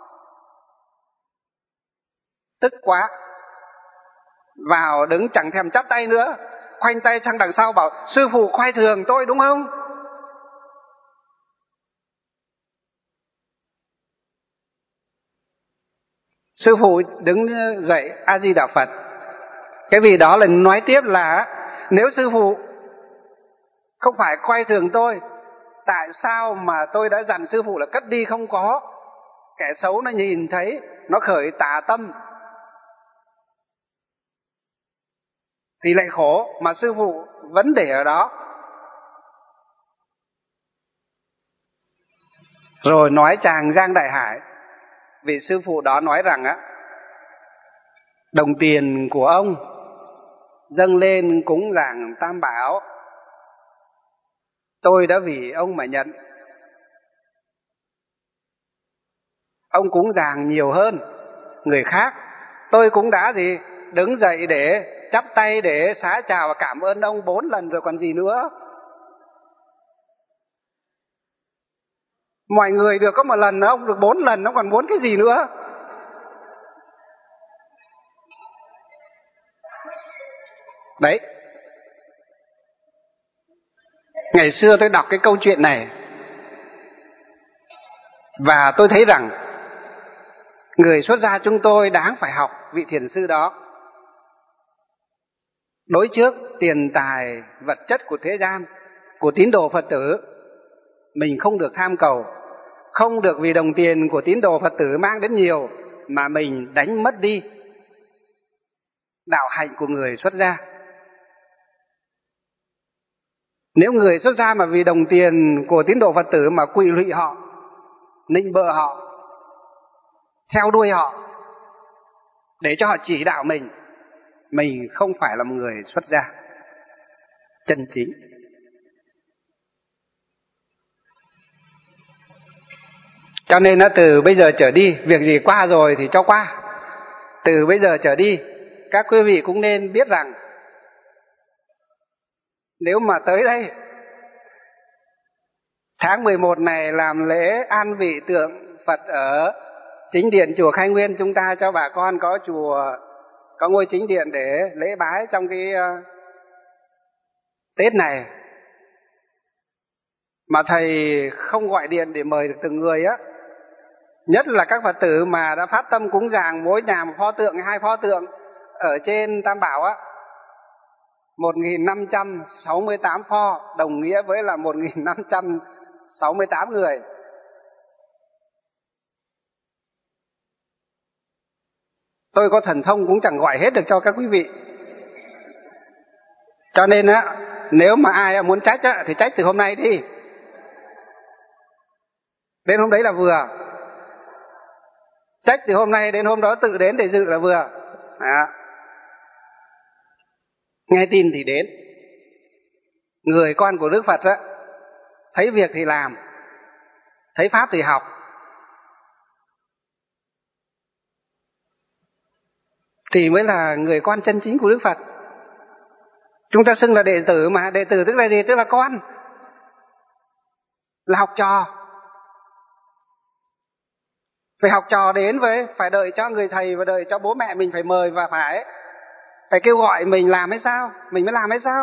Tức quá, vào đứng chẳng thèm chắp tay nữa, khoanh tay sang đằng sau bảo: sư phụ khoai thường tôi đúng không? Sư phụ đứng dậy: A Di Đà Phật. Cái vì đó là nói tiếp là nếu sư phụ không phải khoai thường tôi, tại sao mà tôi đã dặn sư phụ là cất đi không có? Kẻ xấu nó nhìn thấy, nó khởi tà tâm thì lại khổ, mà sư phụ vẫn để ở đó. Rồi nói chàng Giang Đại Hải. Vị sư phụ đó nói rằng á, đồng tiền của ông dâng lên cúng dường Tam Bảo, tôi đã vì ông mà nhận. Ông cúng dường nhiều hơn người khác, tôi cũng đã gì đứng dậy để chắp tay để xá chào và cảm ơn ông bốn lần rồi còn gì nữa. Mọi người được có một lần, ông được bốn lần, ông còn muốn cái gì nữa? Đấy. Ngày xưa tôi đọc cái câu chuyện này và tôi thấy rằng người xuất gia chúng tôi đáng phải học vị thiền sư đó. Đối trước tiền tài vật chất của thế gian, của tín đồ Phật tử, mình không được tham cầu, không được vì đồng tiền của tín đồ Phật tử mang đến nhiều mà mình đánh mất đi đạo hạnh của người xuất gia. Nếu người xuất gia mà vì đồng tiền của tín đồ Phật tử mà quỵ lụy họ, nịnh bợ họ, theo đuôi họ để cho họ chỉ đạo mình, mình không phải là một người xuất gia chân chính. Cho nên từ bây giờ trở đi, việc gì qua rồi thì cho qua. Từ bây giờ trở đi, các quý vị cũng nên biết rằng nếu mà tới đây tháng mười một này làm lễ an vị tượng Phật ở chính điện chùa Khai Nguyên, chúng ta cho bà con có chùa, có ngôi chính điện để lễ bái trong cái uh, Tết này, mà thầy không gọi điện để mời được từng người á, nhất là các Phật tử mà đã phát tâm cúng dường mỗi nhà một pho tượng, hai pho tượng ở trên Tam Bảo á, một nghìn năm trăm sáu mươi tám pho, đồng nghĩa với là một nghìn năm trăm sáu mươi tám người. Tôi có thần thông cũng chẳng gọi hết được cho các quý vị. Cho nên á, nếu mà ai muốn trách á, thì trách từ hôm nay đi. Đến hôm đấy là vừa. Trách từ hôm nay đến hôm đó tự đến để dự là vừa. Đó. Nghe tin thì đến. Người con của Đức Phật á, thấy việc thì làm, thấy pháp thì học. Thì mới là người con chân chính của Đức Phật. Chúng ta xưng là đệ tử mà, đệ tử tức là gì? Tức là con, là học trò. Phải học trò đến với, phải đợi cho người thầy và đợi cho bố mẹ mình phải mời và phải phải kêu gọi mình làm hay sao? Mình mới làm hay sao?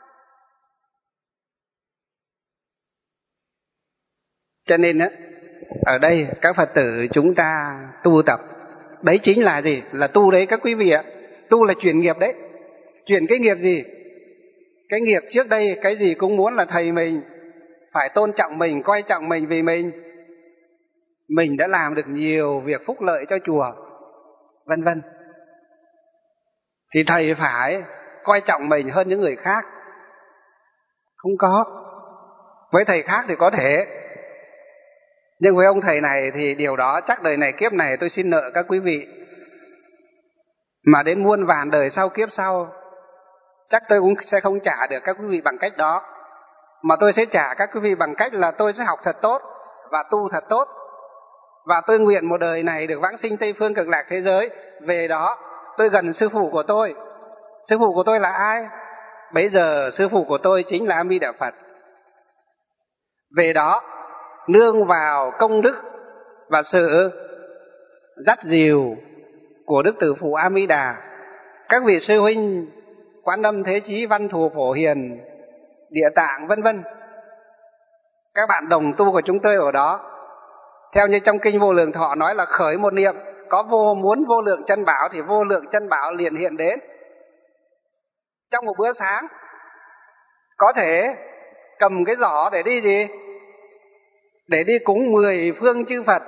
Cho nên á, ở đây các Phật tử chúng ta tu tập, đấy chính là gì? Là tu đấy các quý vị ạ. Tu là chuyển nghiệp đấy. Chuyển cái nghiệp gì? Cái nghiệp trước đây cái gì cũng muốn là thầy mình phải tôn trọng mình, coi trọng mình vì mình mình đã làm được nhiều việc phúc lợi cho chùa, vân vân. Thì thầy phải coi trọng mình hơn những người khác. Không có. Với thầy khác thì có thể, nhưng với ông thầy này thì điều đó chắc đời này kiếp này tôi xin nợ các quý vị. Mà đến muôn vàn đời sau kiếp sau, chắc tôi cũng sẽ không trả được các quý vị bằng cách đó. Mà tôi sẽ trả các quý vị bằng cách là tôi sẽ học thật tốt và tu thật tốt. Và tôi nguyện một đời này được vãng sinh Tây Phương Cực Lạc thế giới. Về đó tôi gần sư phụ của tôi. Sư phụ của tôi là ai? Bây giờ sư phụ của tôi chính là A Di Đà Phật. Về đó nương vào công đức và sự dắt dìu của Đức Tử Phụ A Di Đà, các vị sư huynh Quán Âm, Thế Chí, Văn Thù, Phổ Hiền, Địa Tạng vân vân, các bạn đồng tu của chúng tôi ở đó. Theo như trong kinh Vô Lượng Thọ nói là khởi một niệm, có vô muốn vô lượng chân bảo thì vô lượng chân bảo liền hiện đến. Trong một bữa sáng có thể cầm cái giỏ để đi gì? Để đi cúng mười phương chư Phật.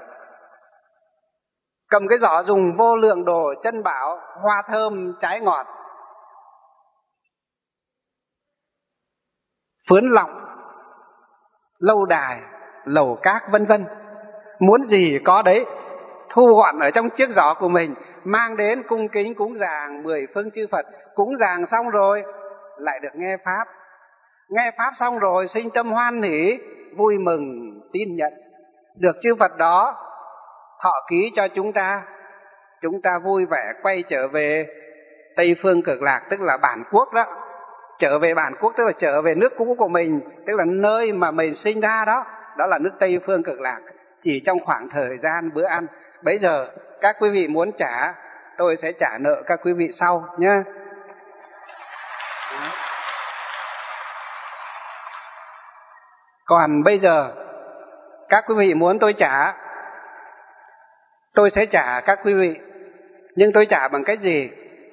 Cầm cái giỏ dùng vô lượng đồ chân bảo, hoa thơm, trái ngọt, phướn lọng, lâu đài, lầu cát vân vân. Muốn gì có đấy, thu gọn ở trong chiếc giỏ của mình, mang đến cung kính cúng dường mười phương chư Phật. Cúng dường xong rồi lại được nghe pháp. Nghe pháp xong rồi sinh tâm hoan hỷ, vui mừng tin nhận. Được chư Phật đó thọ ký cho chúng ta. Chúng ta vui vẻ quay trở về Tây Phương Cực Lạc, tức là bản quốc đó. Trở về bản quốc tức là trở về nước cũ của mình, tức là nơi mà mình sinh ra đó. Đó là nước Tây Phương Cực Lạc. Chỉ trong khoảng thời gian bữa ăn. Bây giờ các quý vị muốn trả, tôi sẽ trả nợ các quý vị sau nhé. Còn bây giờ các quý vị muốn tôi trả, tôi sẽ trả các quý vị. Nhưng tôi trả bằng cách gì?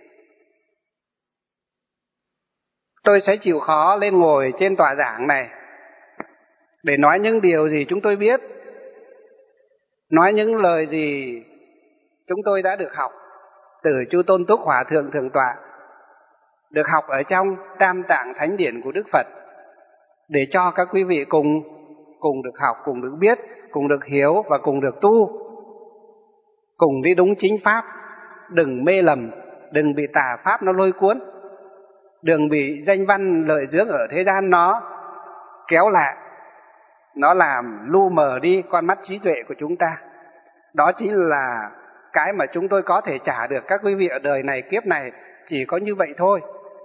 Tôi sẽ chịu khó lên ngồi trên tòa giảng này để nói những điều gì chúng tôi biết, nói những lời gì chúng tôi đã được học từ Chư Tôn Túc Hòa Thượng Thượng Tọa, được học ở trong Tam Tạng Thánh Điển của Đức Phật, để cho các quý vị cùng cùng được học, cùng được biết, cùng được hiểu và cùng được tu, cùng đi đúng chính pháp. Đừng mê lầm, đừng bị tà pháp nó lôi cuốn, đừng bị danh văn lợi dưỡng ở thế gian nó kéo lại, nó làm lu mờ đi con mắt trí tuệ của chúng ta. Đó chính là cái mà chúng tôi có thể trả được các quý vị ở đời này kiếp này, chỉ có như vậy thôi.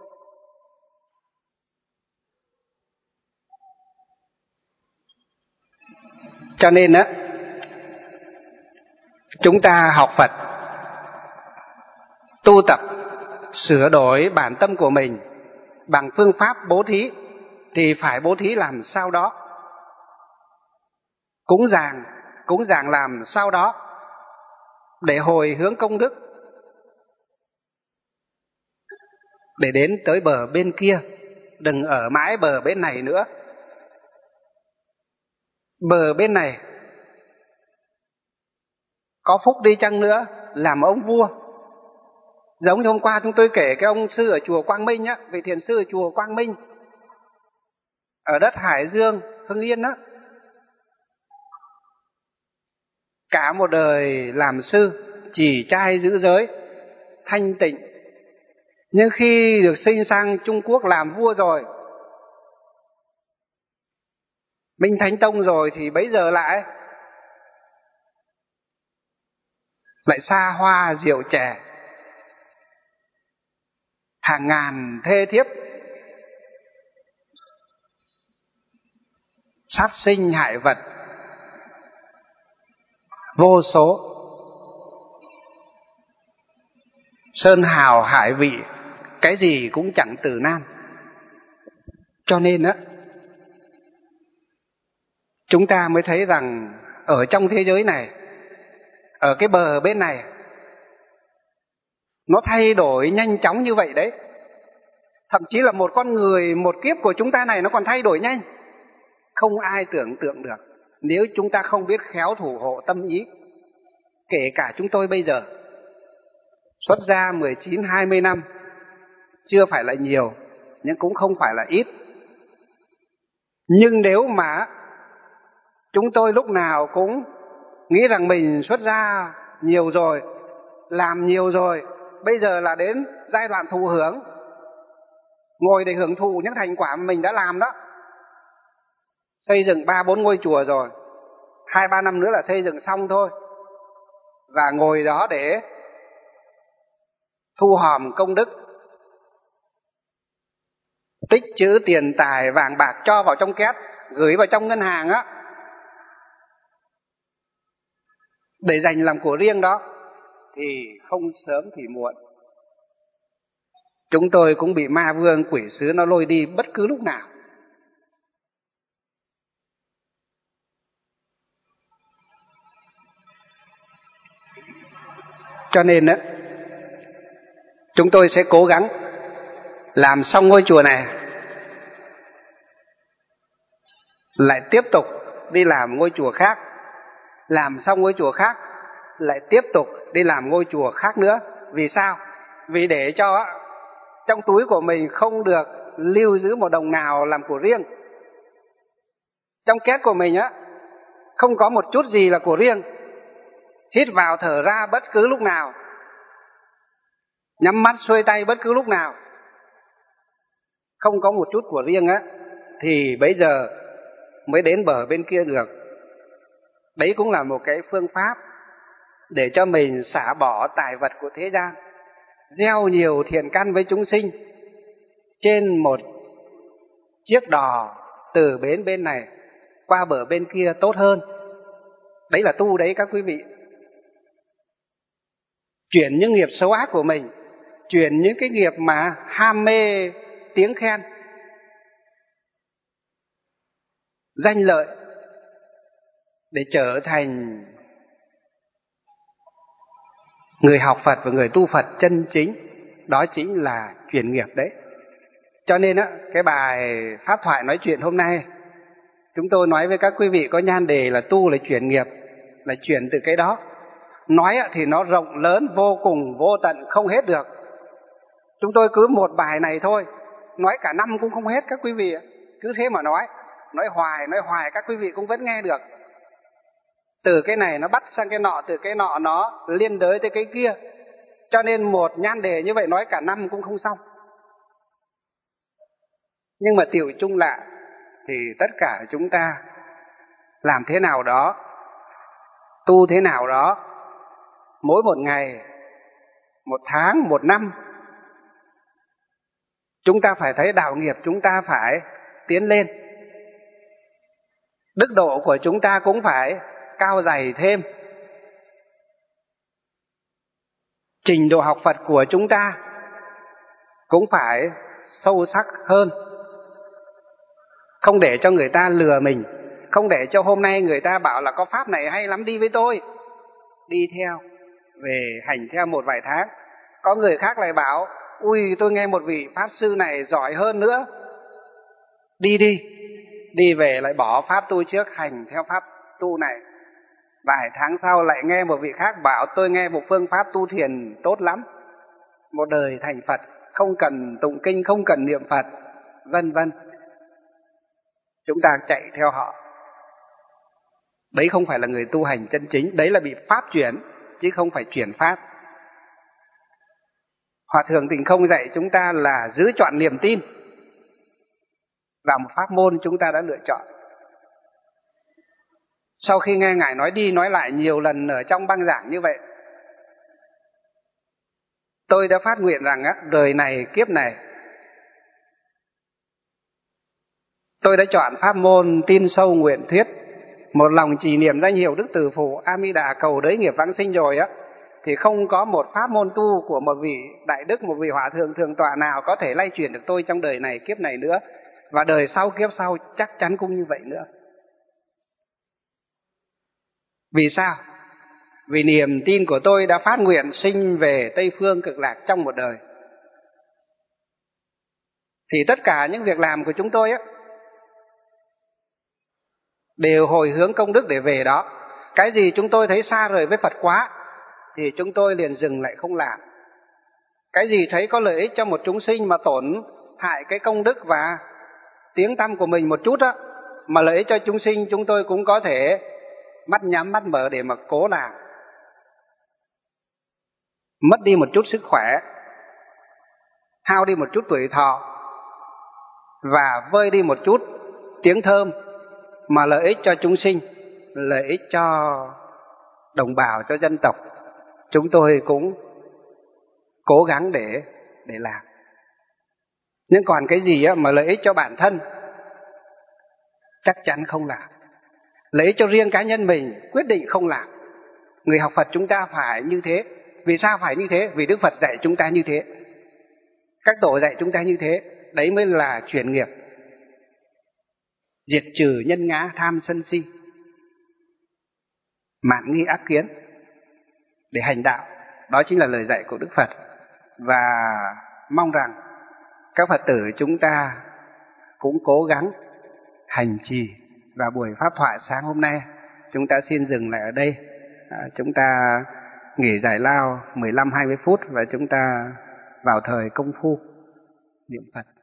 Cho nên á, chúng ta học Phật, tu tập, sửa đổi bản tâm của mình bằng phương pháp bố thí, thì phải bố thí làm sao đó. Cúng dường, cúng dường làm sao đó để hồi hướng công đức, để đến tới bờ bên kia, đừng ở mãi bờ bên này nữa. Bờ bên này có phúc đi chăng nữa làm ông vua. Giống như hôm qua chúng tôi kể cái ông sư ở chùa Quang Minh á, vị thiền sư ở chùa Quang Minh ở đất Hải Dương, Hưng Yên á, cả một đời làm sư, chỉ trai giữ giới, thanh tịnh. Nhưng khi được sinh sang Trung Quốc làm vua rồi, Minh Thánh Tông rồi thì bấy giờ lại lại xa hoa rượu chè, hàng ngàn thê thiếp, sát sinh hại vật vô số, sơn hào hải vị, cái gì cũng chẳng từ nan. Cho nên á, chúng ta mới thấy rằng ở trong thế giới này, ở cái bờ bên này, nó thay đổi nhanh chóng như vậy đấy. Thậm chí là một con người, một kiếp của chúng ta này nó còn thay đổi nhanh, không ai tưởng tượng được nếu chúng ta không biết khéo thủ hộ tâm ý. Kể cả chúng tôi bây giờ xuất gia mười chín hai mươi năm, chưa phải là nhiều nhưng cũng không phải là ít. Nhưng nếu mà chúng tôi lúc nào cũng nghĩ rằng mình xuất gia nhiều rồi, làm nhiều rồi, bây giờ là đến giai đoạn thụ hưởng, ngồi để hưởng thụ những thành quả mà mình đã làm đó. Xây dựng ba bốn ngôi chùa rồi, hai ba năm nữa là xây dựng xong thôi, và ngồi đó để thu hòm công đức, tích trữ tiền tài vàng bạc cho vào trong két, gửi vào trong ngân hàng á, để dành làm của riêng đó, thì không sớm thì muộn chúng tôi cũng bị ma vương quỷ sứ nó lôi đi bất cứ lúc nào. Cho nên á, chúng tôi sẽ cố gắng làm xong ngôi chùa này, lại tiếp tục đi làm ngôi chùa khác, làm xong ngôi chùa khác, lại tiếp tục đi làm ngôi chùa khác nữa. Vì sao? Vì để cho trong túi của mình không được lưu giữ một đồng nào làm của riêng. Trong két của mình á, không có một chút gì là của riêng. Hít vào thở ra bất cứ lúc nào, nhắm mắt xuôi tay bất cứ lúc nào, không có một chút của riêng á, thì bây giờ mới đến bờ bên kia được. Đấy cũng là một cái phương pháp để cho mình xả bỏ tài vật của thế gian, gieo nhiều thiện căn với chúng sinh trên một chiếc đò từ bến bên này qua bờ bên kia tốt hơn. Đấy là tu đấy các quý vị. Chuyển những nghiệp xấu ác của mình, chuyển những cái nghiệp mà ham mê tiếng khen, danh lợi, để trở thành người học Phật và người tu Phật chân chính. Đó chính là chuyển nghiệp đấy. Cho nên á, cái bài pháp thoại nói chuyện hôm nay, chúng tôi nói với các quý vị có nhan đề là tu là chuyển nghiệp, là chuyển từ cái đó. Nói thì nó rộng lớn vô cùng vô tận, không hết được. Chúng tôi cứ một bài này thôi, nói cả năm cũng không hết các quý vị. Cứ thế mà nói, nói hoài, nói hoài các quý vị cũng vẫn nghe được. Từ cái này nó bắt sang cái nọ, từ cái nọ nó liên đới tới cái kia. Cho nên một nhan đề như vậy nói cả năm cũng không xong. Nhưng mà tiểu chung lại thì tất cả chúng ta làm thế nào đó, tu thế nào đó, mỗi một ngày, một tháng, một năm, chúng ta phải thấy đạo nghiệp chúng ta phải tiến lên. Đức độ của chúng ta cũng phải cao dày thêm. Trình độ học Phật của chúng ta cũng phải sâu sắc hơn. Không để cho người ta lừa mình, không để cho hôm nay người ta bảo là có pháp này hay lắm đi với tôi, đi theo, về hành theo một vài tháng. Có người khác lại bảo, ui tôi nghe một vị pháp sư này giỏi hơn nữa, đi đi, đi về lại bỏ pháp tu trước, hành theo pháp tu này. Vài tháng sau lại nghe một vị khác bảo, tôi nghe một phương pháp tu thiền tốt lắm, một đời thành Phật, không cần tụng kinh, không cần niệm Phật, vân vân. Chúng ta chạy theo họ. Đấy không phải là người tu hành chân chính, đấy là bị pháp chuyển, chứ không phải chuyển pháp. Hòa Thượng Tịnh Không dạy chúng ta là giữ chọn niềm tin vào một pháp môn chúng ta đã lựa chọn. Sau khi nghe Ngài nói đi nói lại nhiều lần ở trong băng giảng như vậy, tôi đã phát nguyện rằng á, đời này kiếp này tôi đã chọn pháp môn tin sâu nguyện thuyết, một lòng trì niệm danh hiệu Đức Từ Phụ A Di Đà cầu đới nghiệp vãng sinh rồi á, thì không có một pháp môn tu của một vị đại đức, một vị hòa thượng thường tọa nào có thể lay chuyển được tôi trong đời này kiếp này nữa, và đời sau kiếp sau chắc chắn cũng như vậy nữa. Vì sao? Vì niềm tin của tôi đã phát nguyện sinh về Tây Phương Cực Lạc trong một đời. Thì tất cả những việc làm của chúng tôi á đều hồi hướng công đức để về đó. Cái gì chúng tôi thấy xa rời với Phật quá thì chúng tôi liền dừng lại không làm. Cái gì thấy có lợi ích cho một chúng sinh mà tổn hại cái công đức và tiếng tăm của mình một chút á, mà lợi ích cho chúng sinh, chúng tôi cũng có thể mắt nhắm mắt mở để mà cố làm. Mất đi một chút sức khỏe, hao đi một chút tuổi thọ và vơi đi một chút tiếng thơm, mà lợi ích cho chúng sinh, lợi ích cho đồng bào, cho dân tộc, chúng tôi cũng cố gắng để để làm. Nhưng còn cái gì á mà lợi ích cho bản thân chắc chắn không làm. Lợi ích cho riêng cá nhân mình quyết định không làm. Người học Phật chúng ta phải như thế. Vì sao phải như thế? Vì Đức Phật dạy chúng ta như thế, các tổ dạy chúng ta như thế. Đấy mới là chuyển nghiệp, diệt trừ nhân ngã tham sân si, mạn nghi ác kiến để hành đạo. Đó chính là lời dạy của Đức Phật. Và mong rằng các Phật tử chúng ta cũng cố gắng hành trì. Và buổi pháp thoại sáng hôm nay chúng ta xin dừng lại ở đây. à, Chúng ta nghỉ giải lao mười lăm đến hai mươi phút và chúng ta vào thời công phu niệm Phật.